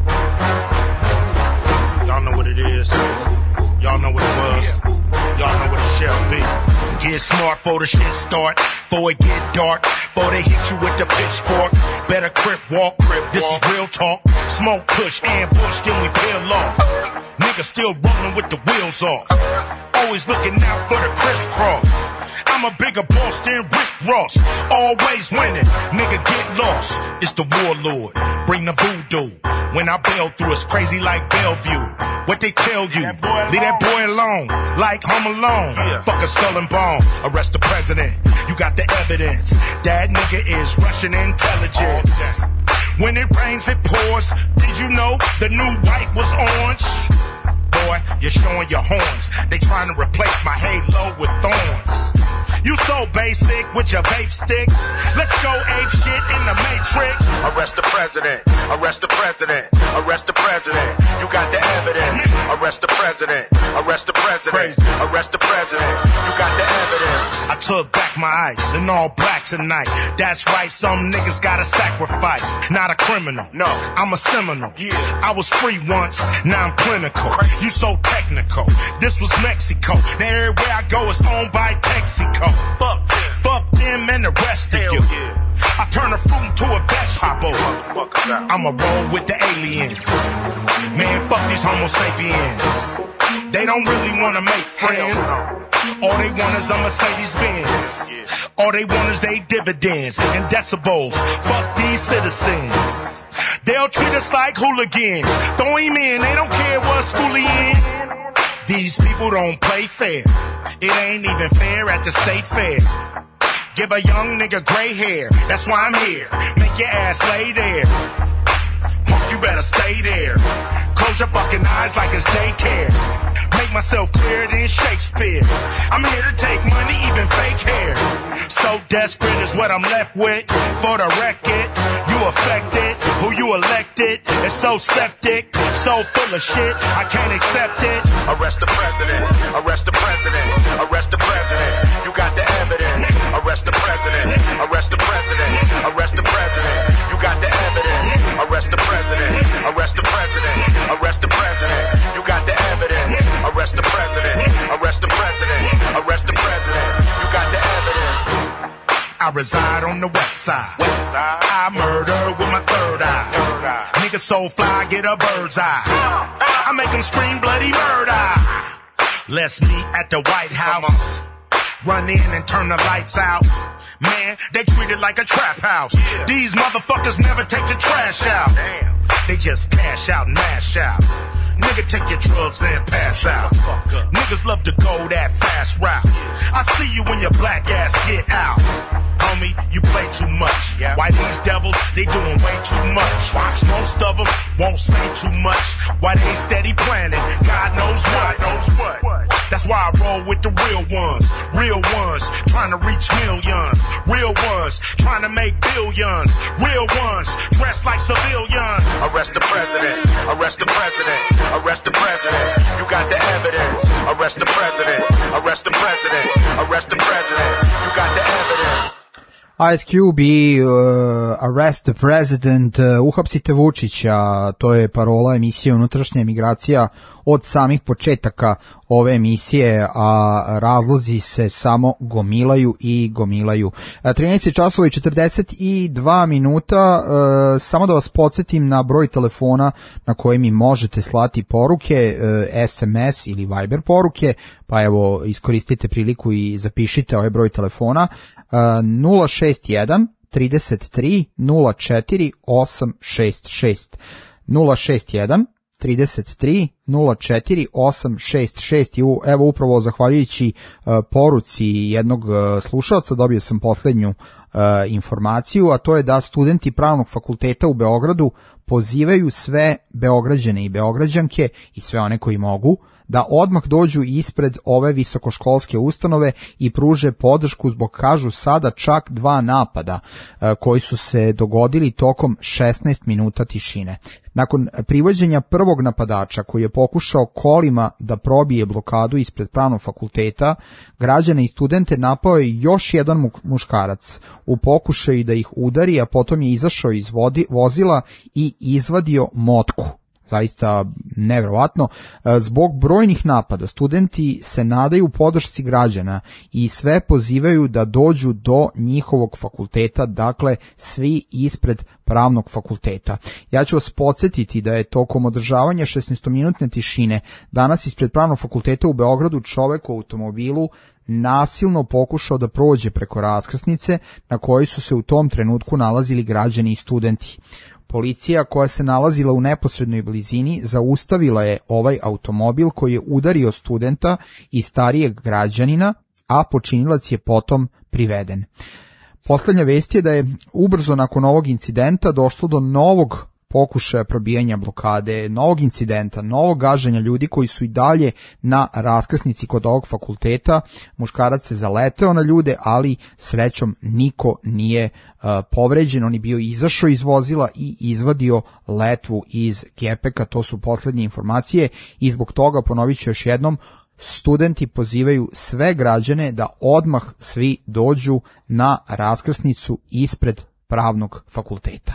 Y'all know what it is. Y'all know what it was. Y'all know what it shall be. Get smart before the shit start. Before it get dark. Before they hit you with the pitchfork. Better crip walk. This is real talk. Smoke, push, ambush, then we peel off. Niggas still rolling with the wheels off. Always looking out for the crisscross. I'm a bigger boss than Rick Ross. Always winning. Nigga get lost. It's the warlord. Bring the voodoo. When I bail through, it's crazy like Bellevue. What they tell you? Leave that boy alone. Like Home Alone. Fuck a skull and bone. Arrest the president. You got the evidence. That nigga is Russian intelligence. When it rains, it pours. Did you know the new white was orange? Boy, you're showing your horns. They trying to replace my halo with thorns. You so basic with your vape stick. Let's go ape shit in the Matrix. Arrest the president. Arrest the president. Arrest the president. You got the evidence. Arrest the president. Arrest the president. Arrest the president. You got the evidence. I took back my ice in all black tonight. That's right, some niggas gotta sacrifice. Not a criminal. No, I'm a Seminole. Yeah. I was free once, now I'm clinical. You so technical. This was Mexico. Now everywhere I go is owned by Texaco. Fuck them and the rest of you. I turn a fruit into a vegetable. I'ma roll with the aliens. Man, fuck these homo sapiens. They don't really wanna make friends. All they want is a Mercedes-Benz. All they want is they dividends and decibels. Fuck these citizens. They'll treat us like hooligans. Throw him in, they don't care what school he in. These people don't play fair. It ain't even fair at the state fair. Give a young nigga gray hair. That's why I'm here. Make your ass lay there. Punk, you better stay there. Close your fucking eyes like it's daycare. Make myself clearer than Shakespeare. I'm here to take money, even fake hair. So desperate is what I'm left with. For the record, you affected. Who you elected is so septic, so full of shit, I can't accept it. Arrest the president. Arrest the president. Arrest the president. You got the evidence. Arrest the president. Arrest the president. Arrest the president. You got the evidence. Arrest the president. Arrest the president. Arrest the president. You got the evidence. Arrest the president. Arrest the president. Arrest the president. You got the evidence. I reside on the west side. I murder with my third eye. Niggas so fly, get a bird's eye. I make them scream bloody murder. Let's meet at the White House. Run in and turn the lights out. Man, they treat it like a trap house. These motherfuckers never take the trash out. They just cash out and mash out. Nigga, take your drugs and pass out. Niggas love to go that fast route. I see you when your black ass get out. Homie, you play too much. Why these devils, they doing way too much. Most of them won't say too much. Why they steady planning, God knows what. That's why I roll with the real ones. Real ones, trying to reach millions. Real ones, trying to make billions. Real ones, dressed like civilians. Arrest the president. Arrest the president. Arrest the president. You got the evidence. Arrest the president. Arrest the president. Arrest the president. You got the evidence. Ice Cube i Arrest the President, uhapsite Vučića, to je parola emisije Unutrašnja emigracija od samih početaka ove emisije, a razlozi se samo gomilaju i gomilaju. 13 časova i 42 minuta, samo da vas podsjetim na broj telefona na koji mi možete slati poruke, SMS ili Viber poruke, pa evo iskoristite priliku i zapišite ovaj broj telefona, 061 33 04 866 061 33 04 866 i evo upravo zahvaljujući poruci jednog slušalca dobio sam poslednju informaciju, a to je da studenti Pravnog fakulteta u Beogradu pozivaju sve Beograđane i Beograđanke i sve one koji mogu da odmah dođu ispred ove visokoškolske ustanove i pruže podršku zbog, kažu sada, čak 2 napada koji su se dogodili tokom 16 minuta tišine. Nakon privođenja prvog napadača koji je pokušao kolima da probije blokadu ispred pravnog fakulteta, građane i studente napao je još jedan muškarac u pokušaju da ih udari, a potom je izašao iz vozila i izvadio motku. Zaista neverovatno. Zbog brojnih napada studenti se nadaju podršci građana i sve pozivaju da dođu do njihovog fakulteta, dakle svi ispred pravnog fakulteta. Ja ću vas podsjetiti da je tokom održavanja 16-minutne tišine danas ispred pravnog fakulteta u Beogradu čovek u automobilu nasilno pokušao da prođe preko raskrsnice na kojoj su se u tom trenutku nalazili građani i studenti. Policija koja se nalazila u neposrednoj blizini zaustavila je ovaj automobil koji je udario studenta i starijeg građanina, a počinilac je potom priveden. Poslednja vest je da je ubrzo nakon ovog incidenta došlo do novog pokušaja probijanja blokade, novog incidenta, novog gaženja ljudi koji su i dalje na raskrsnici kod ovog fakulteta. Muškarac se zaleteo na ljude, ali srećom niko nije povređen. On je bio izašao iz vozila i izvadio letvu iz gepeka. To su poslednje informacije i zbog toga, ponovit ću još jednom, studenti pozivaju sve građane da odmah svi dođu na raskrsnicu ispred pravnog fakulteta.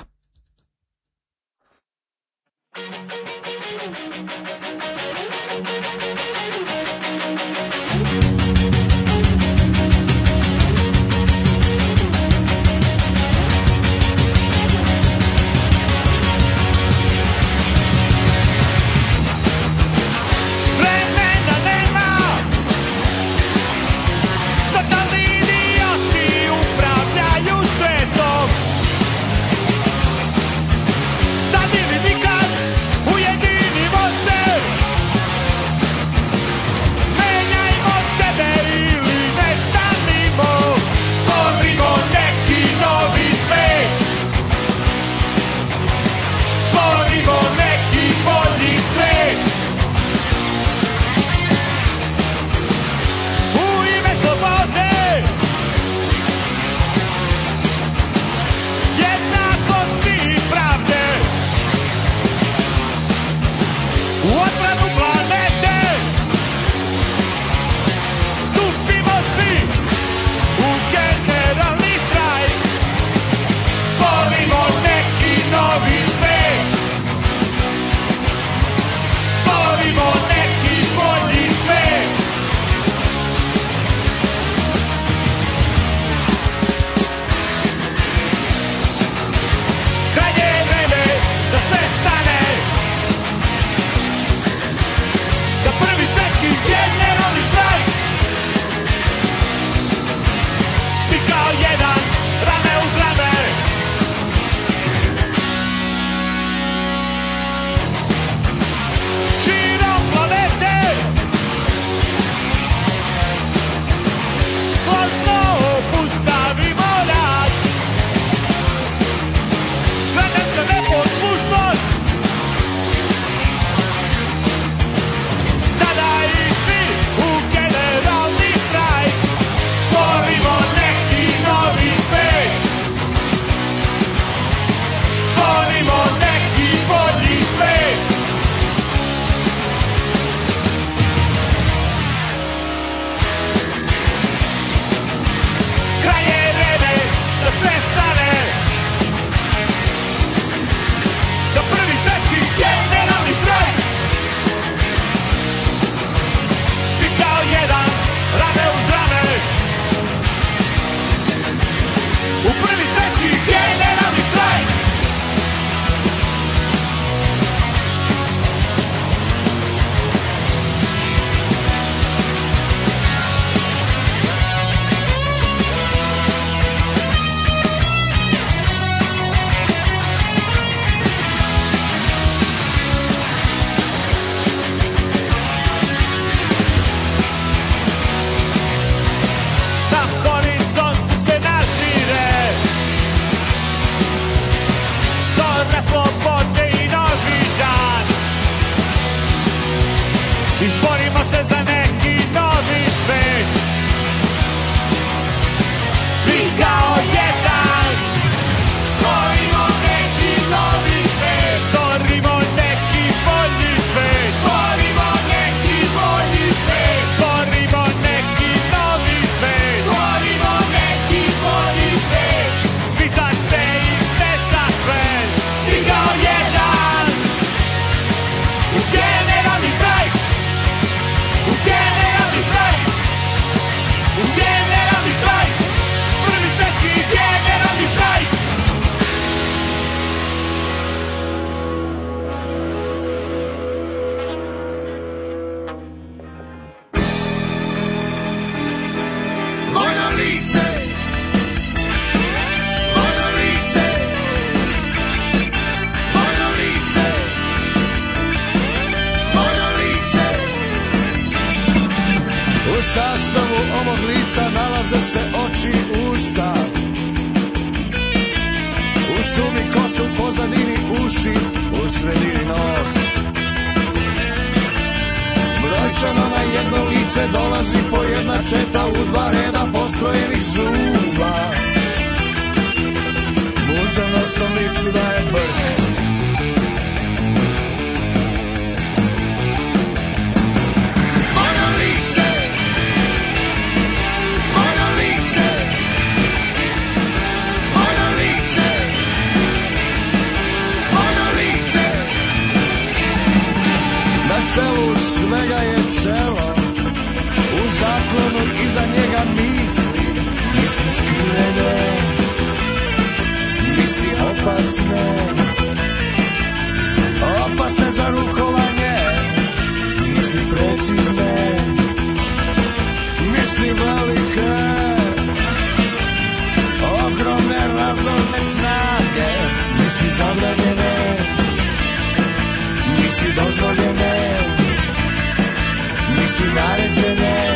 sastavu ovog lica nalaze se oči i usta. U šumi kosu, u pozadini uši, u sredini nos. Brojčano na jedno lice dolazi po jedna četa u dva reda postrojenih zuba. Mužanostom licu daje brk. Čelu svega je čelo, u zaklonu iza njega misli, misli skrivene, misli opasne, opasne za rukovanje, misli precizne, misli velike, ogromne razorne snage, misli zabranjene, misli dozvoljene, misli naređene,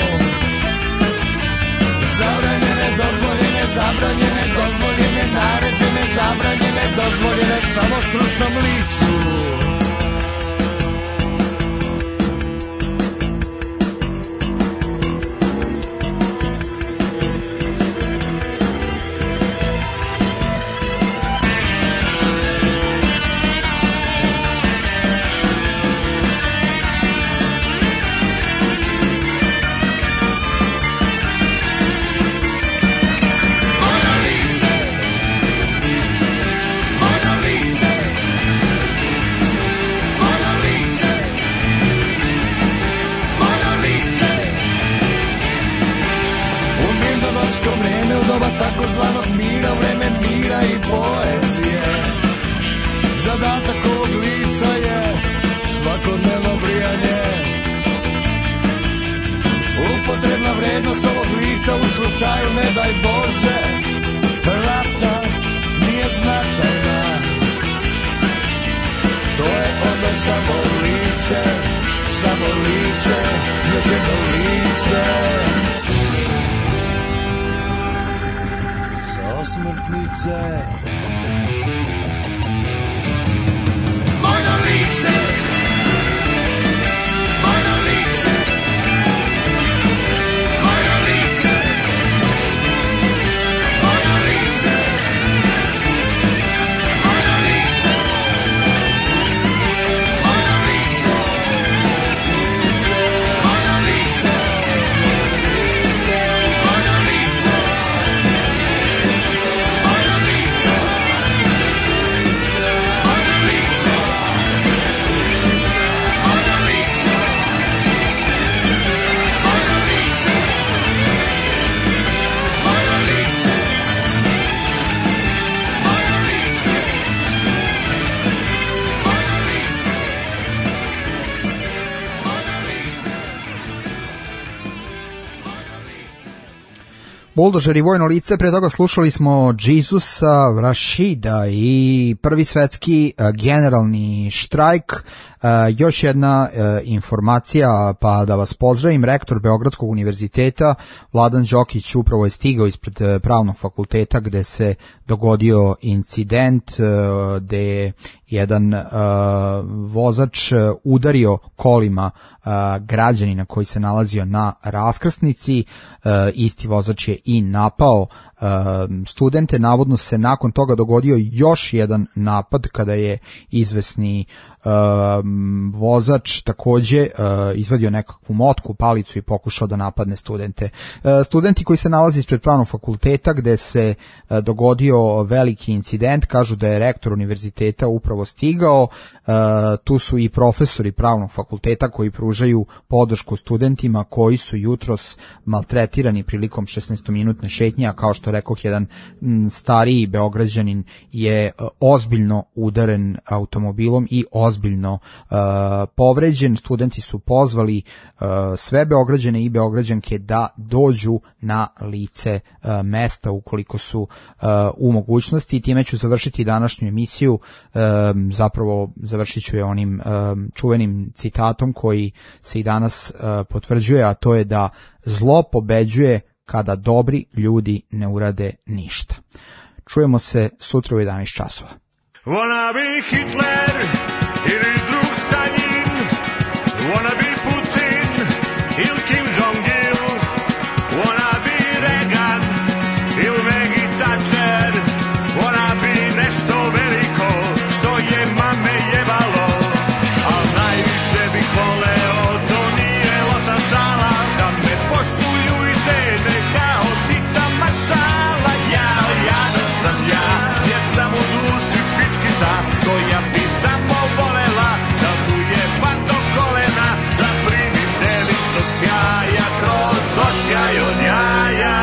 zabranjene, dozvoljene, zabranjene, dozvoljene, naređene, zabranjene, dozvoljene, samo stručnom licu. Takozvanog mira, vreme mira i poezije. Zadatak ovog lica je svakodnevno brijanje. Upotrebna vrednost ovog lica u slučaju, ne daj Bože, rata nije značajna. To je onda samo lice, još jedno lice. Osmrtnice. Vojno lice. Vojno lice. Vojno lice. Vojno lice. Vojno lice. Vojno lice. Vojno lice. Vojno lice. Buldožer i vojno lice, pre toga slušali smo Jesusa, Rashida i prvi svetski generalni štrajk. Još jedna informacija, pa da vas pozdravim, rektor Beogradskog univerziteta Vladan Đokić upravo je stigao ispred pravnog fakulteta gde se dogodio incident gde je jedan vozač udario kolima građanina koji se nalazio na raskrsnici. Isti vozač je i napao studente. Navodno se nakon toga dogodio još jedan napad kada je izvesni vozač takođe izvadio nekakvu motku, palicu i pokušao da napadne studente. Studenti koji se nalaze ispred pravnog fakulteta gde se dogodio veliki incident, kažu da je rektor univerziteta upravo stigao. Tu su i profesori pravnog fakulteta koji pružaju podršku studentima koji su jutros maltretirani prilikom 16-minutne šetnje, a kao što rekoh, jedan stariji Beograđanin je ozbiljno udaren automobilom i ozbiljno povređen. Studenti su pozvali sve Beograđane i Beograđanke da dođu na lice mesta ukoliko su u mogućnosti. Time ću završiti današnju emisiju, zapravo završit ću je onim čuvenim citatom koji se i danas potvrđuje, a to je da zlo pobeđuje kada dobri ljudi ne urade ništa. Čujemo se sutra u 11 časova. Wanna be Hitler ili drug Stalin, wanna be Putin ili Kim Jong-il, wanna be Reagan ili Maggie Thatcher, wanna be nešto veliko što je mame jebalo, al najviše bih voleo, to nije loša šala, da me poštuju i cene kao Tita Mašala. Jadan sam ja, jer sam u duši pičkica, koja bi samo volela da mu je do kolena, da primim devičnog sjaja kroz očaj od jaja.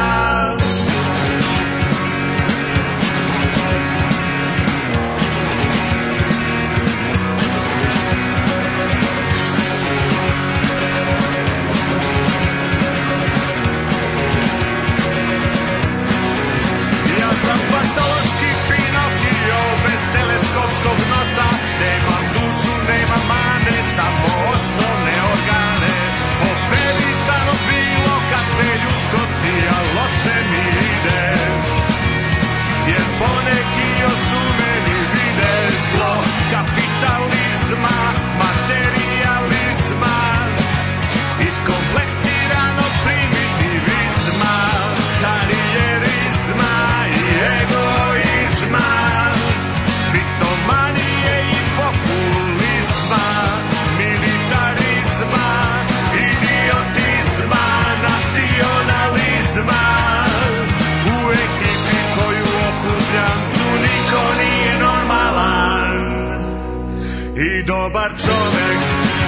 Ja sam patološki Pinokio bez teleskopskog nosa, nemam dušu, nemam mane, samo osnovne organe. Operisano bilo kakve ljudskosti, a loše mi ide, jer poneki još u meni vide zlo kapitalizma, materializma, iskompleksiranog primitivizma, karijerizma i egoizma, bitomanije i populizma, militarizma, idiotizma, nacionalizma. U ekipi koju okupljam tu niko nije normalan i dobar čovek.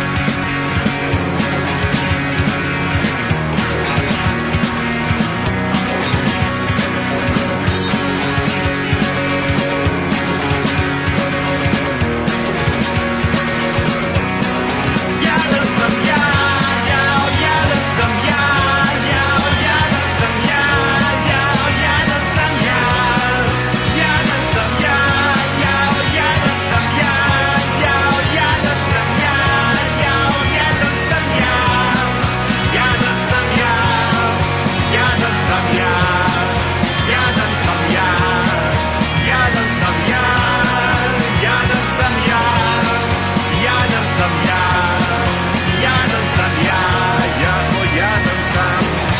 Jadan sam ja, jao, jadan sam ja, jao, jadan sam ja, jao, jadan sam ja, jadan sam ja, jao, jadan sam ja, jao, jadan sam ja, jao, jadan sam ja, jadan sam ja, jadan sam ja, jadan sam ja, jadan sam ja, jadan sam ja, jadan sam ja, jadan sam ja, jako jadan sam.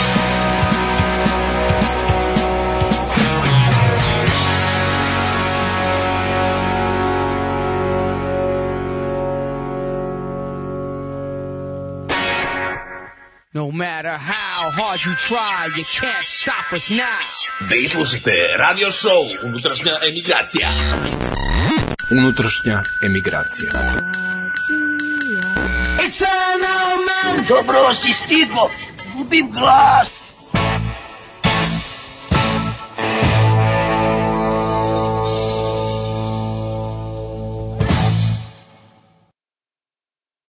No matter how hard you try, you can't stop us now. Vi slušate radio show Unutrašnja emigracija. Unutrašnja emigracija. It's an old man. Dobro si stigo, gubim glas.